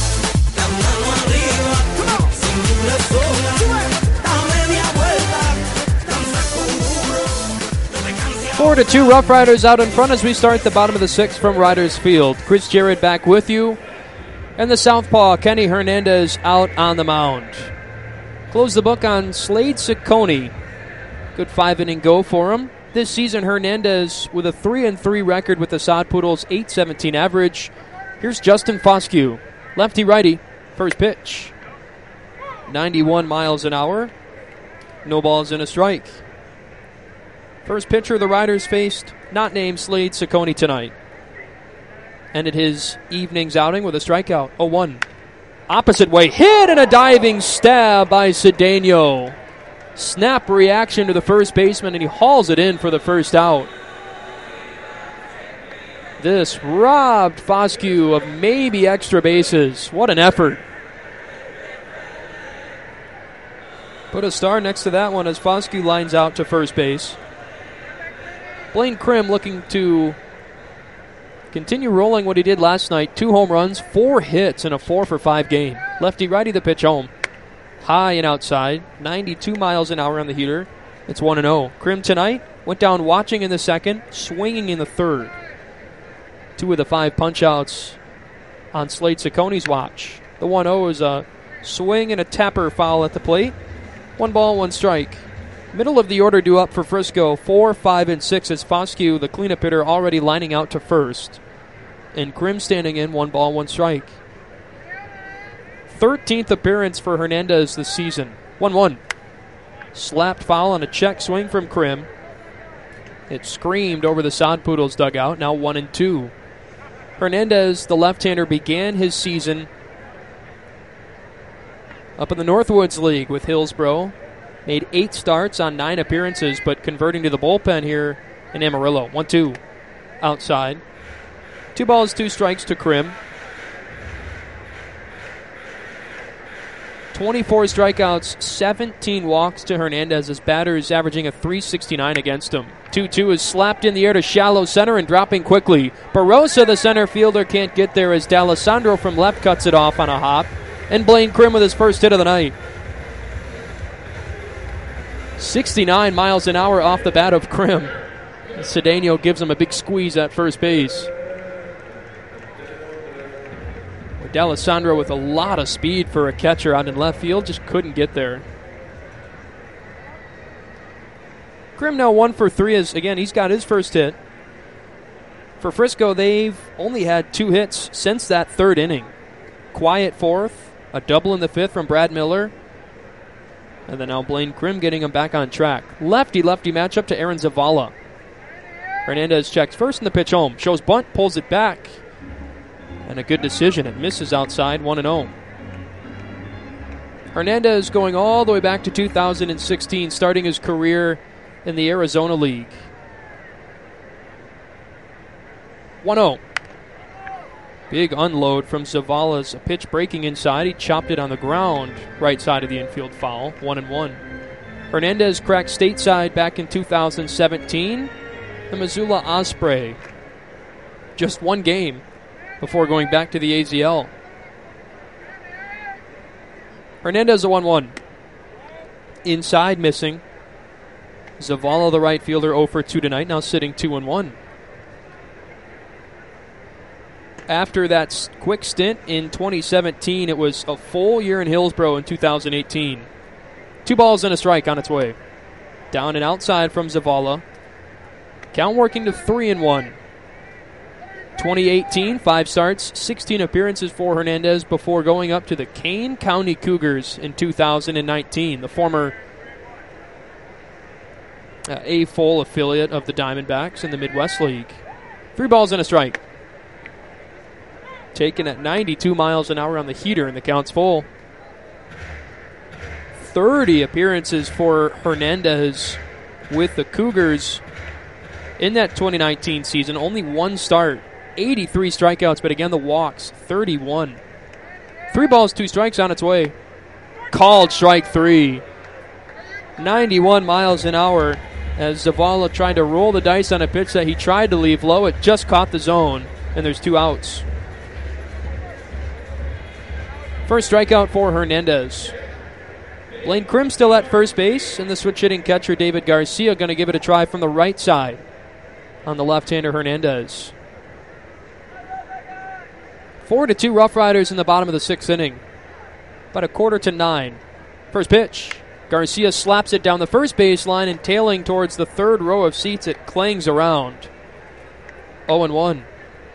4-2 Rough Riders out in front as we start the bottom of the 6th from Riders Field. Chris Jarrett back with you. And the southpaw, Kenny Hernandez, out on the mound. Close the book on Slade Ciccone. Good 5-inning go for him. This season, Hernandez with a 3-3 record with the Sod Poodles, .817 average. Here's Justin Foscue. Lefty-righty, first pitch. 91 miles an hour. No balls and a strike. First pitcher the Riders faced, not named Slade Ciccone tonight. Ended his evening's outing with a strikeout, 0-1. Opposite way, hit and a diving stab by Cedeno. Snap reaction to the first baseman, and he hauls it in for the first out. This robbed Foscue of maybe extra bases. What an effort. Put a star next to that one as Foscue lines out to first base. Blaine Krim looking to continue rolling what he did last night. 2 home runs, 4 hits in a 4-for-5 game. Lefty-righty the pitch home. High and outside, 92 miles an hour on the heater. It's 1-0. Krim tonight went down watching in the second, swinging in the third. 2 of the 5 punch-outs on Slade Ciccone's watch. The 1-0 is a swing and a tapper foul at the plate. 1 ball, 1 strike. Middle of the order due up for Frisco, 4, 5, and 6 as Foscue, the cleanup hitter, already lining out to first. And Krim standing in, 1 ball, 1 strike. 13th appearance for Hernandez this season. 1-1. Slapped foul on a check swing from Krim. It screamed over the Sod Poodles dugout. Now 1-2. Hernandez, the left-hander, began his season Up in the Northwoods League with Hillsboro. Made 8 starts on 9 appearances, but converting to the bullpen here in Amarillo. 1-2 outside. 2 balls, 2 strikes to Krim. 24 strikeouts, 17 walks to Hernandez. His batter is averaging a .369 against him. 2-2 is slapped in the air to shallow center and dropping quickly. Barossa, the center fielder, can't get there as D'Alessandro from left cuts it off on a hop. And Blaine Krim with his first hit of the night. 69 miles an hour off the bat of Krim. Cedeno gives him a big squeeze at first base. D'Alessandro with a lot of speed for a catcher out in left field, just couldn't get there. Krim now 1 for 3 as, again, he's got his first hit. For Frisco, they've only had 2 hits since that 3rd inning. Quiet 4th, a double in the 5th from Brad Miller. And then now Blaine Krim getting him back on track. Lefty-lefty matchup to Aaron Zavala. Hernandez checks first in the pitch home. Shows bunt, pulls it back. And a good decision. It misses outside, 1-0. Hernandez going all the way back to 2016, starting his career in the Arizona League. 1-0. Big unload from Zavala's pitch breaking inside. He chopped it on the ground, right side of the infield foul. 1-1. Hernandez cracked stateside back in 2017. The Missoula Osprey. Just 1 game before going back to the AZL. Hernandez a 1-1. Inside missing. Zavala, the right fielder, 0 for 2 tonight, now sitting 2-1. After that quick stint in 2017, it was a full year in Hillsboro in 2018. 2 balls and a strike on its way. Down and outside from Zavala. Count working to 3-1. 2018, 5 starts, 16 appearances for Hernandez before going up to the Kane County Cougars in 2019, the former A-Full affiliate of the Diamondbacks in the Midwest League. 3 balls and a strike. Taken at 92 miles an hour on the heater, and the count's full. 30 appearances for Hernandez with the Cougars in that 2019 season. Only 1 start, 83 strikeouts, but again the walks, 31. 3 balls, 2 strikes on its way. Called strike 3. 91 miles an hour as Zavala tried to roll the dice on a pitch that he tried to leave low. It just caught the zone, and there's 2 outs. First strikeout for Hernandez. Blaine Krim still at first base, and the switch-hitting catcher David Garcia going to give it a try from the right side on the left-hander Hernandez. 4-2 Rough Riders in the bottom of the 6th inning. About 8:45. First pitch. Garcia slaps it down the first baseline and tailing towards the 3rd row of seats, it clangs around. 0-1.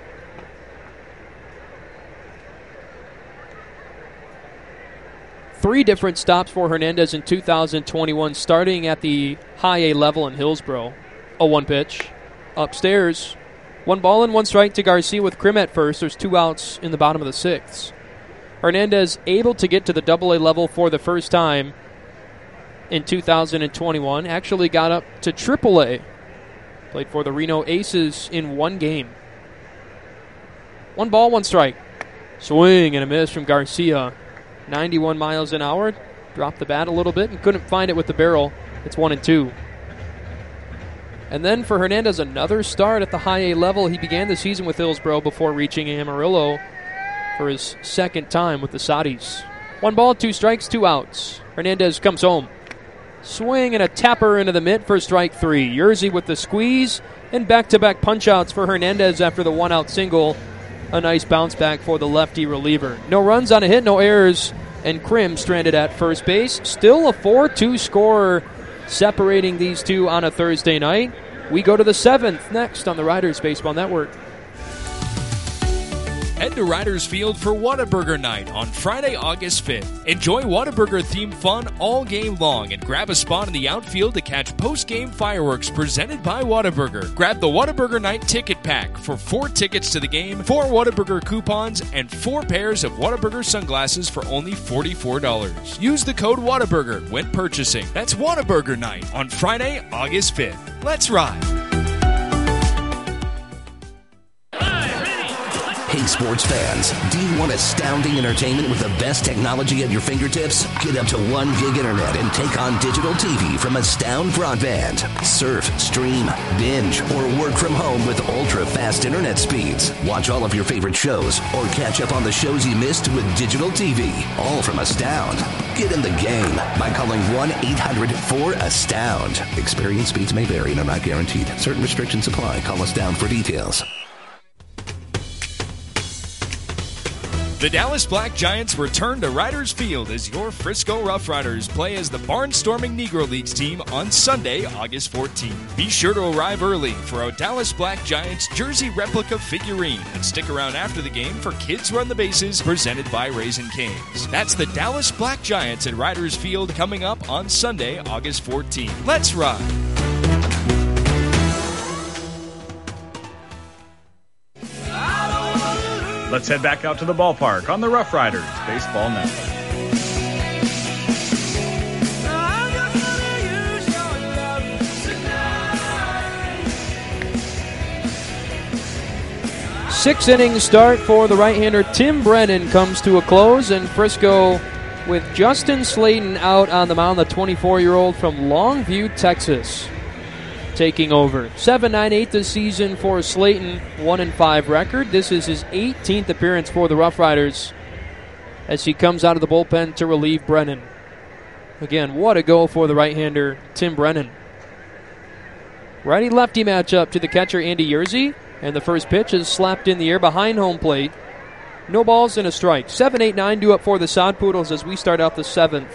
Three different stops for Hernandez in 2021, starting at the high A level in Hillsboro. 0-1 pitch. Upstairs. 1 ball and 1 strike to Garcia with Krim at first. There's 2 outs in the bottom of the 6th. Hernandez able to get to the AA level for the first time in 2021. Actually got up to AAA. Played for the Reno Aces in 1 game. 1 ball, 1 strike. Swing and a miss from Garcia. 91 miles an hour. Dropped the bat a little bit and couldn't find it with the barrel. It's 1-2. And then for Hernandez, another start at the high A level. He began the season with Hillsboro before reaching Amarillo for his 2nd time with the Saudis. 1 ball, 2 strikes, 2 outs. Hernandez comes home. Swing and a tapper into the mitt for strike 3. Yerzy with the squeeze and back-to-back punch-outs for Hernandez after the 1-out single. A nice bounce back for the lefty reliever. No runs on a hit, no errors, and Krim stranded at first base. Still a 4-2 score separating these two on a Thursday night. We go to the 7th next on the Riders Baseball Network. Head to Riders Field for Whataburger Night on Friday, August 5th. Enjoy Whataburger-themed fun all game long and grab a spot in the outfield to catch post-game fireworks presented by Whataburger. Grab the Whataburger Night ticket pack for 4 tickets to the game, 4 Whataburger coupons, and 4 pairs of Whataburger sunglasses for only $44. Use the code Whataburger when purchasing. That's Whataburger Night on Friday, August 5th. Let's ride! Hey, sports fans, do you want astounding entertainment with the best technology at your fingertips? Get up to 1 gig internet and take on digital TV from Astound Broadband. Surf, stream, binge, or work from home with ultra-fast internet speeds. Watch all of your favorite shows or catch up on the shows you missed with digital TV. All from Astound. Get in the game by calling 1-800-4ASTOUND. Experience speeds may vary and are not guaranteed. Certain restrictions apply. Call Astound for details. The Dallas Black Giants return to Riders Field as your Frisco Rough Riders play as the Barnstorming Negro Leagues team on Sunday, August 14th. Be sure to arrive early for a Dallas Black Giants jersey replica figurine and stick around after the game for Kids Run the Bases presented by Raising Cane's. That's the Dallas Black Giants at Riders Field coming up on Sunday, August 14th. Let's ride! Let's head back out to the ballpark on the Rough Riders Baseball Network. Six-inning start for the right-hander Tim Brennan comes to a close, and Frisco with Justin Slayton out on the mound, the 24-year-old from Longview, Texas, taking over. 7.98 this season for Slayton, 1-5 record. This is his 18th appearance for the Rough Riders as he comes out of the bullpen to relieve Brennan. Again, what a go for the right-hander Tim Brennan. Righty-lefty matchup to the catcher Andy Yerzy, and the first pitch is slapped in the air behind home plate. No balls and a strike. 7-8-9 due up for the Sod Poodles as we start out the 7th.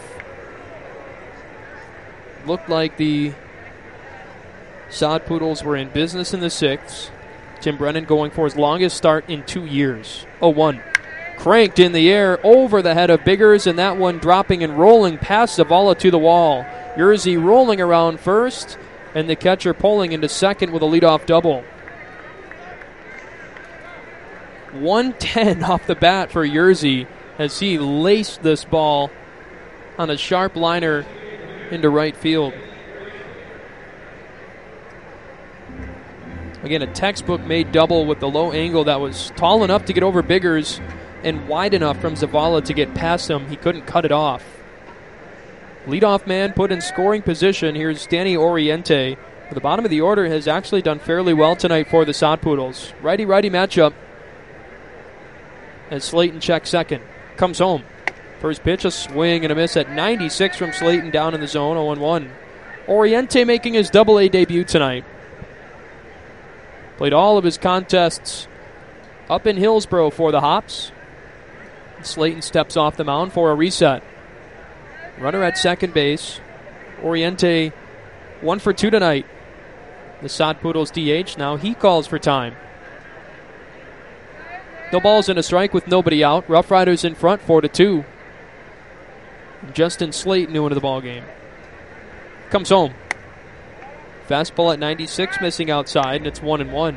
Looked like the Sod Poodles were in business in the 6th. Tim Brennan going for his longest start in 2 years. 0-1. Cranked in the air over the head of Biggers, and that one dropping and rolling past Zavala to the wall. Yerzy rolling around first, and the catcher pulling into second with a leadoff double. 110 off the bat for Yerzy as he laced this ball on a sharp liner into right field. Again, a textbook-made double with the low angle that was tall enough to get over Biggers and wide enough from Zavala to get past him. He couldn't cut it off. Leadoff man put in scoring position. Here's Danny Oriente. The bottom of the order has actually done fairly well tonight for the Sod Poodles. Righty-righty matchup as Slayton checks second. Comes home. First pitch, a swing and a miss at 96 from Slayton down in the zone, 0-1. Oriente making his Double-A debut tonight. Played all of his contests up in Hillsboro for the Hops. Slayton steps off the mound for a reset. Runner at second base. Oriente 1 for 2 tonight. The Sod Poodles DH. Now he calls for time. No balls and a strike with nobody out. Rough Riders in front 4-2. Justin Slayton new into the ballgame. Comes home. Fastball at 96, missing outside, and it's 1-1.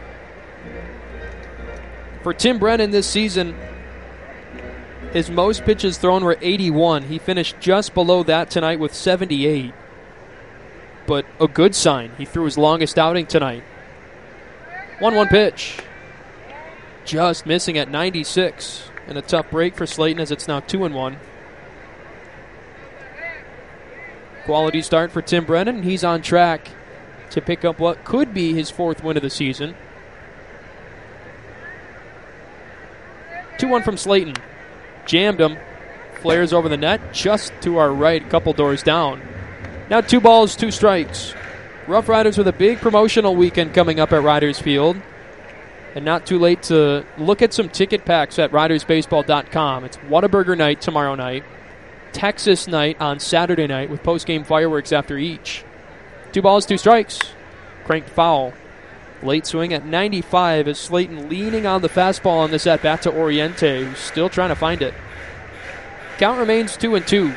For Tim Brennan this season, his most pitches thrown were 81. He finished just below that tonight with 78. But a good sign. He threw his longest outing tonight. 1-1 pitch. Just missing at 96. And a tough break for Slayton as it's now 2-1. Quality start for Tim Brennan. He's on track to pick up what could be his 4th win of the season. 2-1 from Slayton. Jammed him. Flares over the net just to our right, a couple doors down. Now 2 balls, 2 strikes. Rough Riders with a big promotional weekend coming up at Riders Field. And not too late to look at some ticket packs at ridersbaseball.com. It's Whataburger night tomorrow night. Texas night on Saturday night with post-game fireworks after each. 2 balls, 2 strikes. Cranked foul. Late swing at 95 as Slayton leaning on the fastball on this at-bat to Oriente, who's still trying to find it. Count remains 2-2.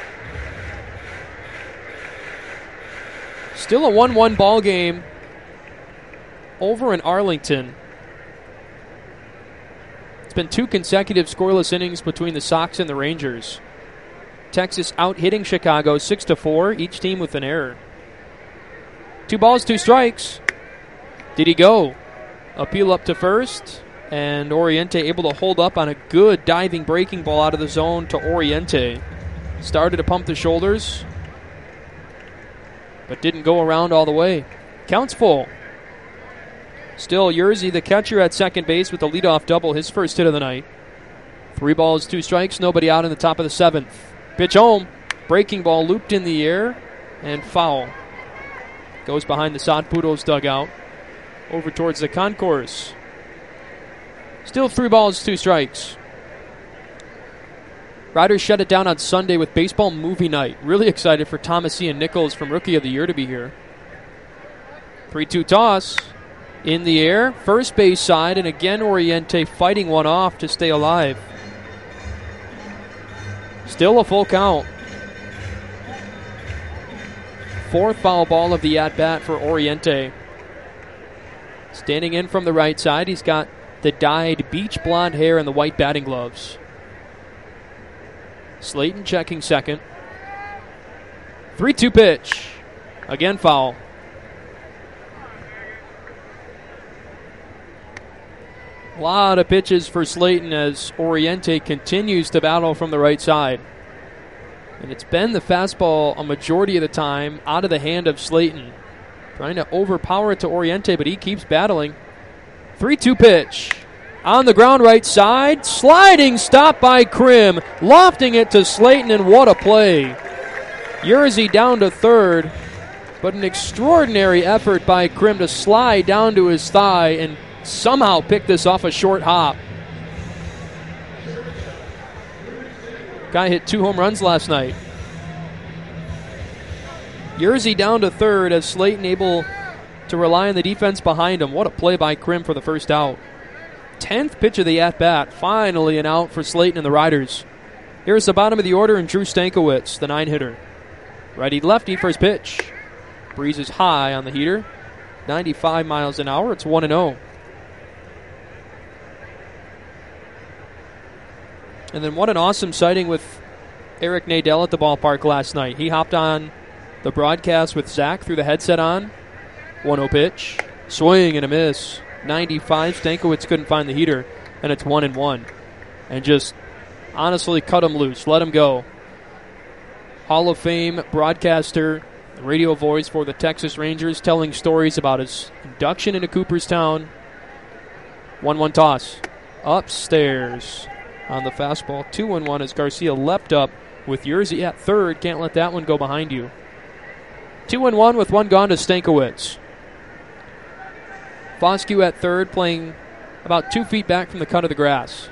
Still a 1-1 ball game over in Arlington. It's been 2 consecutive scoreless innings between the Sox and the Rangers. Texas out-hitting Chicago 6-4, each team with an error. 2 balls, 2 strikes. Did he go? Appeal up to first, and Oriente able to hold up on a good diving breaking ball out of the zone to Oriente. Started to pump the shoulders, but didn't go around all the way. Counts full. Still Yerzy, the catcher, at second base with the leadoff double, his first hit of the night. 3 balls, 2 strikes, nobody out in the top of the 7th. Pitch home. Breaking ball looped in the air and foul. Goes behind the Sod Poodles dugout. Over towards the concourse. Still 3 balls, 2 strikes. Riders shut it down on Sunday with baseball movie night. Really excited for Thomas Ian Nichols from Rookie of the Year to be here. 3-2 toss. In the air. First base side, and again Oriente fighting one off to stay alive. Still a full count. 4th foul ball of the at-bat for Oriente. Standing in from the right side, he's got the dyed beach blonde hair and the white batting gloves. Slayton checking second. 3-2 pitch. Again foul. A lot of pitches for Slayton as Oriente continues to battle from the right side. And it's been the fastball a majority of the time out of the hand of Slayton. Trying to overpower it to Oriente, but he keeps battling. 3-2 pitch. On the ground right side. Sliding stop by Krim. Lofting it to Slayton, and what a play. Yerzy down to third. But an extraordinary effort by Krim to slide down to his thigh and somehow pick this off a short hop. Guy hit 2 home runs last night. Yerzy down to third as Slayton able to rely on the defense behind him. What a play by Krim for the first out. 10th pitch of the at-bat. Finally an out for Slayton and the Riders. Here's the bottom of the order and Drew Stankiewicz, the 9-hitter. Righty-lefty, first pitch. Breeze is high on the heater. 95 miles an hour. It's 1-0. And then what an awesome sighting with Eric Nadel at the ballpark last night. He hopped on the broadcast with Zach, threw the headset on. 1-0 pitch. Swing and a miss. 95. Stankiewicz couldn't find the heater, and it's 1-1. And just honestly cut him loose. Let him go. Hall of Fame broadcaster, radio voice for the Texas Rangers, telling stories about his induction into Cooperstown. 1-1 toss. Upstairs on the fastball. 2-1 as Garcia leapt up with Yerzy at third. Can't let that one go behind you. 2-1 with 1 gone to Stankiewicz. Foscue at third, playing about 2 feet back from the cut of the grass.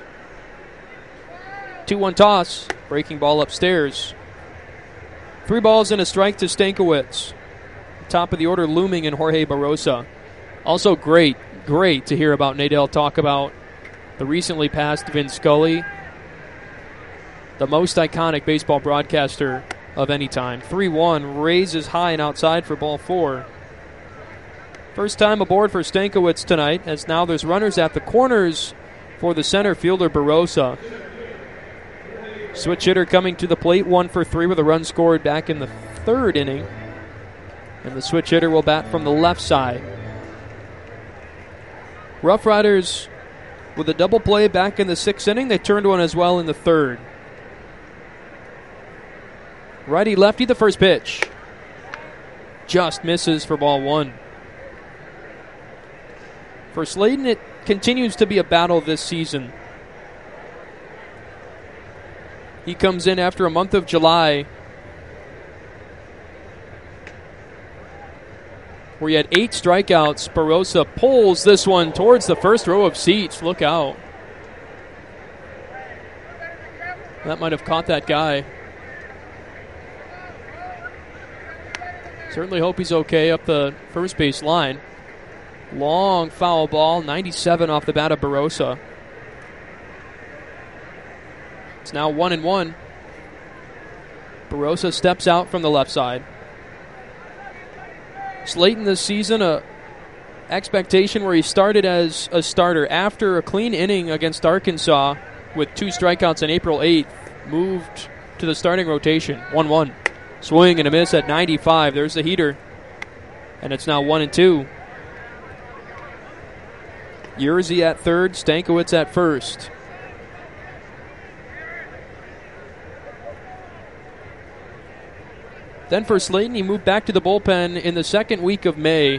2-1 toss. Breaking ball upstairs. 3 balls and a strike to Stankiewicz. Top of the order looming in Jorge Barrosa. Also great to hear about Nadel talk about the recently passed Vin Scully, the most iconic baseball broadcaster of any time. 3-1, raises high and outside for ball 4. First time aboard for Stankiewicz tonight, as now there's runners at the corners for the center fielder Barrosa. Switch hitter coming to the plate, 1 for 3 with a run scored back in the 3rd inning. And the switch hitter will bat from the left side. Rough Riders with a double play back in the 6th inning. They turned one as well in the 3rd. Righty-lefty, the first pitch. Just misses for ball 1. For Slayton, it continues to be a battle this season. He comes in after a month of July where he had 8 strikeouts. Barrosa pulls this one towards the first row of seats. Look out. That might have caught that guy. Certainly hope he's okay up the first base line. Long foul ball, 97 off the bat of Barossa. It's now 1-1. Barossa steps out from the left side. Slayton this season, a expectation where he started as a starter after a clean inning against Arkansas with 2 strikeouts on April 8th, moved to the starting rotation. 1-1. Swing and a miss at 95. There's the heater. And it's now 1-2. Yerzy at third, Stankiewicz at first. Then for Slayton, he moved back to the bullpen in the second week of May.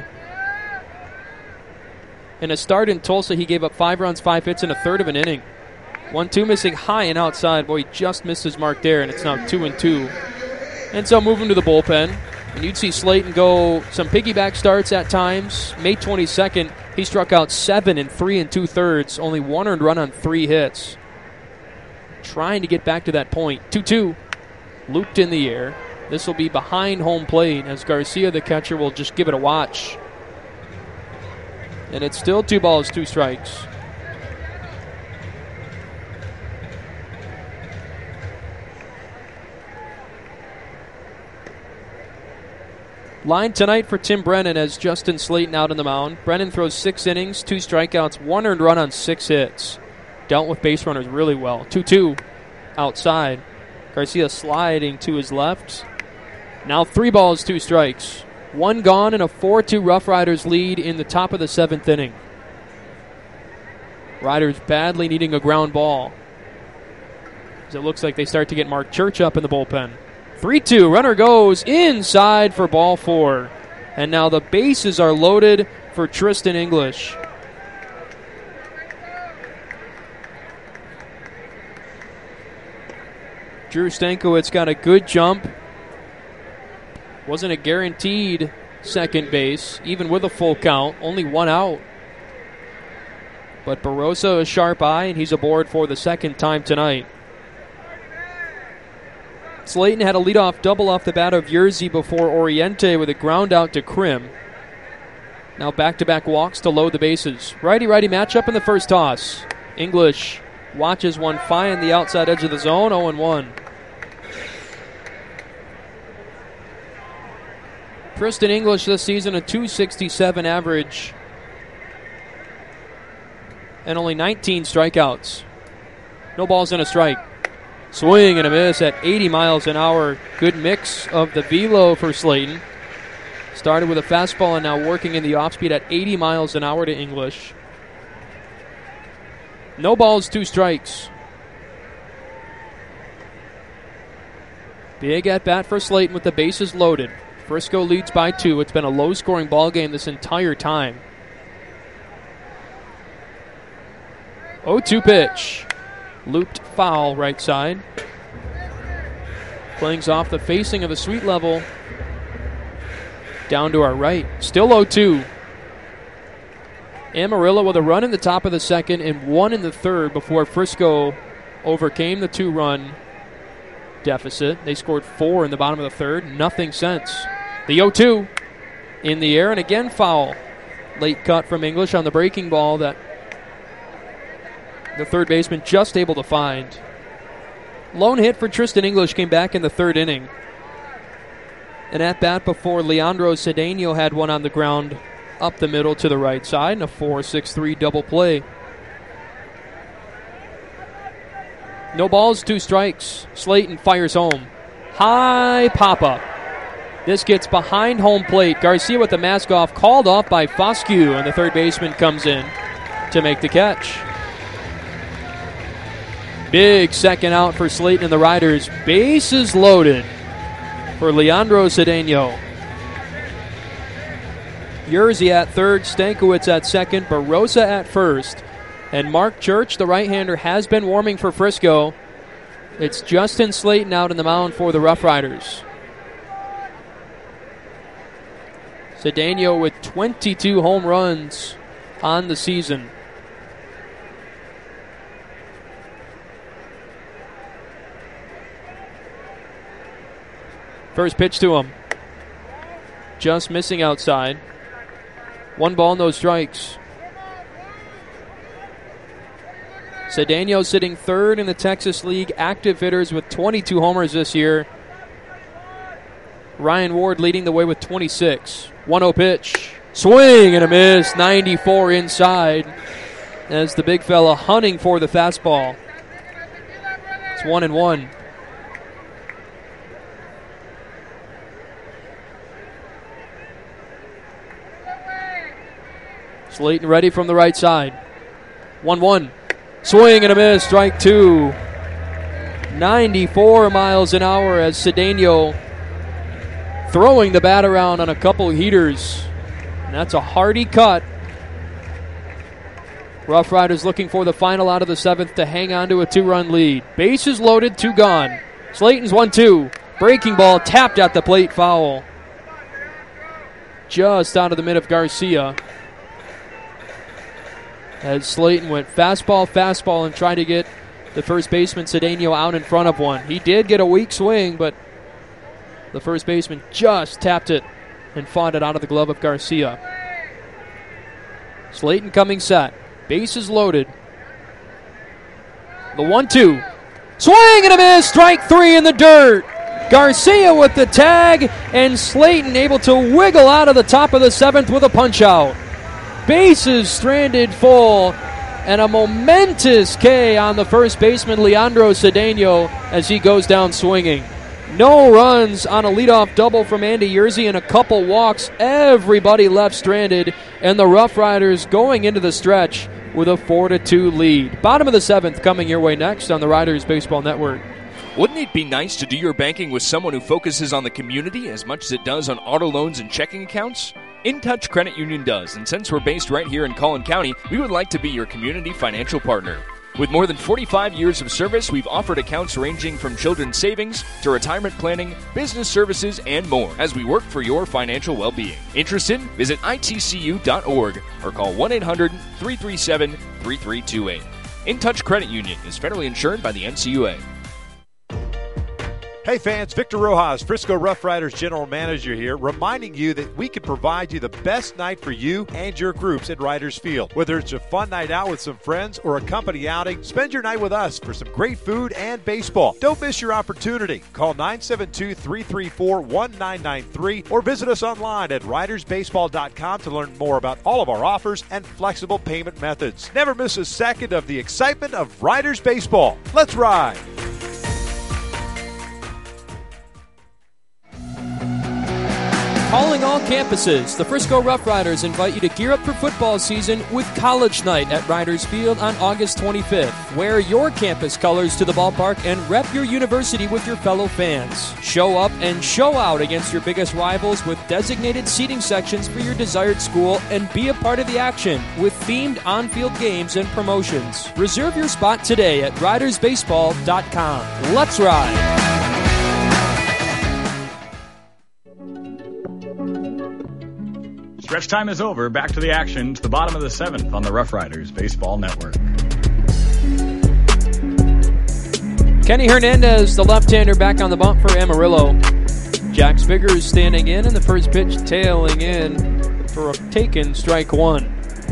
In a start in Tulsa, he gave up 5 runs, 5 hits in a third of an inning. 1-2 missing high and outside. Boy, he just missed his mark there, and it's now 2-2. And so moving to the bullpen. And you'd see Slayton go some piggyback starts at times. May 22nd, he struck out 7 in 3 2/3, only 1 earned run on 3 hits. Trying to get back to that point. 2-2, looped in the air. This will be behind home plate as Garcia, the catcher, will just give it a watch. And it's still 2 balls, 2 strikes. Line tonight for Tim Brennan as Justin Slayton out on the mound. Brennan throws 6 innings, 2 strikeouts, 1 earned run on 6 hits. Dealt with base runners really well. 2-2 outside. Garcia sliding to his left. Now 3 balls, 2 strikes. 1 gone and a 4-2 Rough Riders lead in the top of the 7th inning. Riders badly needing a ground ball, as it looks like they start to get Mark Church up in the bullpen. 3-2, runner goes inside for ball 4. And now the bases are loaded for Tristan English. Drew Stankiewicz got a good jump. Wasn't a guaranteed second base, even with a full count. Only 1 out. But Barossa a sharp eye, and he's aboard for the second time tonight. Slayton had a leadoff double off the bat of Yerzy before Oriente with a ground out to Krim. Now back-to-back walks to load the bases. Righty-righty matchup in the first toss. English watches one find the outside edge of the zone, 0-1. Tristan English this season, a .267 average and only 19 strikeouts. No balls and a strike. Swing and a miss at 80 miles an hour. Good mix of the velo for Slayton. Started with a fastball and now working in the off-speed at 80 miles an hour to English. No balls, 2 strikes. Big at-bat for Slayton with the bases loaded. Frisco leads by 2. It's been a low-scoring ball game this entire time. 0-2 pitch. Looped foul right side. Clings off the facing of the sweet level. Down to our right. Still 0-2. Amarillo with a run in the top of the second and 1 in the third before Frisco overcame the 2-run deficit. They scored 4 in the bottom of the third. Nothing since. The 0-2 in the air and again foul. Late cut from English on the breaking ball that the third baseman just able to find. Lone hit for Tristan English came back in the third inning. An at-bat before Leandro Cedeno had one on the ground up the middle to the right side and a 4-6-3 double play. No balls, 2 strikes. Slayton fires home. High pop-up. This gets behind home plate. Garcia with the mask off, called off by Foscue, and the third baseman comes in to make the catch. Big second out for Slayton and the Riders. Bases loaded for Leandro Cedeno. Yerzy at third, Stankiewicz at second, Barossa at first. And Mark Church, the right-hander, has been warming for Frisco. It's Justin Slayton out on the mound for the Rough Riders. Cedeno with 22 home runs on the season. First pitch to him. Just missing outside. 1 ball, no strikes. Cedeno sitting third in the Texas League active hitters with 22 homers this year. Ryan Ward leading the way with 26. 1-0 pitch. Swing and a miss. 94 inside as the big fella hunting for the fastball. It's 1-1. Slayton ready from the right side. 1-1. Swing and a miss. Strike 2. 94 miles an hour as Cedeno throwing the bat around on a couple heaters. And that's a hearty cut. Rough Riders looking for the final out of the 7th to hang on to a 2-run lead. Bases loaded, 2 gone. Slayton's 1-2. Breaking ball tapped at the plate, foul. Just out of the mid of Garcia. As Slayton went fastball, and tried to get the first baseman Cedeno out in front of one. He did get a weak swing, but the first baseman just tapped it and fought it out of the glove of Garcia. Slayton coming set. Bases loaded. The 1-2. Swing and a miss. Strike 3 in the dirt. Garcia with the tag, and Slayton able to wiggle out of the top of the 7th with a punch out. Bases stranded full, and a momentous K on the first baseman, Leandro Cedeno, as he goes down swinging. No runs on a leadoff double from Andy Yerzy and a couple walks. Everybody left stranded, and the Rough Riders going into the stretch with a 4-2 lead. Bottom of the 7th coming your way next on the Riders Baseball Network. Wouldn't it be nice to do your banking with someone who focuses on the community as much as it does on auto loans and checking accounts? InTouch Credit Union does, and since we're based right here in Collin County, we would like to be your community financial partner. With more than 45 years of service, we've offered accounts ranging from children's savings to retirement planning, business services, and more as we work for your financial well-being. Interested? Visit itcu.org or call 1-800-337-3328. InTouch Credit Union is federally insured by the NCUA. Hey fans, Victor Rojas, Frisco Rough Riders General Manager here, reminding you that we can provide you the best night for you and your groups at Riders Field. Whether it's a fun night out with some friends or a company outing, spend your night with us for some great food and baseball. Don't miss your opportunity. Call 972-334-1993 or visit us online at ridersbaseball.com to learn more about all of our offers and flexible payment methods. Never miss a second of the excitement of Riders Baseball. Let's ride! Calling all campuses, the Frisco Rough Riders invite you to gear up for football season with College Night at Riders Field on August 25th. Wear your campus colors to the ballpark and rep your university with your fellow fans. Show up and show out against your biggest rivals with designated seating sections for your desired school and be a part of the action with themed on-field games and promotions. Reserve your spot today at ridersbaseball.com. Let's ride! Stretch time is over. Back to the action to the bottom of the 7th on the Rough Riders Baseball Network. Kenny Hernandez, the left-hander, back on the bump for Amarillo. Jax Biggers standing in, and the first pitch tailing in for a taken strike 1.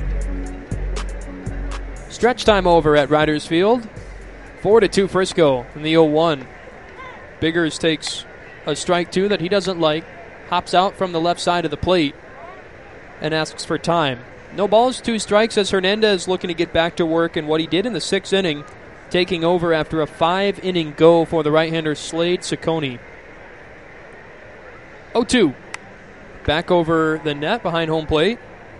Stretch time over at Riders Field. 4-2 Frisco in the 0-1. Biggers takes a strike 2 that he doesn't like, hops out from the left side of the plate, and asks for time. No balls, 2 strikes as Hernandez looking to get back to work in what he did in the 6th inning, taking over after a 5-inning go for the right-hander Slade Ciccone. 0-2. Back over the net behind home plate.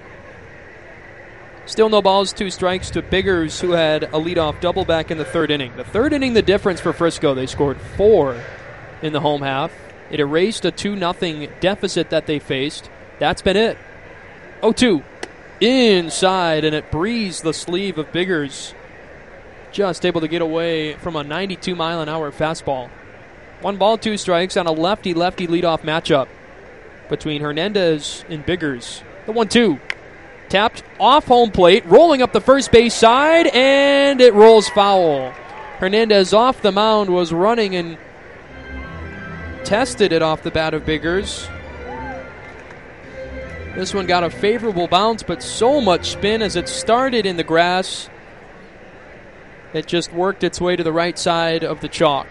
Still no balls, 2 strikes to Biggers, who had a leadoff double back in the 3rd inning. The 3rd inning, the difference for Frisco. They scored 4 in the home half. It erased a 2-0 deficit that they faced. That's been it. 0-2. Inside, and it breezed the sleeve of Biggers. Just able to get away from a 92-mile-an-hour fastball. 1 ball, 2 strikes on a lefty-lefty leadoff matchup between Hernandez and Biggers. The 1-2. Tapped off home plate, rolling up the first base side, and it rolls foul. Hernandez off the mound was running and tested it off the bat of Biggers. This one got a favorable bounce, but so much spin as it started in the grass. It just worked its way to the right side of the chalk.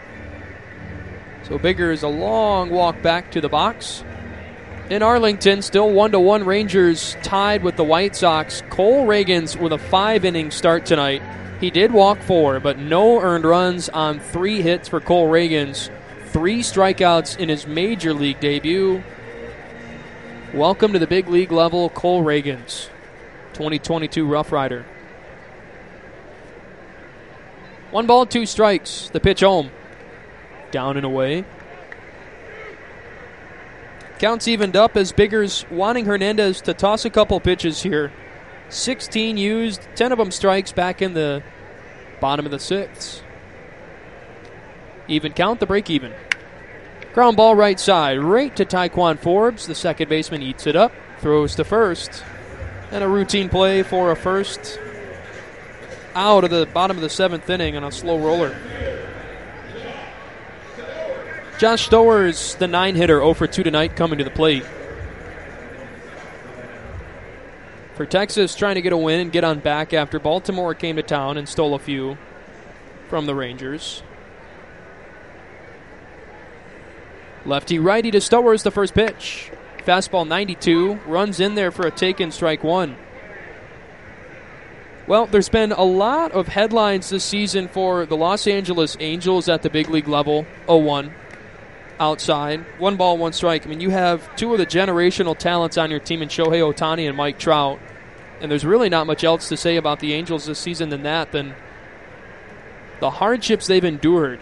So Biggers a long walk back to the box. In Arlington, still 1-1 Rangers tied with the White Sox. Cole Reagans with a 5-inning start tonight. He did walk 4, but no earned runs on 3 hits for Cole Reagans. 3 strikeouts in his major league debut. Welcome to the big league level, Cole Reagans, 2022 Rough Rider. 1 ball, 2 strikes. The pitch home. Down and away. Counts evened up as Biggers wanting Hernandez to toss a couple pitches here. 16 used, 10 of them strikes back in the bottom of the 6th. Even count, the break even. Ground ball right side, right to Tyquan Forbes. The second baseman eats it up, throws to first. And a routine play for a first out of the bottom of the 7th inning on a slow roller. Josh Stowers, the 9-hitter, 0 for 2 tonight, coming to the plate. For Texas, trying to get a win and get on back after Baltimore came to town and stole a few from the Rangers. Lefty-righty to Stowers, the first pitch. Fastball 92, runs in there for a taken strike 1. Well, there's been a lot of headlines this season for the Los Angeles Angels at the big league level. 0-1 outside. 1 ball, 1 strike. I mean, you have 2 of the generational talents on your team in Shohei Ohtani and Mike Trout. And there's really not much else to say about the Angels this season than the hardships they've endured.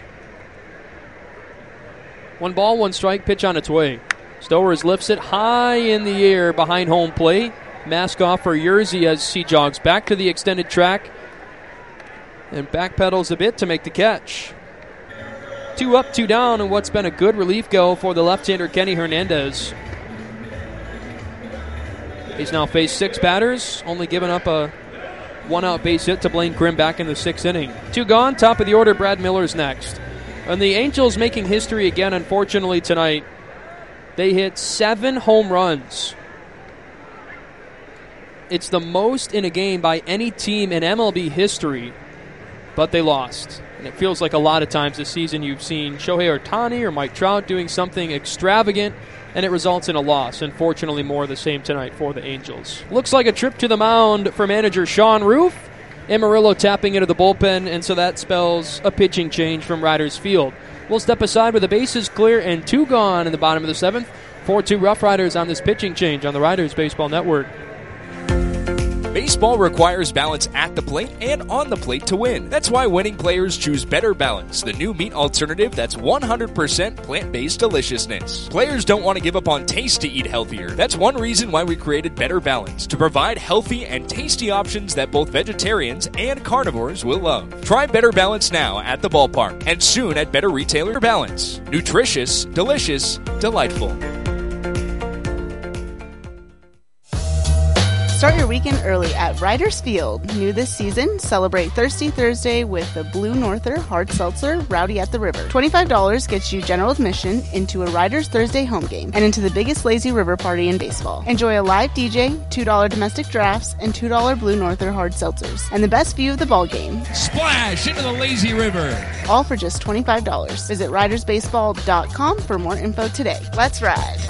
1 ball, 1 strike, pitch on its way. Stowers lifts it high in the air behind home plate. Mask off for Yerzy as he jogs back to the extended track and backpedals a bit to make the catch. 2 up, 2 down, and what's been a good relief go for the left-hander Kenny Hernandez. He's now faced 6 batters, only given up a 1-out base hit to Blaine Grimm back in the 6th inning. 2 gone, top of the order, Brad Miller's next. And the Angels making history again, unfortunately, tonight. They hit 7 home runs. It's the most in a game by any team in MLB history, but they lost. And it feels like a lot of times this season you've seen Shohei Ohtani or Mike Trout doing something extravagant, and it results in a loss. Unfortunately, more of the same tonight for the Angels. Looks like a trip to the mound for manager Sean Roof. Amarillo tapping into the bullpen, and so that spells a pitching change from Riders Field. We'll step aside with the bases clear and 2 gone in the bottom of the 7th. 4-2 Rough Riders on this pitching change on the Riders Baseball Network. Baseball requires balance at the plate and on the plate to win. That's why winning players choose Better Balance, the new meat alternative that's 100% plant-based deliciousness. Players don't want to give up on taste to eat healthier. That's one reason why we created Better Balance, to provide healthy and tasty options that both vegetarians and carnivores will love. Try Better Balance now at the ballpark and soon at Better Retailer Balance. Nutritious, delicious, delightful. Start your weekend early at Riders Field. New this season, celebrate Thirsty Thursday with the Blue Norther Hard Seltzer Rowdy at the River. $25 gets you general admission into a Riders Thursday home game and into the biggest lazy river party in baseball. Enjoy a live DJ, $2 domestic drafts, and $2 Blue Norther Hard Seltzers, and the best view of the ball game. Splash into the lazy river. All for just $25. Visit ridersbaseball.com for more info today. Let's ride.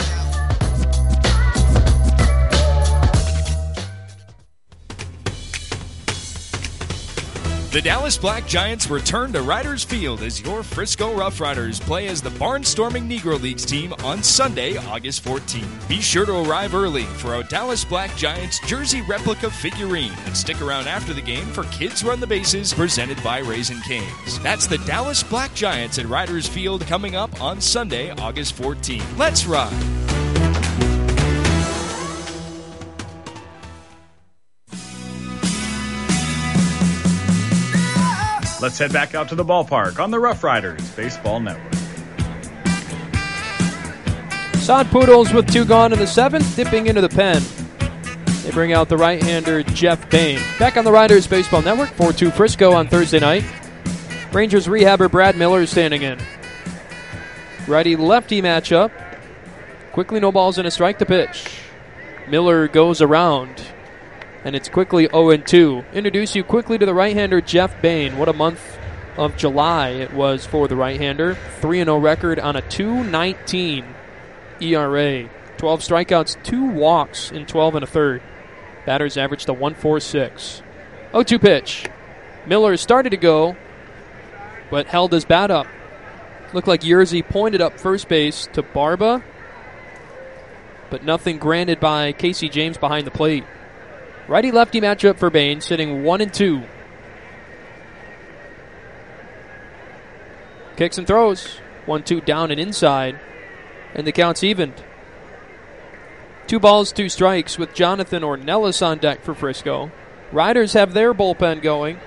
The Dallas Black Giants return to Riders Field as your Frisco Rough Riders play as the Barnstorming Negro Leagues team on Sunday, August 14th. Be sure to arrive early for a Dallas Black Giants jersey replica figurine and stick around after the game for Kids Run the Bases presented by Raising Cane's. That's the Dallas Black Giants at Riders Field coming up on Sunday, August 14th. Let's ride! Let's head back out to the ballpark on the Rough Riders Baseball Network. Sod Poodles with 2 gone in the 7th, dipping into the pen. They bring out the right-hander Jeff Payne. Back on the Riders Baseball Network, 4-2 Frisco on Thursday night. Rangers rehabber Brad Miller standing in. Righty-lefty matchup. Quickly no balls and a strike to pitch. Miller goes around, and it's quickly 0-2. Introduce you quickly to the right-hander, Jeff Bain. What a month of July it was for the right-hander. 3-0 record on a 2.19 ERA. 12 strikeouts, 2 walks in 12 1/3. Batters averaged a 1.46. 0-2 pitch. Miller started to go, but held his bat up. Looked like Yerzy pointed up first base to Barba, but nothing granted by Casey James behind the plate. Righty-lefty matchup for Bain, sitting 1-2. Kicks and throws. 1-2 down and inside, and the count's evened. 2 balls, 2 strikes with Jonathan Ornelas on deck for Frisco. Riders have their bullpen going.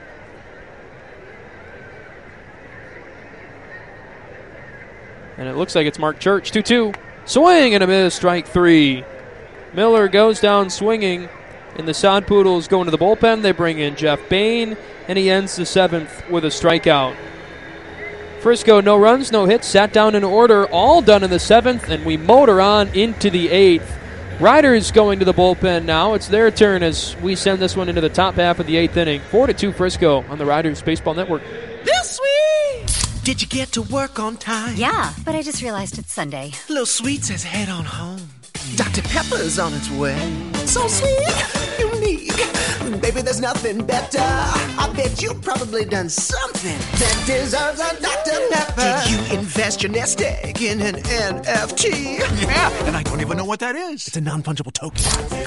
And it looks like it's Mark Church. 2-2. Swing and a miss, strike 3. Miller goes down swinging, and the Sod Poodles go into the bullpen. They bring in Jeff Bain, and he ends the 7th with a strikeout. Frisco, no runs, no hits, sat down in order, all done in the 7th, and we motor on into the 8th. Riders going to the bullpen now. It's their turn as we send this one into the top half of the 8th inning. 4-2 Frisco on the Riders Baseball Network. This sweet! Did you get to work on time? Yeah, but I just realized it's Sunday. Little Sweet says head on home. Dr. Pepper's on its way. So sweet, unique. Baby, there's nothing better. I bet you've probably done something that deserves a Dr. Pepper. Did you invest your nest egg in an NFT? Yeah, and I don't even know what that is. It's a non-fungible token.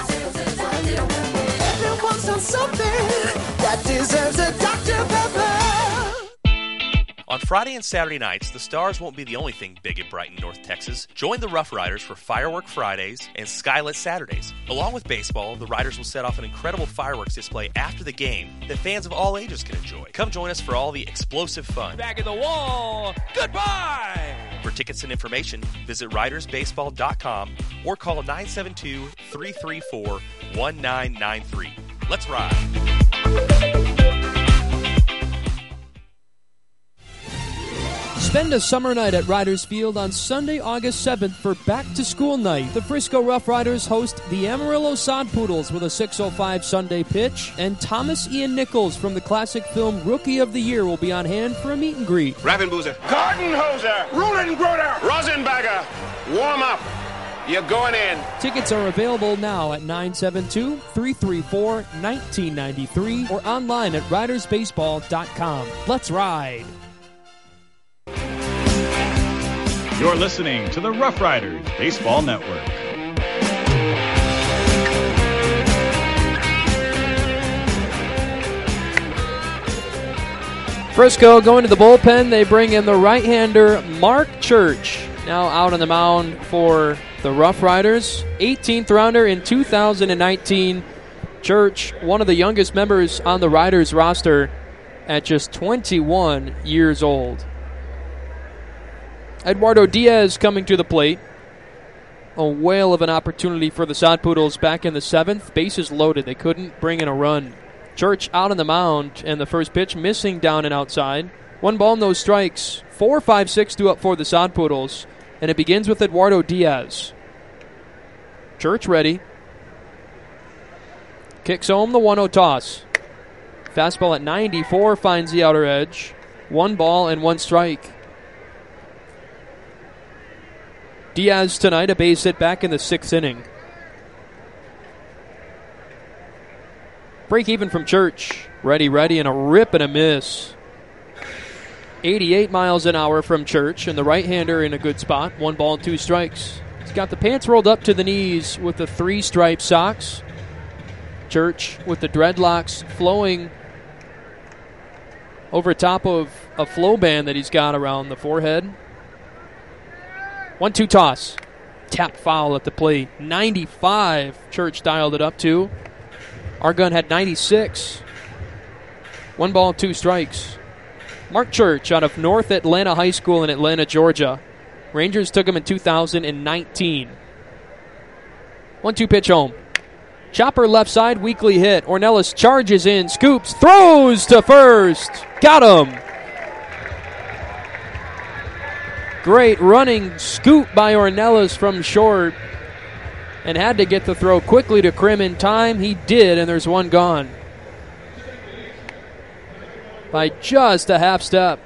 Everyone's done something that deserves a Dr. Pepper. On Friday and Saturday nights, the Stars won't be the only thing big and bright in North Texas. Join the Rough Riders for Firework Fridays and Skylit Saturdays. Along with baseball, the Riders will set off an incredible fireworks display after the game that fans of all ages can enjoy. Come join us for all the explosive fun. Back at the wall. Goodbye. For tickets and information, visit ridersbaseball.com or call 972-334-1993. Let's ride. Spend a summer night at Riders Field on Sunday, August 7th for back-to-school night. The Frisco Rough Riders host the Amarillo Sod Poodles with a 6:05 Sunday pitch, and Thomas Ian Nichols from the classic film Rookie of the Year will be on hand for a meet and greet. Ravenboozer. Gardenhoser. Rulengroder. Rosenbagger. Warm up. You're going in. Tickets are available now at 972-334-1993 or online at ridersbaseball.com. Let's ride. You're listening to the Rough Riders Baseball Network. Frisco going to the bullpen. They bring in the right-hander Mark Church, now out on the mound for the Rough Riders. 18th rounder in 2019. Church, one of the youngest members on the Riders roster at just 21 years old. Eduardo Diaz coming to the plate. A whale of an opportunity for the Sod Poodles back in the 7th. Bases loaded. They couldn't bring in a run. Church out on the mound, and the first pitch missing down and outside. 1 ball, no strikes. 4-5-6 due up for the Sod Poodles, and it begins with Eduardo Diaz. Church ready. Kicks home the 1-0 toss. Fastball at 94 finds the outer edge. 1 ball and 1 strike. Diaz tonight, a base hit back in the 6th inning. Break even from Church. Ready, and a rip and a miss. 88 miles an hour from Church, and the right-hander in a good spot. 1 ball and 2 strikes. He's got the pants rolled up to the knees with the 3-stripe socks. Church with the dreadlocks flowing over top of a flow band that he's got around the forehead. 1-2 toss. Tap foul at the plate. 95 Church dialed it up to. Our gun had 96. 1 ball, 2 strikes. Mark Church out of North Atlanta High School in Atlanta, Georgia. Rangers took him in 2019. 1-2 pitch home. Chopper left side, weakly hit. Ornelas charges in, scoops, throws to first. Got him. Great running scoop by Ornelas from short. and had to get the throw quickly to Krim in time. He did, and there's one gone by just a half step.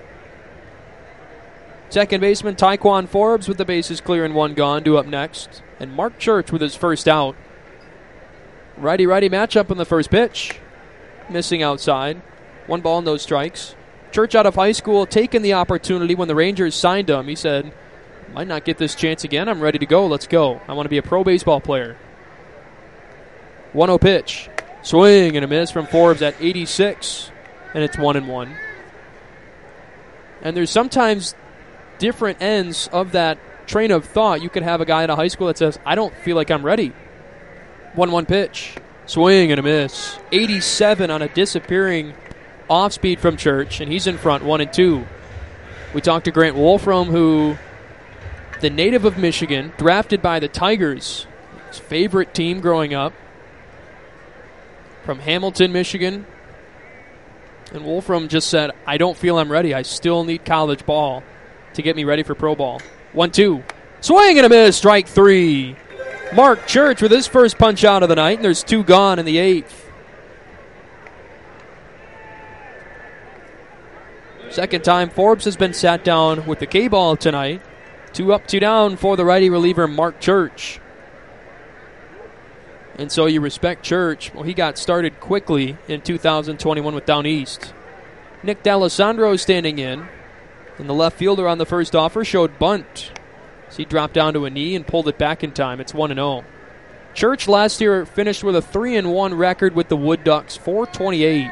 Second baseman Tyquan Forbes with the bases clear and one gone, due up next. And Mark Church with his first out. Righty-righty matchup on the first pitch. Missing outside. 1 ball, no strikes. Church out of high school, taking the opportunity when the Rangers signed him. He said, might not get this chance again. I'm ready to go. Let's go. I want to be a pro baseball player. 1-0 pitch. Swing and a miss from Forbes at 86. And it's 1-1. And there's sometimes different ends of that train of thought. You could have a guy at a high school that says, I don't feel like I'm ready. 1-1 pitch. Swing and a miss. 87 on a disappearing off speed from Church, and he's in front 1-2. We talked to Grant Wolfram, who, the native of Michigan, drafted by the Tigers, his favorite team growing up, from Hamilton, Michigan. And Wolfram just said, I don't feel I'm ready. I still need college ball to get me ready for pro ball. 1-2. Swing and a miss. Strike 3. Mark Church with his first punch out of the night, and there's 2 gone in the 8th. Second time Forbes has been sat down with the K-ball tonight. 2 up, 2 down for the righty reliever Mark Church. And so you respect Church. Well, he got started quickly in 2021 with Down East. Nick D'Alessandro standing in. And the left fielder on the first offer showed bunt. So he dropped down to a knee and pulled it back in time. It's 1-0. Church last year finished with a 3-1 record with the Wood Ducks, .428.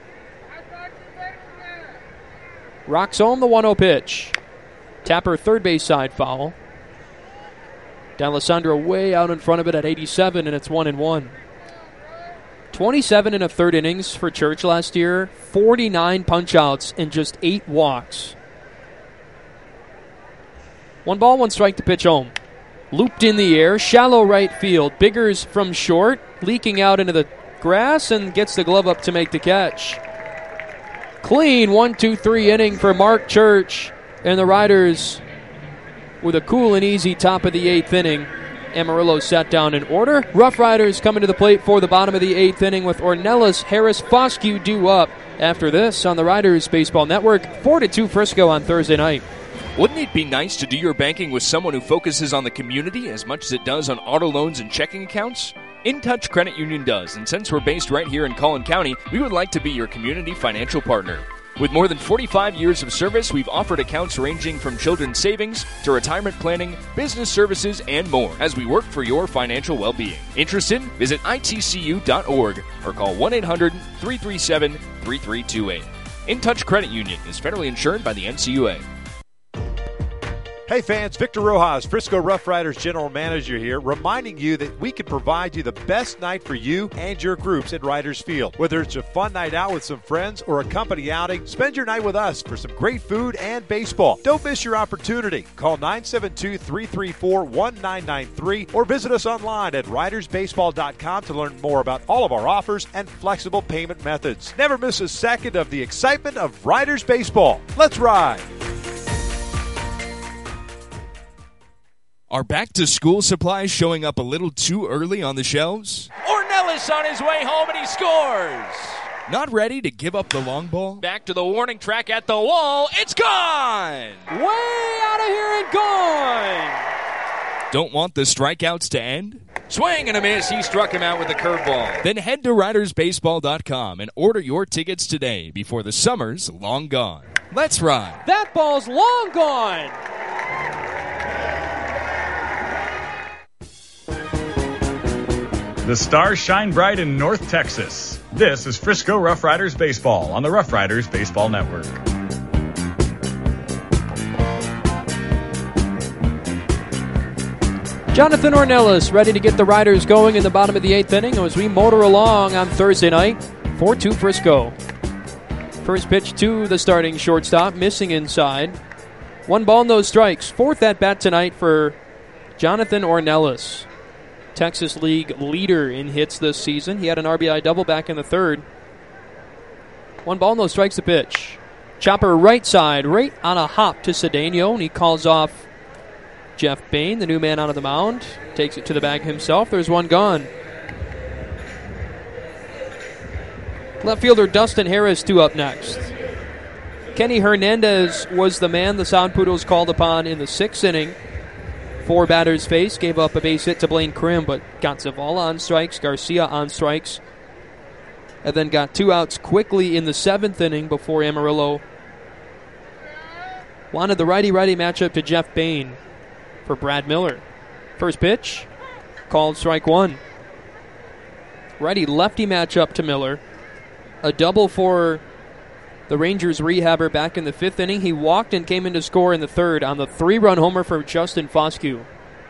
Rocks home the 1-0 pitch. Tapper third base side foul. D'Alessandro way out in front of it at 87, and it's 1-1. 27 in a third innings for Church last year. 49 punch-outs and just 8 walks. 1 ball, 1 strike to pitch home. Looped in the air, shallow right field. Biggers from short, leaking out into the grass, and gets the glove up to make the catch. Clean 1-2-3 inning for Mark Church, and the Riders with a cool and easy top of the 8th inning. Amarillo sat down in order. Rough Riders coming to the plate for the bottom of the 8th inning with Ornelas, Harris, Foscue due up. After this on the Riders Baseball Network, 4-2 Frisco on Thursday night. Wouldn't it be nice to do your banking with someone who focuses on the community as much as it does on auto loans and checking accounts? InTouch Credit Union does, and since we're based right here in Collin County, we would like to be your community financial partner. With more than 45 years of service, we've offered accounts ranging from children's savings to retirement planning, business services, and more as we work for your financial well-being. Interested? Visit itcu.org or call 1-800-337-3328. InTouch Credit Union is federally insured by the NCUA. Hey fans, Victor Rojas, Frisco Rough Riders General Manager here, reminding you that we can provide you the best night for you and your groups at Riders Field. Whether it's a fun night out with some friends or a company outing, spend your night with us for some great food and baseball. Don't miss your opportunity. Call 972-334-1993 or visit us online at ridersbaseball.com to learn more about all of our offers and flexible payment methods. Never miss a second of the excitement of Riders Baseball. Let's ride! Are back-to-school supplies showing up a little too early on the shelves? Ornelas on his way home, and he scores! Not ready to give up the long ball? Back to the warning track at the wall. It's gone! Way out of here and gone! Don't want the strikeouts to end? Swing and a miss. He struck him out with a curveball. Then head to ridersbaseball.com and order your tickets today before the summer's long gone. Let's ride. That ball's long gone! The stars shine bright in North Texas. This is Frisco Rough Riders Baseball on the Rough Riders Baseball Network. Jonathan Ornelas ready to get the Riders going in the bottom of the 8th inning as we motor along on Thursday night. 4-2 Frisco. First pitch to the starting shortstop, missing inside. 1 ball, no strikes. 4th at bat tonight for Jonathan Ornelas. Texas League leader in hits this season. He had an RBI double back in the 3rd. 1 ball, no strikes to pitch. Chopper right side, right on a hop to Cedeno, and he calls off Jeff Bain, the new man out of the mound, takes it to the bag himself. There's one gone. Left fielder Dustin Harris, 2 up next. Kenny Hernandez was the man the Sound Poodles called upon in the 6th inning. 4 batters faced, gave up a base hit to Blaine Krim, but got Zavala on strikes, Garcia on strikes, and then got 2 outs quickly in the 7th inning before Amarillo wanted the righty-righty matchup to Jeff Bain for Brad Miller. First pitch, called strike 1. Righty-lefty matchup to Miller. A double for the Rangers rehabber back in the 5th inning. He walked and came in to score in the 3rd on the 3-run homer for Justin Foscue.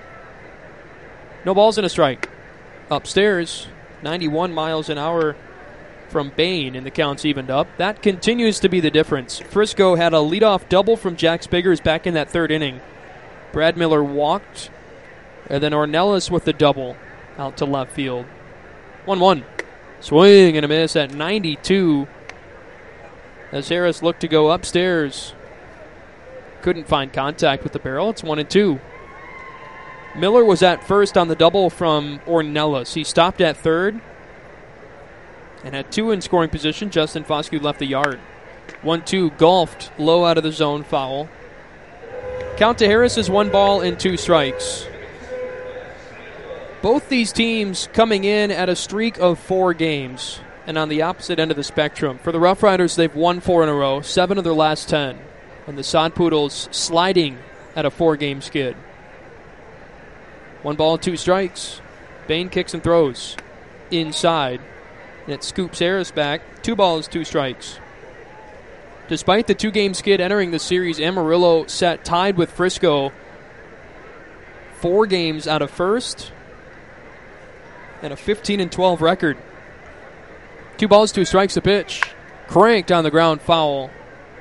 No balls and a strike. Upstairs, 91 miles an hour from Bain, and the count's evened up. That continues to be the difference. Frisco had a leadoff double from Jack Spiggers back in that 3rd inning. Brad Miller walked, and then Ornelas with the double out to left field. 1-1. Swing and a miss at 92 as Harris looked to go upstairs. Couldn't find contact with the barrel. It's 1-2. Miller was at first on the double from Ornelas. He stopped at 3rd and had 2 in scoring position. Justin Foscue left the yard. 1-2, golfed low out of the zone, foul. Count to Harris is 1 ball and 2 strikes. Both these teams coming in at a streak of 4 games and on the opposite end of the spectrum. For the Rough Riders, they've won 4 in a row, 7 of their last 10. And the Sod Poodles sliding at a 4-game skid. 1 ball, 2 strikes. Bain kicks and throws inside. And it scoops Harris back. 2 balls, 2 strikes. Despite the 2-game skid entering the series, Amarillo sat tied with Frisco 4 games out of first and a 15-12 record. 2 balls, 2 strikes a pitch. Cranked on the ground, foul.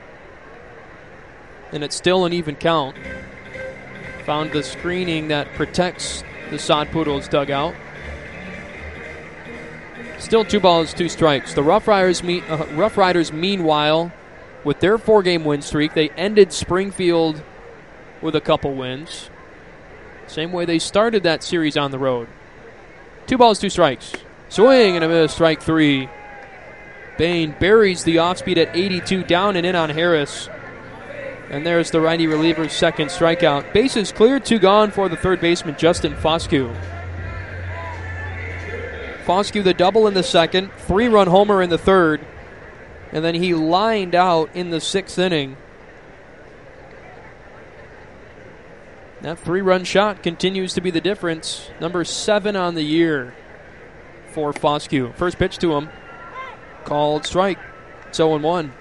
And it's still an even count. Found the screening that protects the Sod Poodles dugout. Still 2 balls, 2 strikes. The Rough Riders, meanwhile, with their 4-game win streak, they ended Springfield with a couple wins. Same way they started that series on the road. 2 balls, 2 strikes. Swing and a miss, strike 3. Bain buries the off-speed at 82, down and in on Harris. And there's the righty reliever's 2nd strikeout. Bases cleared, 2 gone for the 3rd baseman, Justin Foscue. Foscue the double in the 2nd, 3-run homer in the 3rd, and then he lined out in the 6th inning. That 3-run shot continues to be the difference. Number 7 on the year for Foscue. First pitch to him, called strike. It's 0-1.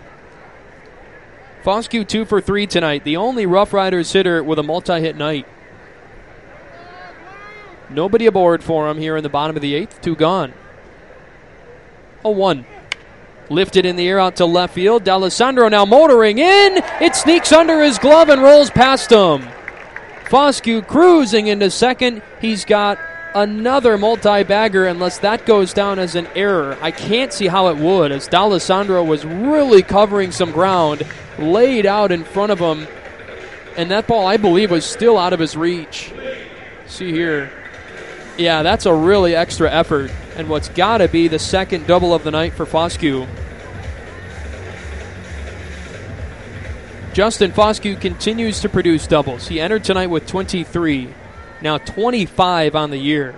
Foscue 2 for 3 tonight. The only Rough Riders hitter with a multi-hit night. Nobody aboard for him here in the bottom of the 8th. 2 gone. 0-1. Lifted in the air out to left field. D'Alessandro now motoring in. It sneaks under his glove and rolls past him. Foscue cruising into second. He's got another multi-bagger unless that goes down as an error. I can't see how it would, as D'Alessandro was really covering some ground, laid out in front of him, and that ball, I believe, was still out of his reach. See here. Yeah, that's a really extra effort, and what's got to be the 2nd double of the night for Foscue. Justin Foscue continues to produce doubles. He entered tonight with 23, now 25 on the year.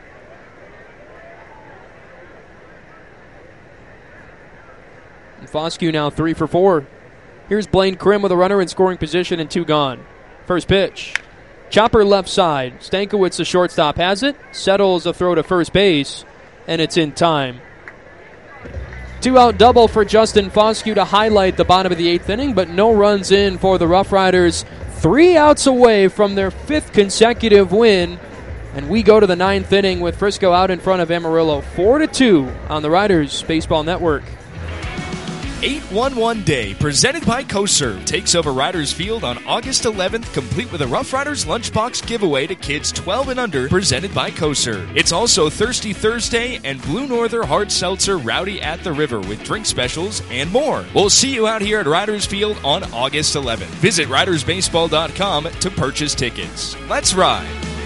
And Foscue now 3 for 4. Here's Blaine Krim with a runner in scoring position and 2 gone. First pitch. Chopper left side. Stankiewicz, the shortstop, has it. Settles a throw to first base, and it's in time. 2-out double for Justin Foscue to highlight the bottom of the 8th inning, but no runs in for the Rough Riders. 3 outs away from their 5th consecutive win, and we go to the 9th inning with Frisco out in front of Amarillo. 4-2 on the Riders Baseball Network. 811 Day, presented by CoServe, takes over Riders Field on August 11th, complete with a Rough Riders lunchbox giveaway to kids 12 and under, presented by CoServe. It's also Thirsty Thursday and Blue Norther Hard Seltzer Rowdy at the River with drink specials and more. We'll see you out here at Riders Field on August 11th. Visit ridersbaseball.com to purchase tickets. Let's ride!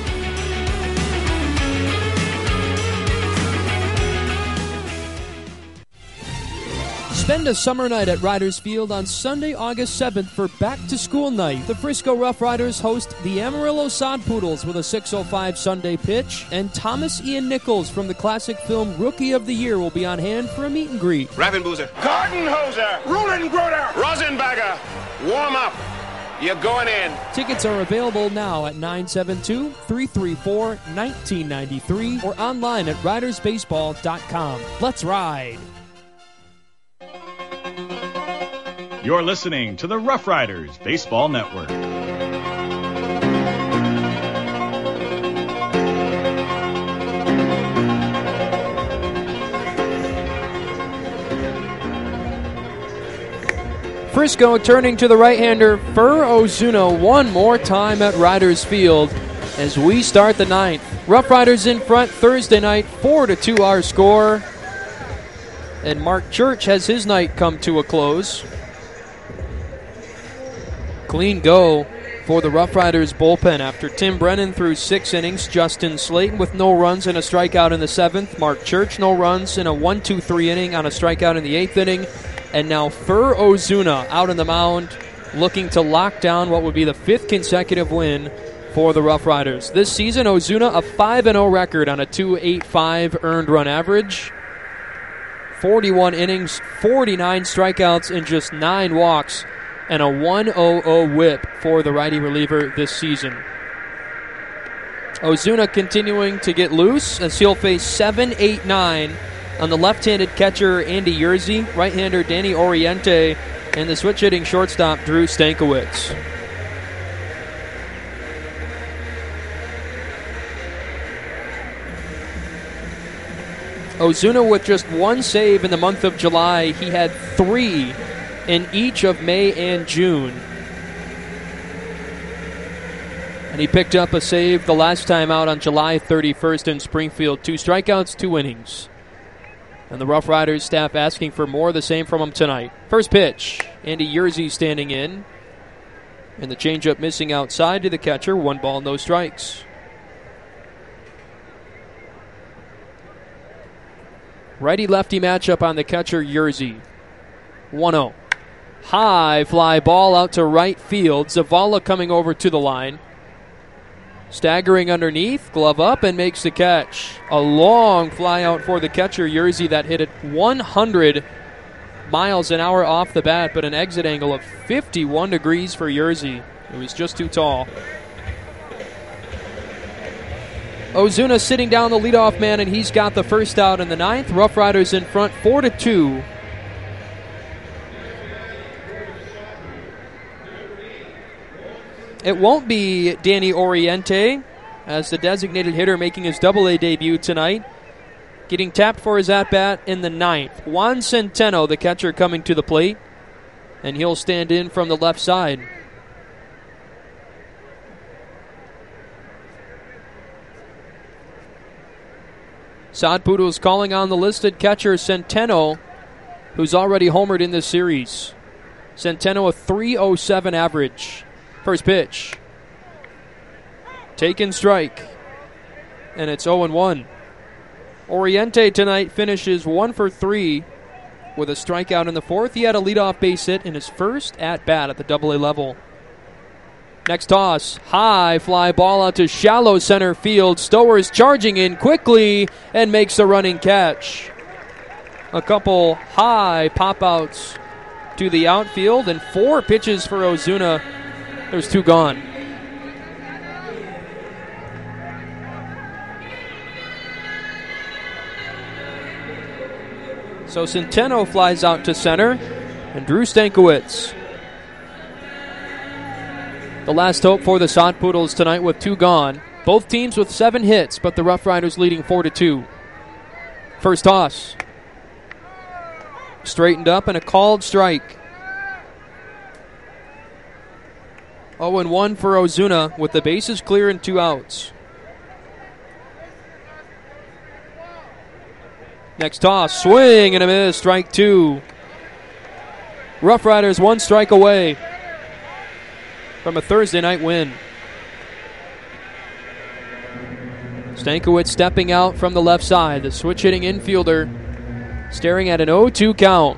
Spend a summer night at Riders Field on Sunday, August 7th for back-to-school night. The Frisco Rough Riders host the Amarillo Sod Poodles with a 6:05 Sunday pitch, and Thomas Ian Nichols from the classic film Rookie of the Year will be on hand for a meet and greet. Ravenboozer. Gardenhoser. Rulengroder. Rosenbagger. Warm up. You're going in. Tickets are available now at 972-334-1993 or online at ridersbaseball.com. Let's ride! You're listening to the Rough Riders Baseball Network. Frisco turning to the right-hander, Fur Ozuna, one more time at Riders Field as we start the ninth. Rough Riders in front Thursday night, 4-2 our score. And Mark Church has his night come to a close. Clean go for the Rough Riders bullpen after Tim Brennan threw 6 innings. Justin Slayton with no runs and a strikeout in the 7th. Mark Church no runs in a 1-2-3 inning on a strikeout in the 8th inning. And now Fur Ozuna out on the mound looking to lock down what would be the 5th consecutive win for the Rough Riders. This season, Ozuna a 5-0 record on a 2.85 earned run average. 41 innings, 49 strikeouts, and just 9 walks, and a 1.00 whip for the righty reliever this season. Ozuna continuing to get loose as he'll face 7-8-9 on the left-handed catcher Andy Yerzy, right-hander Danny Oriente, and the switch-hitting shortstop Drew Stankiewicz. Ozuna with just 1 save in the month of July. He had 3 in each of May and June. And he picked up a save the last time out on July 31st in Springfield. 2 strikeouts, 2 innings. And the Rough Riders staff asking for more of the same from him tonight. First pitch, Andy Yerzy standing in. And the changeup missing outside to the catcher. 1 ball, no strikes. Righty-lefty matchup on the catcher, Yerzy. 1-0. High fly ball out to right field. Zavala coming over to the line. Staggering underneath, glove up, and makes the catch. A long fly out for the catcher, Yerzy, that hit it 100 miles an hour off the bat, but an exit angle of 51 degrees for Yerzy. It was just too tall. Ozuna sitting down the leadoff man, and he's got the first out in the 9th. Rough Riders in front 4-2. It won't be Danny Oriente as the designated hitter making his Double-A debut tonight. Getting tapped for his at-bat in the 9th. Juan Centeno, the catcher, coming to the plate, and he'll stand in from the left side. Sod Poodles calling on the listed catcher Centeno, who's already homered in this series. Centeno a 3.07 average. First pitch. Taken strike. And it's 0-1. Oriente tonight finishes 1 for 3 with a strikeout in the 4th. He had a leadoff base hit in his first at-bat at the Double-A level. Next toss, high fly ball out to shallow center field. Stowers charging in quickly and makes the running catch. A couple high pop-outs to the outfield and 4 pitches for Ozuna. There's 2 gone. So Centeno flies out to center and Drew Stankiewicz. The last hope for the Sod Poodles tonight with 2 gone. Both teams with 7 hits, but the Rough Riders leading 4-2. First toss. straightened up and a called strike. 0-1 for Ozuna with the bases clear and 2 outs. Next toss, swing and a miss, strike 2. Rough Riders 1 strike away from a Thursday night win. Stankiewicz stepping out from the left side. The switch-hitting infielder staring at an 0-2 count.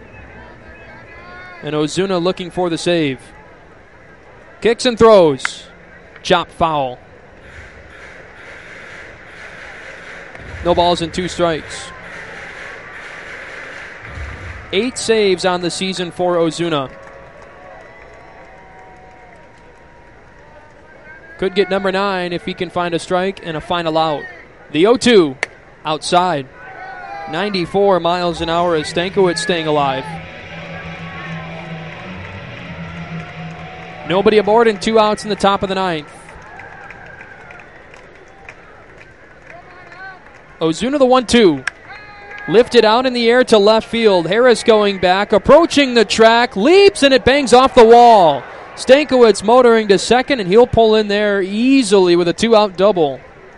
And Ozuna looking for the save. Kicks and throws. Chop foul. No balls and 2 strikes. 8 saves on the season for Ozuna. Could get number 9 if he can find a strike and a final out. The 0-2 outside. 94 miles an hour as Stankiewicz staying alive. Nobody aboard and 2 outs in the top of the 9th. Ozuna the 1-2. Lifted out in the air to left field. Harris going back, approaching the track, leaps, and it bangs off the wall. Stankiewicz motoring to second, and he'll pull in there easily with a 2-out double.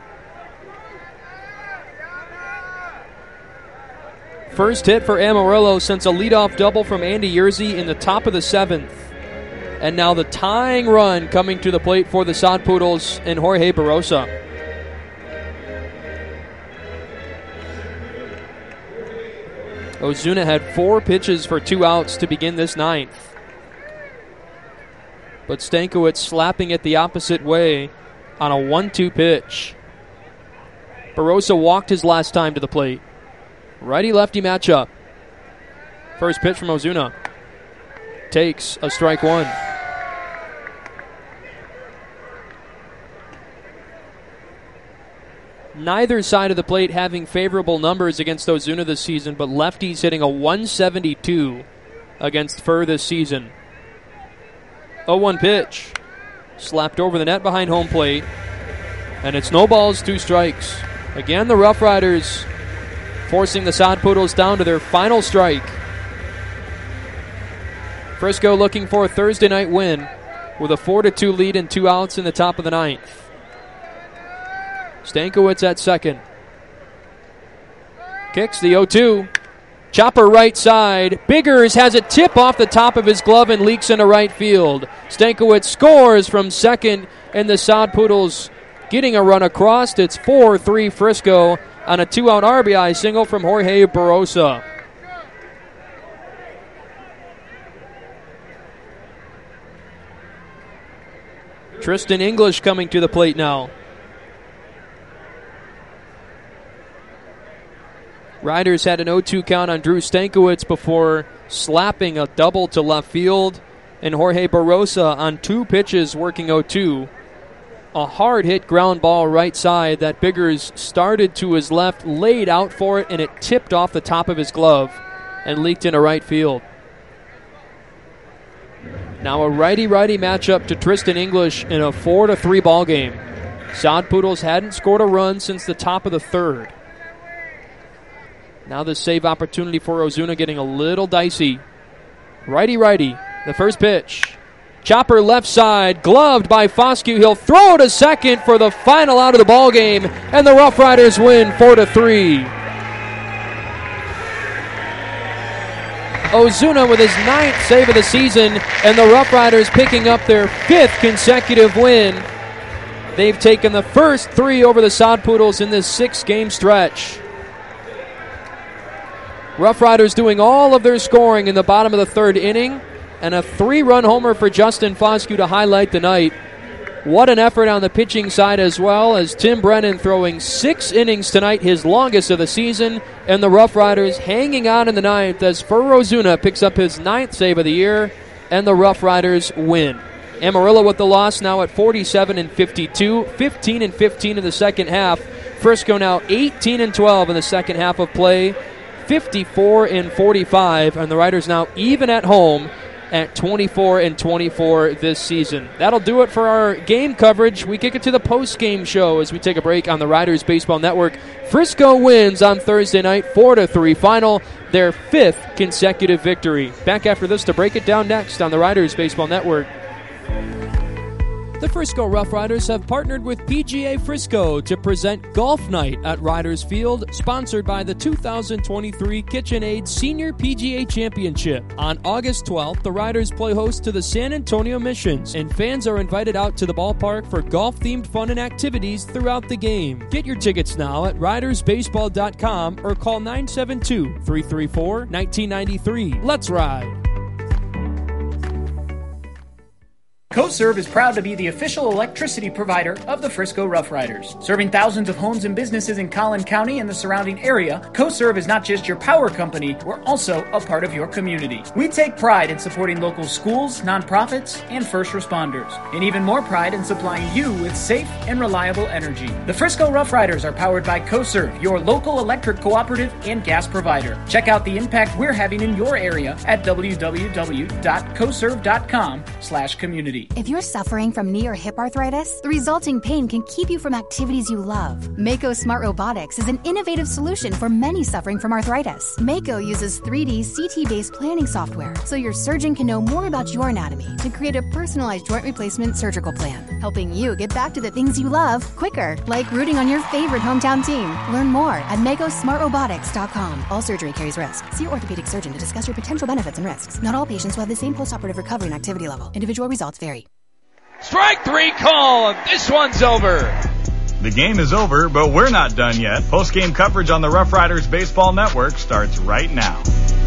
First hit for Amarillo since a leadoff double from Andy Yerzy in the top of the 7th. And now the tying run coming to the plate for the Sod Poodles and Jorge Barrosa. Ozuna had 4 pitches for 2 outs to begin this 9th. But Stankiewicz slapping it the opposite way on a 1-2 pitch. Barrosa walked his last time to the plate. Righty-lefty matchup. First pitch from Ozuna. Takes a strike 1. Neither side of the plate having favorable numbers against Ozuna this season, but lefties hitting a 172 against Furr this season. 0-1 pitch. Slapped over the net behind home plate. And it's no balls, 2 strikes. Again, the Rough Riders forcing the Sod Poodles down to their final strike. Frisco looking for a Thursday night win with a 4-2 lead and 2 outs in the top of the 9th. Stankiewicz at second. Kicks the 0-2. Chopper right side. Biggers has a tip off the top of his glove and leaks into right field. Stankiewicz scores from second, and the Sod Poodles getting a run across. It's 4-3 Frisco on a 2-out RBI single from Jorge Barrosa. Tristan English coming to the plate now. Riders had an 0-2 count on Drew Stankiewicz before slapping a double to left field. And Jorge Barrosa on 2 pitches working 0-2. A hard hit ground ball right side that Biggers started to his left, laid out for it, and it tipped off the top of his glove and leaked into right field. Now a righty-righty matchup to Tristan English in a 4-3 ball game. Sod Poodles hadn't scored a run since the top of the 3rd. Now the save opportunity for Ozuna getting a little dicey. Righty-righty, the first pitch. Chopper left side, gloved by Foscue. He'll throw to second for the final out of the ball game, and the Rough Riders win 4-3. Ozuna with his 9th save of the season, and the Rough Riders picking up their 5th consecutive win. They've taken the first 3 over the Sod Poodles in this 6-game stretch. Rough Riders doing all of their scoring in the bottom of the 3rd inning, and a 3-run homer for Justin Foscue to highlight the night. What an effort on the pitching side as well, as Tim Brennan throwing 6 innings tonight, his longest of the season, and the Rough Riders hanging on in the 9th as Furr Ozuna picks up his 9th save of the year, and the Rough Riders win. Amarillo with the loss now at 47-52, 15-15 in the second half. Frisco now 18-12 in the second half of play, 54-45, and the Riders now even at home at 24-24 this season. That'll do it for our game coverage. We kick it to the post-game show as we take a break on the Riders Baseball Network. Frisco wins on Thursday night, 4-3 final, their 5th consecutive victory. Back after this to break it down next on the Riders Baseball Network. The Frisco Rough Riders have partnered with PGA Frisco to present Golf Night at Riders Field, sponsored by the 2023 KitchenAid Senior PGA Championship. On August 12th, the Riders play host to the San Antonio Missions, and fans are invited out to the ballpark for golf-themed fun and activities throughout the game. Get your tickets now at ridersbaseball.com or call 972-334-1993. Let's ride! CoServe is proud to be the official electricity provider of the Frisco Rough Riders. Serving thousands of homes and businesses in Collin County and the surrounding area, CoServe is not just your power company, we're also a part of your community. We take pride in supporting local schools, nonprofits, and first responders, and even more pride in supplying you with safe and reliable energy. The Frisco Rough Riders are powered by CoServe, your local electric cooperative and gas provider. Check out the impact we're having in your area at www.coserve.com/community. If you're suffering from knee or hip arthritis, the resulting pain can keep you from activities you love. Mako Smart Robotics is an innovative solution for many suffering from arthritis. Mako uses 3D CT-based planning software, so your surgeon can know more about your anatomy to create a personalized joint replacement surgical plan, helping you get back to the things you love quicker, like rooting on your favorite hometown team. Learn more at MakoSmartRobotics.com. All surgery carries risk. See your orthopedic surgeon to discuss your potential benefits and risks. Not all patients will have the same postoperative recovery and activity level. Individual results vary. Strike 3 call. This one's over. The game is over, but we're not done yet. Post-game coverage on the Rough Riders Baseball Network starts right now.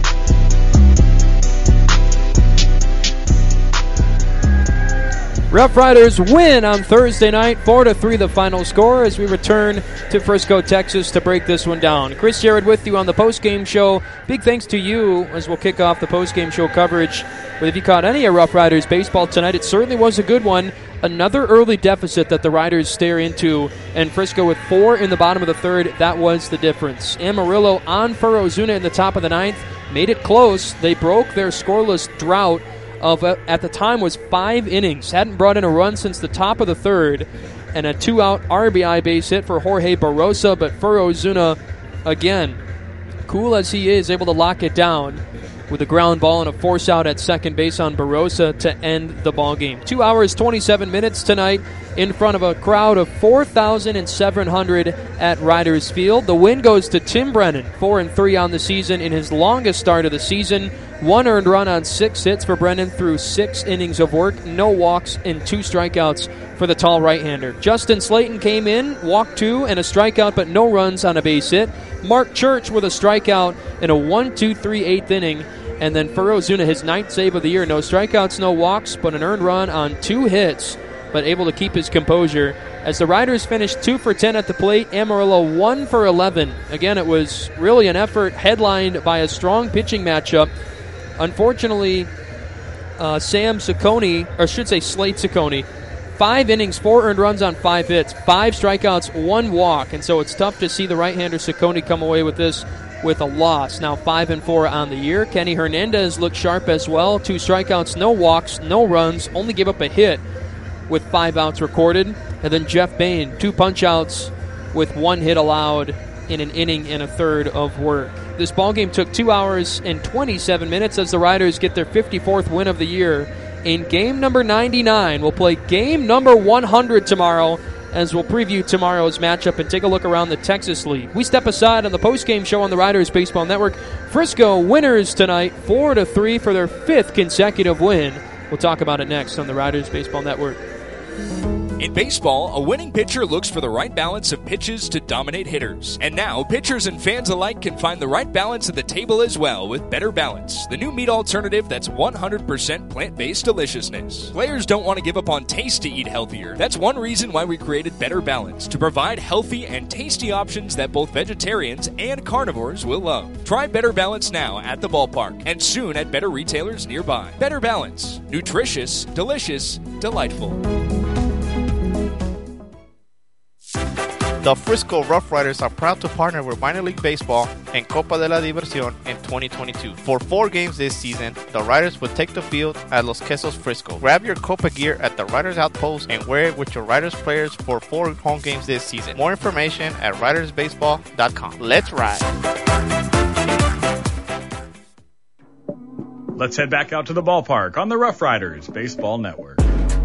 Rough Riders win on Thursday night, 4-3 the final score as we return to Frisco, Texas to break this one down. Chris Jared with you on the postgame show. Big thanks to you as we'll kick off the postgame show coverage. But if you caught any of Rough Riders baseball tonight, it certainly was a good one. Another early deficit that the Riders stare into, and Frisco with 4 in the bottom of the third, that was the difference. Amarillo on for Ozuna in the top of the ninth, made it close. They broke their scoreless drought of, at the time, was 5 innings. Hadn't brought in a run since the top of the third, and a 2-out RBI base hit for Jorge Barrosa, but for Ozuna, again, cool as he is, able to lock it down with a ground ball and a force out at second base on Barrosa to end the ball game. 2 hours, 27 minutes tonight in front of a crowd of 4,700 at Riders Field. The win goes to Tim Brennan, 4-3 on the season in his longest start of the season. 1 earned run on 6 hits for Brennan through 6 innings of work. No walks and 2 strikeouts for the tall right-hander. Justin Slayton came in, walked 2 and a strikeout, but no runs on a base hit. Mark Church with a strikeout in a 1-2-3 eighth inning. And then for Ozuna, his 9th save of the year. No strikeouts, no walks, but an earned run on 2 hits, but able to keep his composure. As the Riders finished 2 for 10 at the plate, Amarillo 1 for 11. Again, it was really an effort headlined by a strong pitching matchup. Unfortunately, Slate Ciccone, 5 innings, 4 earned runs on 5 hits, 5 strikeouts, 1 walk. And so it's tough to see the right-hander Ciccone come away with this with a loss. Now 5-4 on the year. Kenny Hernandez looked sharp as well. 2 strikeouts, no walks, no runs, only gave up a hit with 5 outs recorded. And then Jeff Bain, 2 punch-outs with 1 hit allowed in an inning and a third of work. This ballgame took 2 hours and 27 minutes as the Riders get their 54th win of the year in game number 99. We'll play game number 100 tomorrow as we'll preview tomorrow's matchup and take a look around the Texas League. We step aside on the postgame show on the Riders Baseball Network. Frisco winners tonight, 4-3 for their 5th consecutive win. We'll talk about it next on the Riders Baseball Network. In baseball, a winning pitcher looks for the right balance of pitches to dominate hitters. And now, pitchers and fans alike can find the right balance at the table as well with Better Balance, the new meat alternative that's 100% plant-based deliciousness. Players don't want to give up on taste to eat healthier. That's one reason why we created Better Balance, to provide healthy and tasty options that both vegetarians and carnivores will love. Try Better Balance now at the ballpark and soon at better retailers nearby. Better Balance. Nutritious, delicious, delightful. The Frisco Rough Riders are proud to partner with Minor League Baseball and Copa de la Diversión in 2022. For 4 games this season, the Riders will take the field at Los Quesos Frisco. Grab your Copa gear at the Riders Outpost and wear it with your Riders players for 4 home games this season. More information at ridersbaseball.com. Let's ride. Let's head back out to the ballpark on the Rough Riders Baseball Network.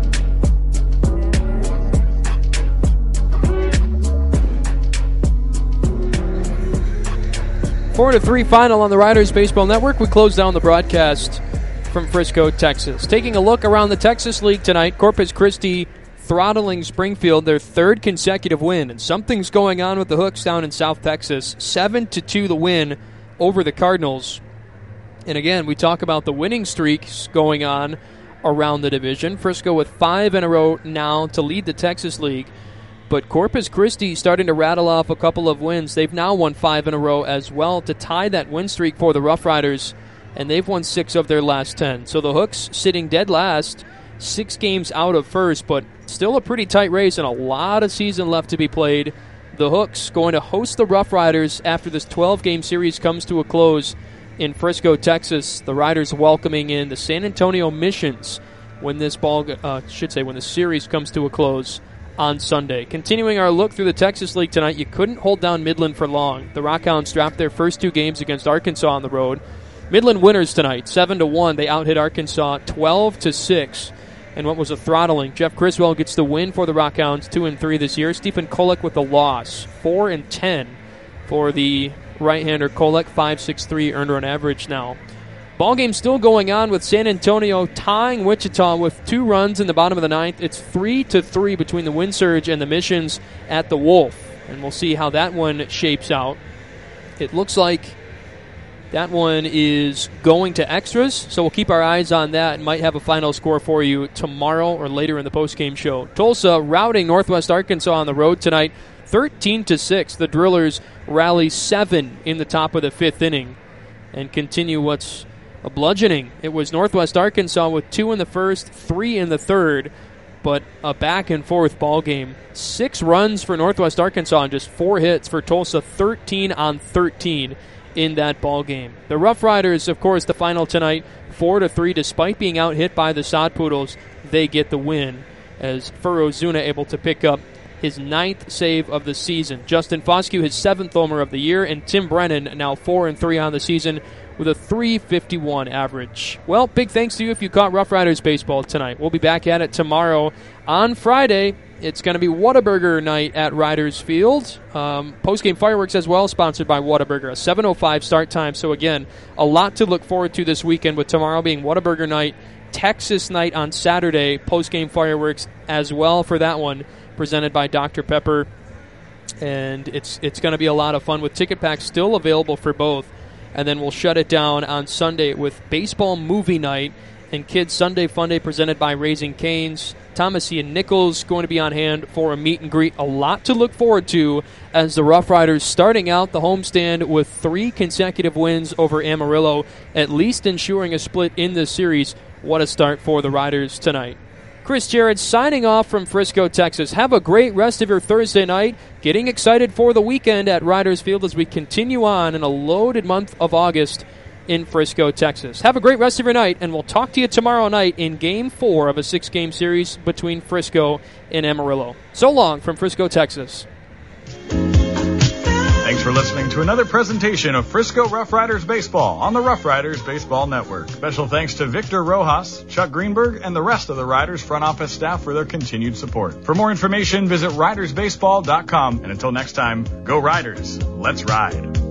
4-3 final on the Riders Baseball Network. We close down the broadcast from Frisco, Texas. Taking a look around the Texas League tonight, Corpus Christi throttling Springfield, their 3rd consecutive win. And something's going on with the Hooks down in South Texas. 7-2 the win over the Cardinals. And again, we talk about the winning streaks going on around the division. Frisco with 5 in a row now to lead the Texas League. But Corpus Christi starting to rattle off a couple of wins. They've now won 5 in a row as well to tie that win streak for the Rough Riders, and they've won 6 of their last 10. So the Hooks sitting dead last, 6 games out of first, but still a pretty tight race and a lot of season left to be played. The Hooks going to host the Rough Riders after this 12-game series comes to a close in Frisco, Texas. The Riders welcoming in the San Antonio Missions when this when the series comes to a close on Sunday. Continuing our look through the Texas League tonight, you couldn't hold down Midland for long. The Rockhounds dropped their first 2 games against Arkansas on the road. Midland winners tonight, 7-1. They out-hit Arkansas 12-6. And what was a throttling. Jeff Criswell gets the win for the Rockhounds, 2-3 this year. Stephen Kolek with the loss, 4-10 for the right-hander Kolek, 5.63 earned run average now. Ball game still going on with San Antonio tying Wichita with 2 runs in the bottom of the 9th. It's 3-3 between the Wind Surge and the Missions at the Wolf. And we'll see how that one shapes out. It looks like that one is going to extras, so we'll keep our eyes on that and might have a final score for you tomorrow or later in the postgame show. Tulsa routing Northwest Arkansas on the road tonight, 13-6. The Drillers rally 7 in the top of the 5th inning and continue what's a bludgeoning. It was Northwest Arkansas with 2 in the first, 3 in the third, but a back-and-forth ball game. 6 runs for Northwest Arkansas and just 4 hits for Tulsa, 13 on 13 in that ball game. The Rough Riders, of course, the final tonight, 4-3. Despite being out-hit by the Sod Poodles, they get the win as Furozuna able to pick up his 9th save of the season. Justin Foscue, his 7th homer of the year, and Tim Brennan now 4-3 on the season with a .351 average. Well, big thanks to you if you caught Rough Riders baseball tonight. We'll be back at it tomorrow. On Friday, it's going to be Whataburger night at Riders Field. Post-game fireworks as well, sponsored by Whataburger. A 7:05 start time. So again, a lot to look forward to this weekend, with tomorrow being Whataburger night, Texas night on Saturday, post-game fireworks as well for that one, presented by Dr. Pepper. And it's going to be a lot of fun with ticket packs still available for both. And then we'll shut it down on Sunday with baseball movie night and Kids Sunday Fun Day presented by Raising Cane's. Thomas Ian Nichols going to be on hand for a meet and greet. A lot to look forward to as the Rough Riders starting out the homestand with 3 consecutive wins over Amarillo, at least ensuring a split in this series. What a start for the Riders tonight. Chris Jarrett signing off from Frisco, Texas. Have a great rest of your Thursday night. Getting excited for the weekend at Riders Field as we continue on in a loaded month of August in Frisco, Texas. Have a great rest of your night, and we'll talk to you tomorrow night in Game 4 of a 6-game series between Frisco and Amarillo. So long from Frisco, Texas. Thanks for listening to another presentation of Frisco Rough Riders Baseball on the Rough Riders Baseball Network. Special thanks to Victor Rojas, Chuck Greenberg, and the rest of the Riders front office staff for their continued support. For more information, visit ridersbaseball.com. And until next time, go Riders. Let's ride.